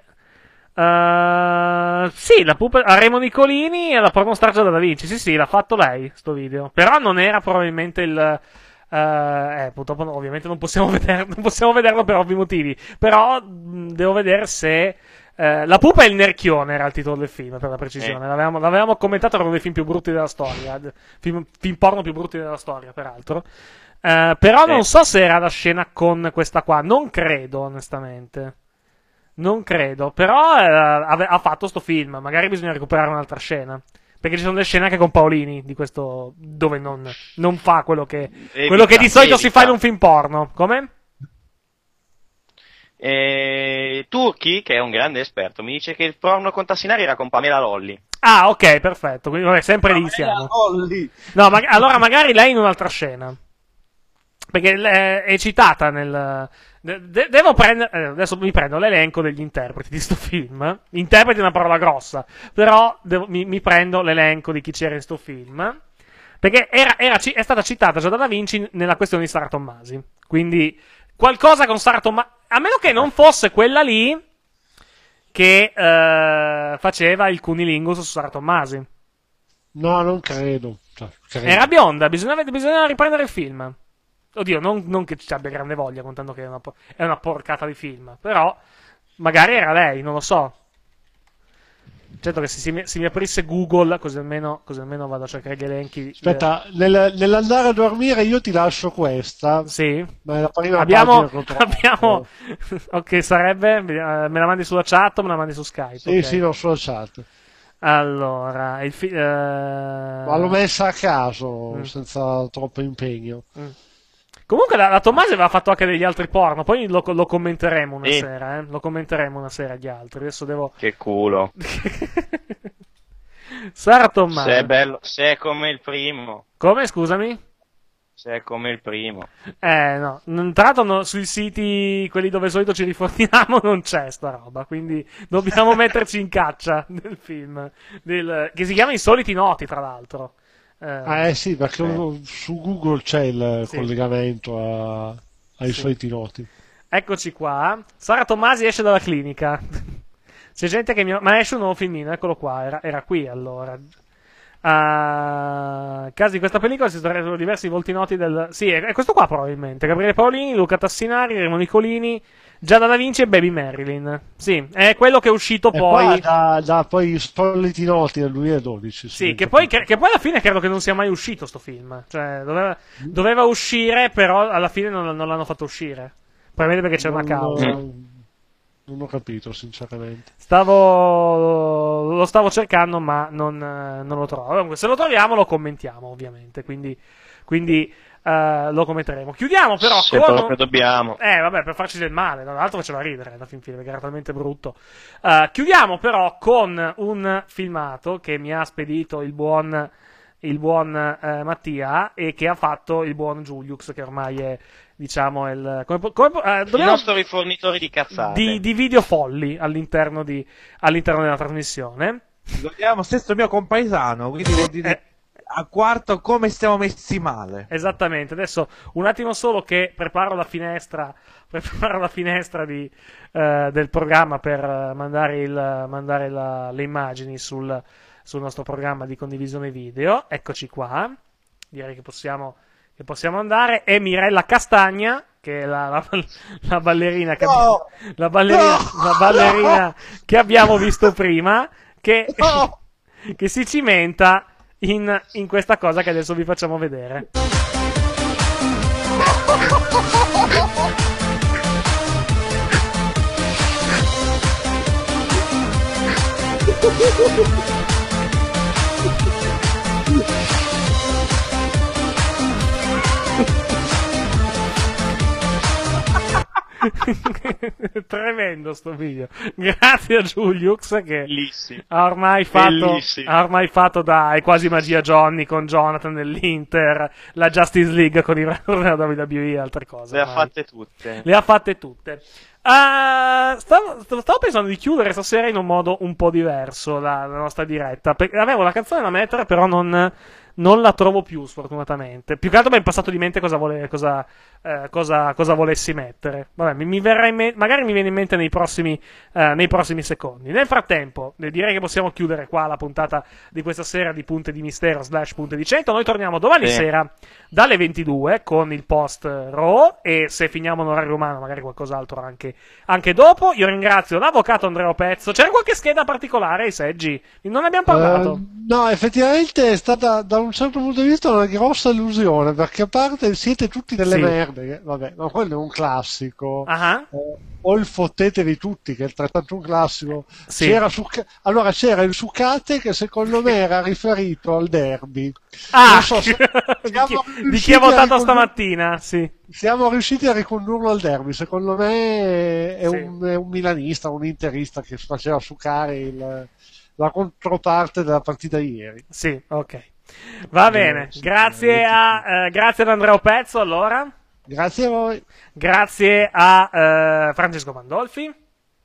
Uh, sì, la pupa a Remo Nicolini e la pornostar Giada Da Vinci. Sì, sì, l'ha fatto lei sto video. Però non era probabilmente il. Uh, eh, purtroppo no, ovviamente non possiamo, veder, non possiamo vederlo per ovvi motivi. Però mh, devo vedere se. Uh, la pupa e il nerchione era il titolo del film, per la precisione. Eh. L'avevamo, l'avevamo commentato, era uno dei film più brutti della storia. Film, film porno più brutti della storia, peraltro. Uh, però Eh. non so se era la scena con questa qua. Non credo, onestamente. Non credo, però eh, ave- ha fatto sto film, magari bisogna recuperare un'altra scena, perché ci sono delle scene anche con Paolini di questo dove non, non fa quello che Evita, quello che di solito si evita. fa in un film porno. Come? E... Turchi, che è un grande esperto, mi dice che il porno con Tassinari era con Pamela Lolli. Ah, ok, perfetto. Quindi vabbè, sempre lì siamo. No, ma allora magari lei in un'altra scena. Perché è, è citata nel. De- de- devo prendere. Adesso mi prendo l'elenco degli interpreti di sto film. Interpreti è una parola grossa. Però devo- mi, mi prendo l'elenco di chi c'era in sto film. Perché era, era ci- è stata citata Giada Da Vinci nella questione di Sara Tommasi. Quindi qualcosa con Sara Tommasi. A meno che non fosse quella lì che eh, faceva il cunilingus su Sara Tommasi. No, non credo. Cioè, credo. Era bionda, bisogna, bisogna riprendere il film. Oddio, non, non che ci abbia grande voglia, contando che è una, po- è una porcata di film. Però, magari era lei, non lo so. Certo che se si mi, si mi aprisse Google, così almeno, così almeno vado a cercare gli elenchi. Aspetta, nel- nell'andare a dormire io ti lascio questa. Sì. Ma è la prima Abbiamo, pagina che ho trovato. abbiamo ok, sarebbe, eh, me la mandi sulla chat o me la mandi su Skype? Sì, Ok. sì, non sulla chat. Allora, il fi- eh... Ma l'ho messa a caso, Mm. senza troppo impegno. Mm. Comunque la, la Tommasi aveva fatto anche degli altri porno, poi lo, lo commenteremo una Sì. sera, eh? Lo commenteremo una sera gli altri. Adesso devo... Che culo. Sara Tommasi. Se è bello, se è come il primo. Come, scusami? Se è come il primo. Eh, no. Non- Tra l'altro no, sui siti, quelli dove di solito ci riforniamo, non c'è sta roba, quindi dobbiamo metterci in caccia del film. Del, che si chiama I Soliti Noti, tra l'altro. Eh, Ah, eh sì, perché uno- su Google c'è il Sì. collegamento a- ai Sì. soliti noti. Eccoci qua. Sara Tommasi esce dalla clinica. C'è gente che mi... Ma esce un nuovo filmino, eccolo qua, era, era qui allora. A caso di questa pellicola si troverebbero diversi volti noti del... Sì, è, è questo qua probabilmente. Gabriele Paolini, Luca Tassinari, Remo Nicolini, Giada Da Vinci e Baby Marilyn. Sì, è quello che è uscito E poi... qua da, da poi i soliti noti del duemiladodici. Sì, che poi, che, che poi alla fine credo che non sia mai uscito sto film. Cioè, doveva, doveva uscire, però alla fine non, non l'hanno fatto uscire. Probabilmente perché c'è una causa. Non, non ho capito, sinceramente. Stavo, lo stavo cercando, ma non, eh, non lo trovo. Comunque, se lo troviamo, lo commentiamo, ovviamente. Quindi, quindi eh, lo commenteremo. Chiudiamo, però. Se con... proprio dobbiamo. Eh, vabbè, per farci del male. Tra l'altro faceva ridere da film film, perché era talmente brutto. Eh, chiudiamo, però, con un filmato che mi ha spedito il buon. Il buon eh, Mattia e che ha fatto il buon Giuliux, che ormai è, diciamo, il, come, come, eh, Il dobbiamo- nostro rifornitore di cazzate. di, di video folli all'interno, di, all'interno della trasmissione. Ricordiamo stesso mio compaesano, quindi vuol dire Eh, a quarto come stiamo messi male. Esattamente, adesso un attimo solo che preparo la finestra, preparo la finestra di, uh, del programma per mandare, il, mandare la, le immagini sul, sul nostro programma di condivisione video. Eccoci qua, direi che possiamo, che possiamo andare. E Mirella Castagna, che è la, la, la ballerina, che, no! la ballerina, no! la ballerina no! che abbiamo visto prima, che, no! che si cimenta in, in questa cosa che adesso vi facciamo vedere. Tremendo sto video. Grazie a Giuliux che Bellissimo. ha ormai fatto Bellissimo. ha ormai fatto da è quasi magia Johnny con Jonathan nell'Inter, la Justice League con i della W W E e altre cose. Le ha ormai. fatte tutte. Le ha fatte tutte. Uh, stavo, stavo pensando di chiudere stasera in un modo un po' diverso la, la nostra diretta. Perché avevo la canzone da mettere, però non, non la trovo più, sfortunatamente. Più che altro mi è passato di mente cosa, vole, cosa, eh, cosa, cosa volessi mettere. Vabbè, mi, mi verrà in mente, magari mi viene in mente nei prossimi, eh, nei prossimi secondi. Nel frattempo, direi che possiamo chiudere qua la puntata di questa sera di Punte di Mistero slash Punte di Cento. Noi torniamo domani Sì. sera dalle ventidue con il post Raw, e se finiamo in orario umano magari qualcos'altro anche, anche dopo. Io ringrazio l'avvocato Andrea Pezzo. C'era qualche scheda particolare ai seggi? Non ne abbiamo parlato. Uh, no, effettivamente è stata da un certo punto di vista una grossa illusione, perché a parte siete tutti delle Sì. merde, che, vabbè, ma quello è un classico. Ah. Eh, o il fottetevi tutti, che è altrettanto un classico. Sì. C'era Suc- allora c'era il Sucate, che secondo me era riferito al derby. Ah, Non so se- di, siamo chi, di chi riusciti ha a votato ricondur- stamattina? Sì. Siamo riusciti a ricondurlo al derby. Secondo me è, Sì. un, è un milanista, un interista che faceva succare il, la controparte della partita di ieri. Sì, ok. Va bene. sì, Grazie a eh, grazie ad Andrea Pezzo, allora. Grazie a voi. Grazie a eh, Francesco Pandolfi.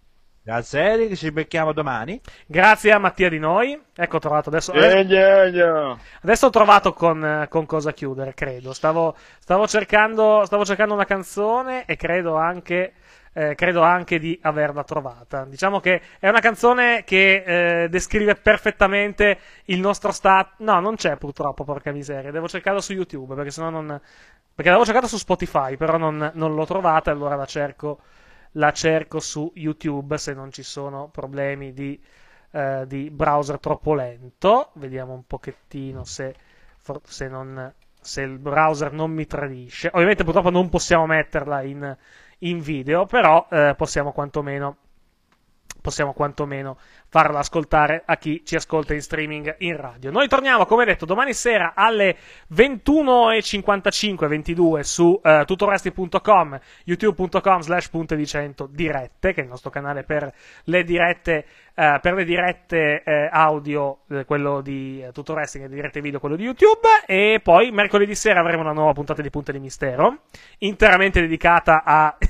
Grazie Eric, ci becchiamo domani. Grazie a Mattia Di Noi. Ecco, ho trovato adesso. Eh, yeah, yeah. Adesso ho trovato con, eh, con cosa chiudere, credo. Stavo, stavo, cercando, stavo cercando una canzone e credo anche, eh, credo anche di averla trovata. Diciamo che è una canzone che eh, descrive perfettamente il nostro stato. No, non c'è purtroppo, porca miseria. Devo cercarlo su YouTube, perché sennò non. Perché l'avevo cercata su Spotify, però non, non l'ho trovata, allora la cerco, la cerco su YouTube se non ci sono problemi di. Uh, di browser troppo lento. Vediamo un pochettino se, for- se, non, se il browser non mi tradisce. Ovviamente purtroppo non possiamo metterla in, in video, però uh, possiamo quantomeno possiamo quantomeno farla ascoltare a chi ci ascolta in streaming in radio. Noi torniamo, come detto, domani sera alle ventuno e cinquantacinque, ventidue su uh, tutoresti punto com, youtube punto com slash punte di cento dirette, che è il nostro canale per le dirette uh, per le dirette uh, audio, eh, quello di uh, Tutto Wrestling, e dirette video, quello di YouTube. E poi mercoledì sera avremo una nuova puntata di Punte di Mistero, interamente dedicata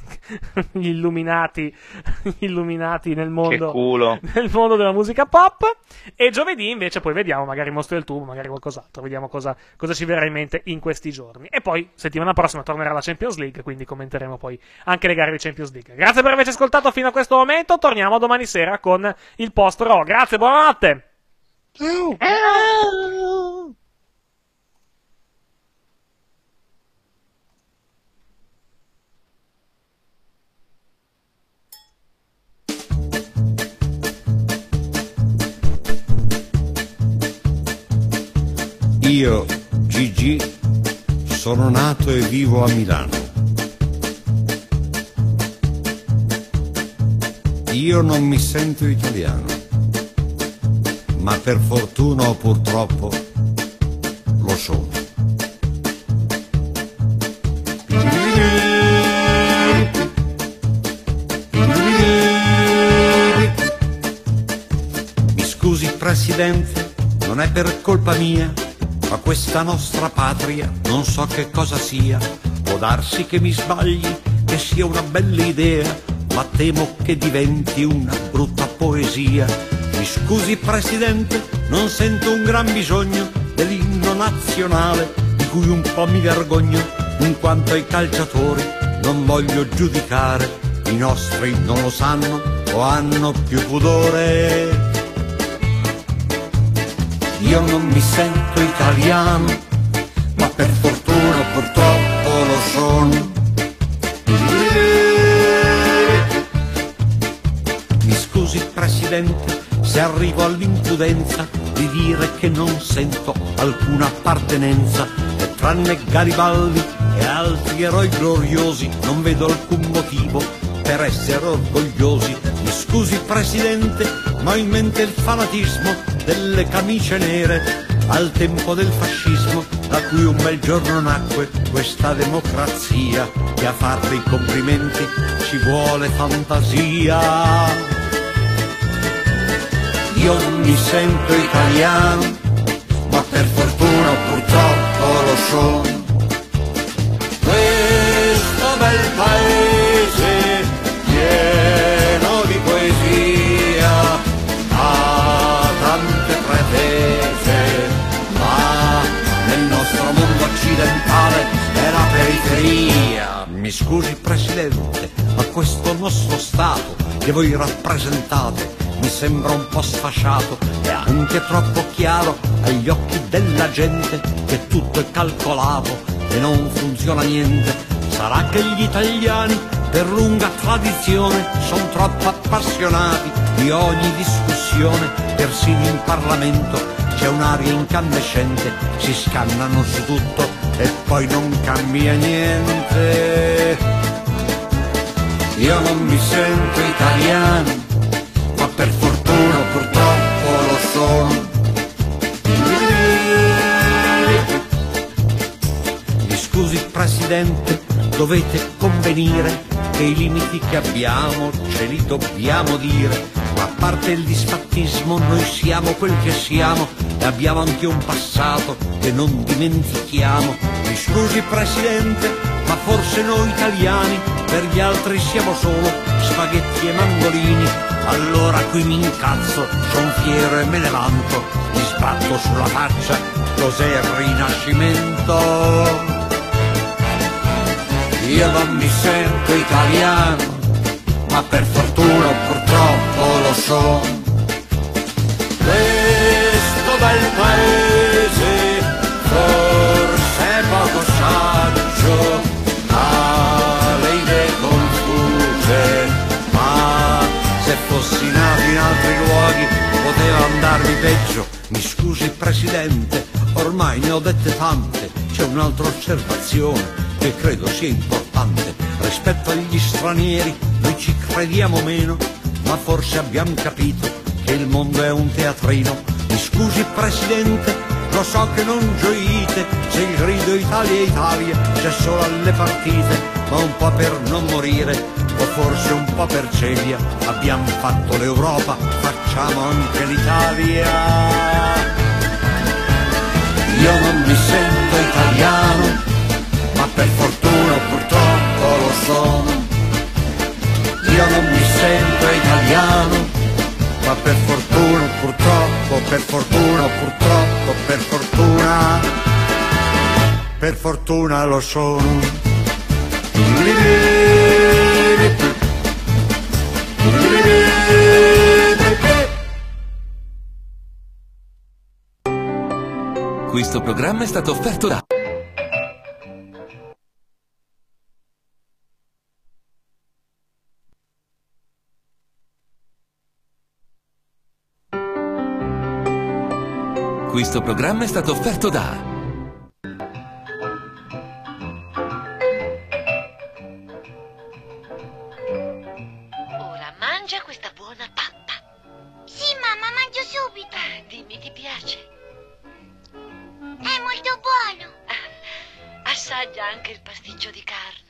agli illuminati illuminati nel mondo Che culo. nel mondo della musica pop. E giovedì invece poi vediamo, magari mostro del tubo, magari qualcos'altro, vediamo cosa, cosa ci verrà in mente in questi giorni. E poi settimana prossima tornerà la Champions League, quindi commenteremo poi anche le gare di Champions League. Grazie per averci ascoltato fino a questo momento, torniamo domani sera con il post Raw. Grazie, buonanotte. Ciao. Io, Gigi, sono nato e vivo a Milano. Io non mi sento italiano, ma per fortuna o purtroppo lo sono. Mi scusi, Presidente, non è per colpa mia, ma questa nostra patria non so che cosa sia. Può darsi che mi sbagli, che sia una bella idea, ma temo che diventi una brutta poesia. Mi scusi Presidente, non sento un gran bisogno dell'inno nazionale, di cui un po' mi vergogno, in quanto ai calciatori non voglio giudicare. I nostri non lo sanno o hanno più pudore. Io non mi sento italiano, ma per fortuna purtroppo lo sono. Mi scusi Presidente se arrivo all'impudenza di dire che non sento alcuna appartenenza, e tranne Garibaldi e altri eroi gloriosi non vedo alcun motivo per essere orgogliosi. Mi scusi Presidente, ma ho in mente il fanatismo delle camicie nere al tempo del fascismo, da cui un bel giorno nacque questa democrazia, che a farle i complimenti ci vuole fantasia. Io non mi sento italiano, ma per fortuna purtroppo lo sono. Questo bel paese pieno di poesia ha tante pretese, ma nel nostro mondo occidentale è la periferia. Mi scusi Presidente, ma questo nostro Stato che voi rappresentate mi sembra un po' sfasciato e anche troppo chiaro agli occhi della gente che tutto è calcolato e non funziona niente. Sarà che gli italiani per lunga tradizione sono troppo appassionati di ogni discussione, persino in Parlamento c'è un'aria incandescente, si scannano su tutto e poi non cambia niente. Io non mi sento italiano, ma per fortuna purtroppo lo sono. Mi scusi Presidente, dovete convenire che i limiti che abbiamo ce li dobbiamo dire, ma a parte il disfattismo noi siamo quel che siamo e abbiamo anche un passato che non dimentichiamo. Mi scusi Presidente, ma forse noi italiani per gli altri siamo solo spaghetti e mandolini. Allora qui mi incazzo, son fiero e me ne vanto, mi sbatto sulla faccia, cos'è il Rinascimento? Io non mi sento italiano, ma per fortuna purtroppo lo sono. Questo bel paese forse è poco saggio, ha le idee confuse, ma se fossi nato in altri luoghi poteva andarmi peggio. Mi scusi Presidente, ormai ne ho dette tante, c'è un'altra osservazione che credo sia importante. Rispetto agli stranieri noi ci crediamo meno, ma forse abbiamo capito che il mondo è un teatrino. Mi scusi Presidente, lo so che non gioite se il grido Italia Italia c'è solo alle partite, ma un po' per non morire o forse un po' per celia abbiamo fatto l'Europa, facciamo anche l'Italia. Io non mi sento italiano, ma per fortuna purtroppo lo sono. Io non mi sento italiano, ma per fortuna purtroppo, per fortuna purtroppo, per fortuna, per fortuna lo sono. Questo programma è stato offerto da Questo programma è stato offerto da Ora mangia questa buona pappa. Sì, mamma, mangio subito. Ah, dimmi, ti piace? È molto buono. Ah, assaggia anche il pasticcio di carne.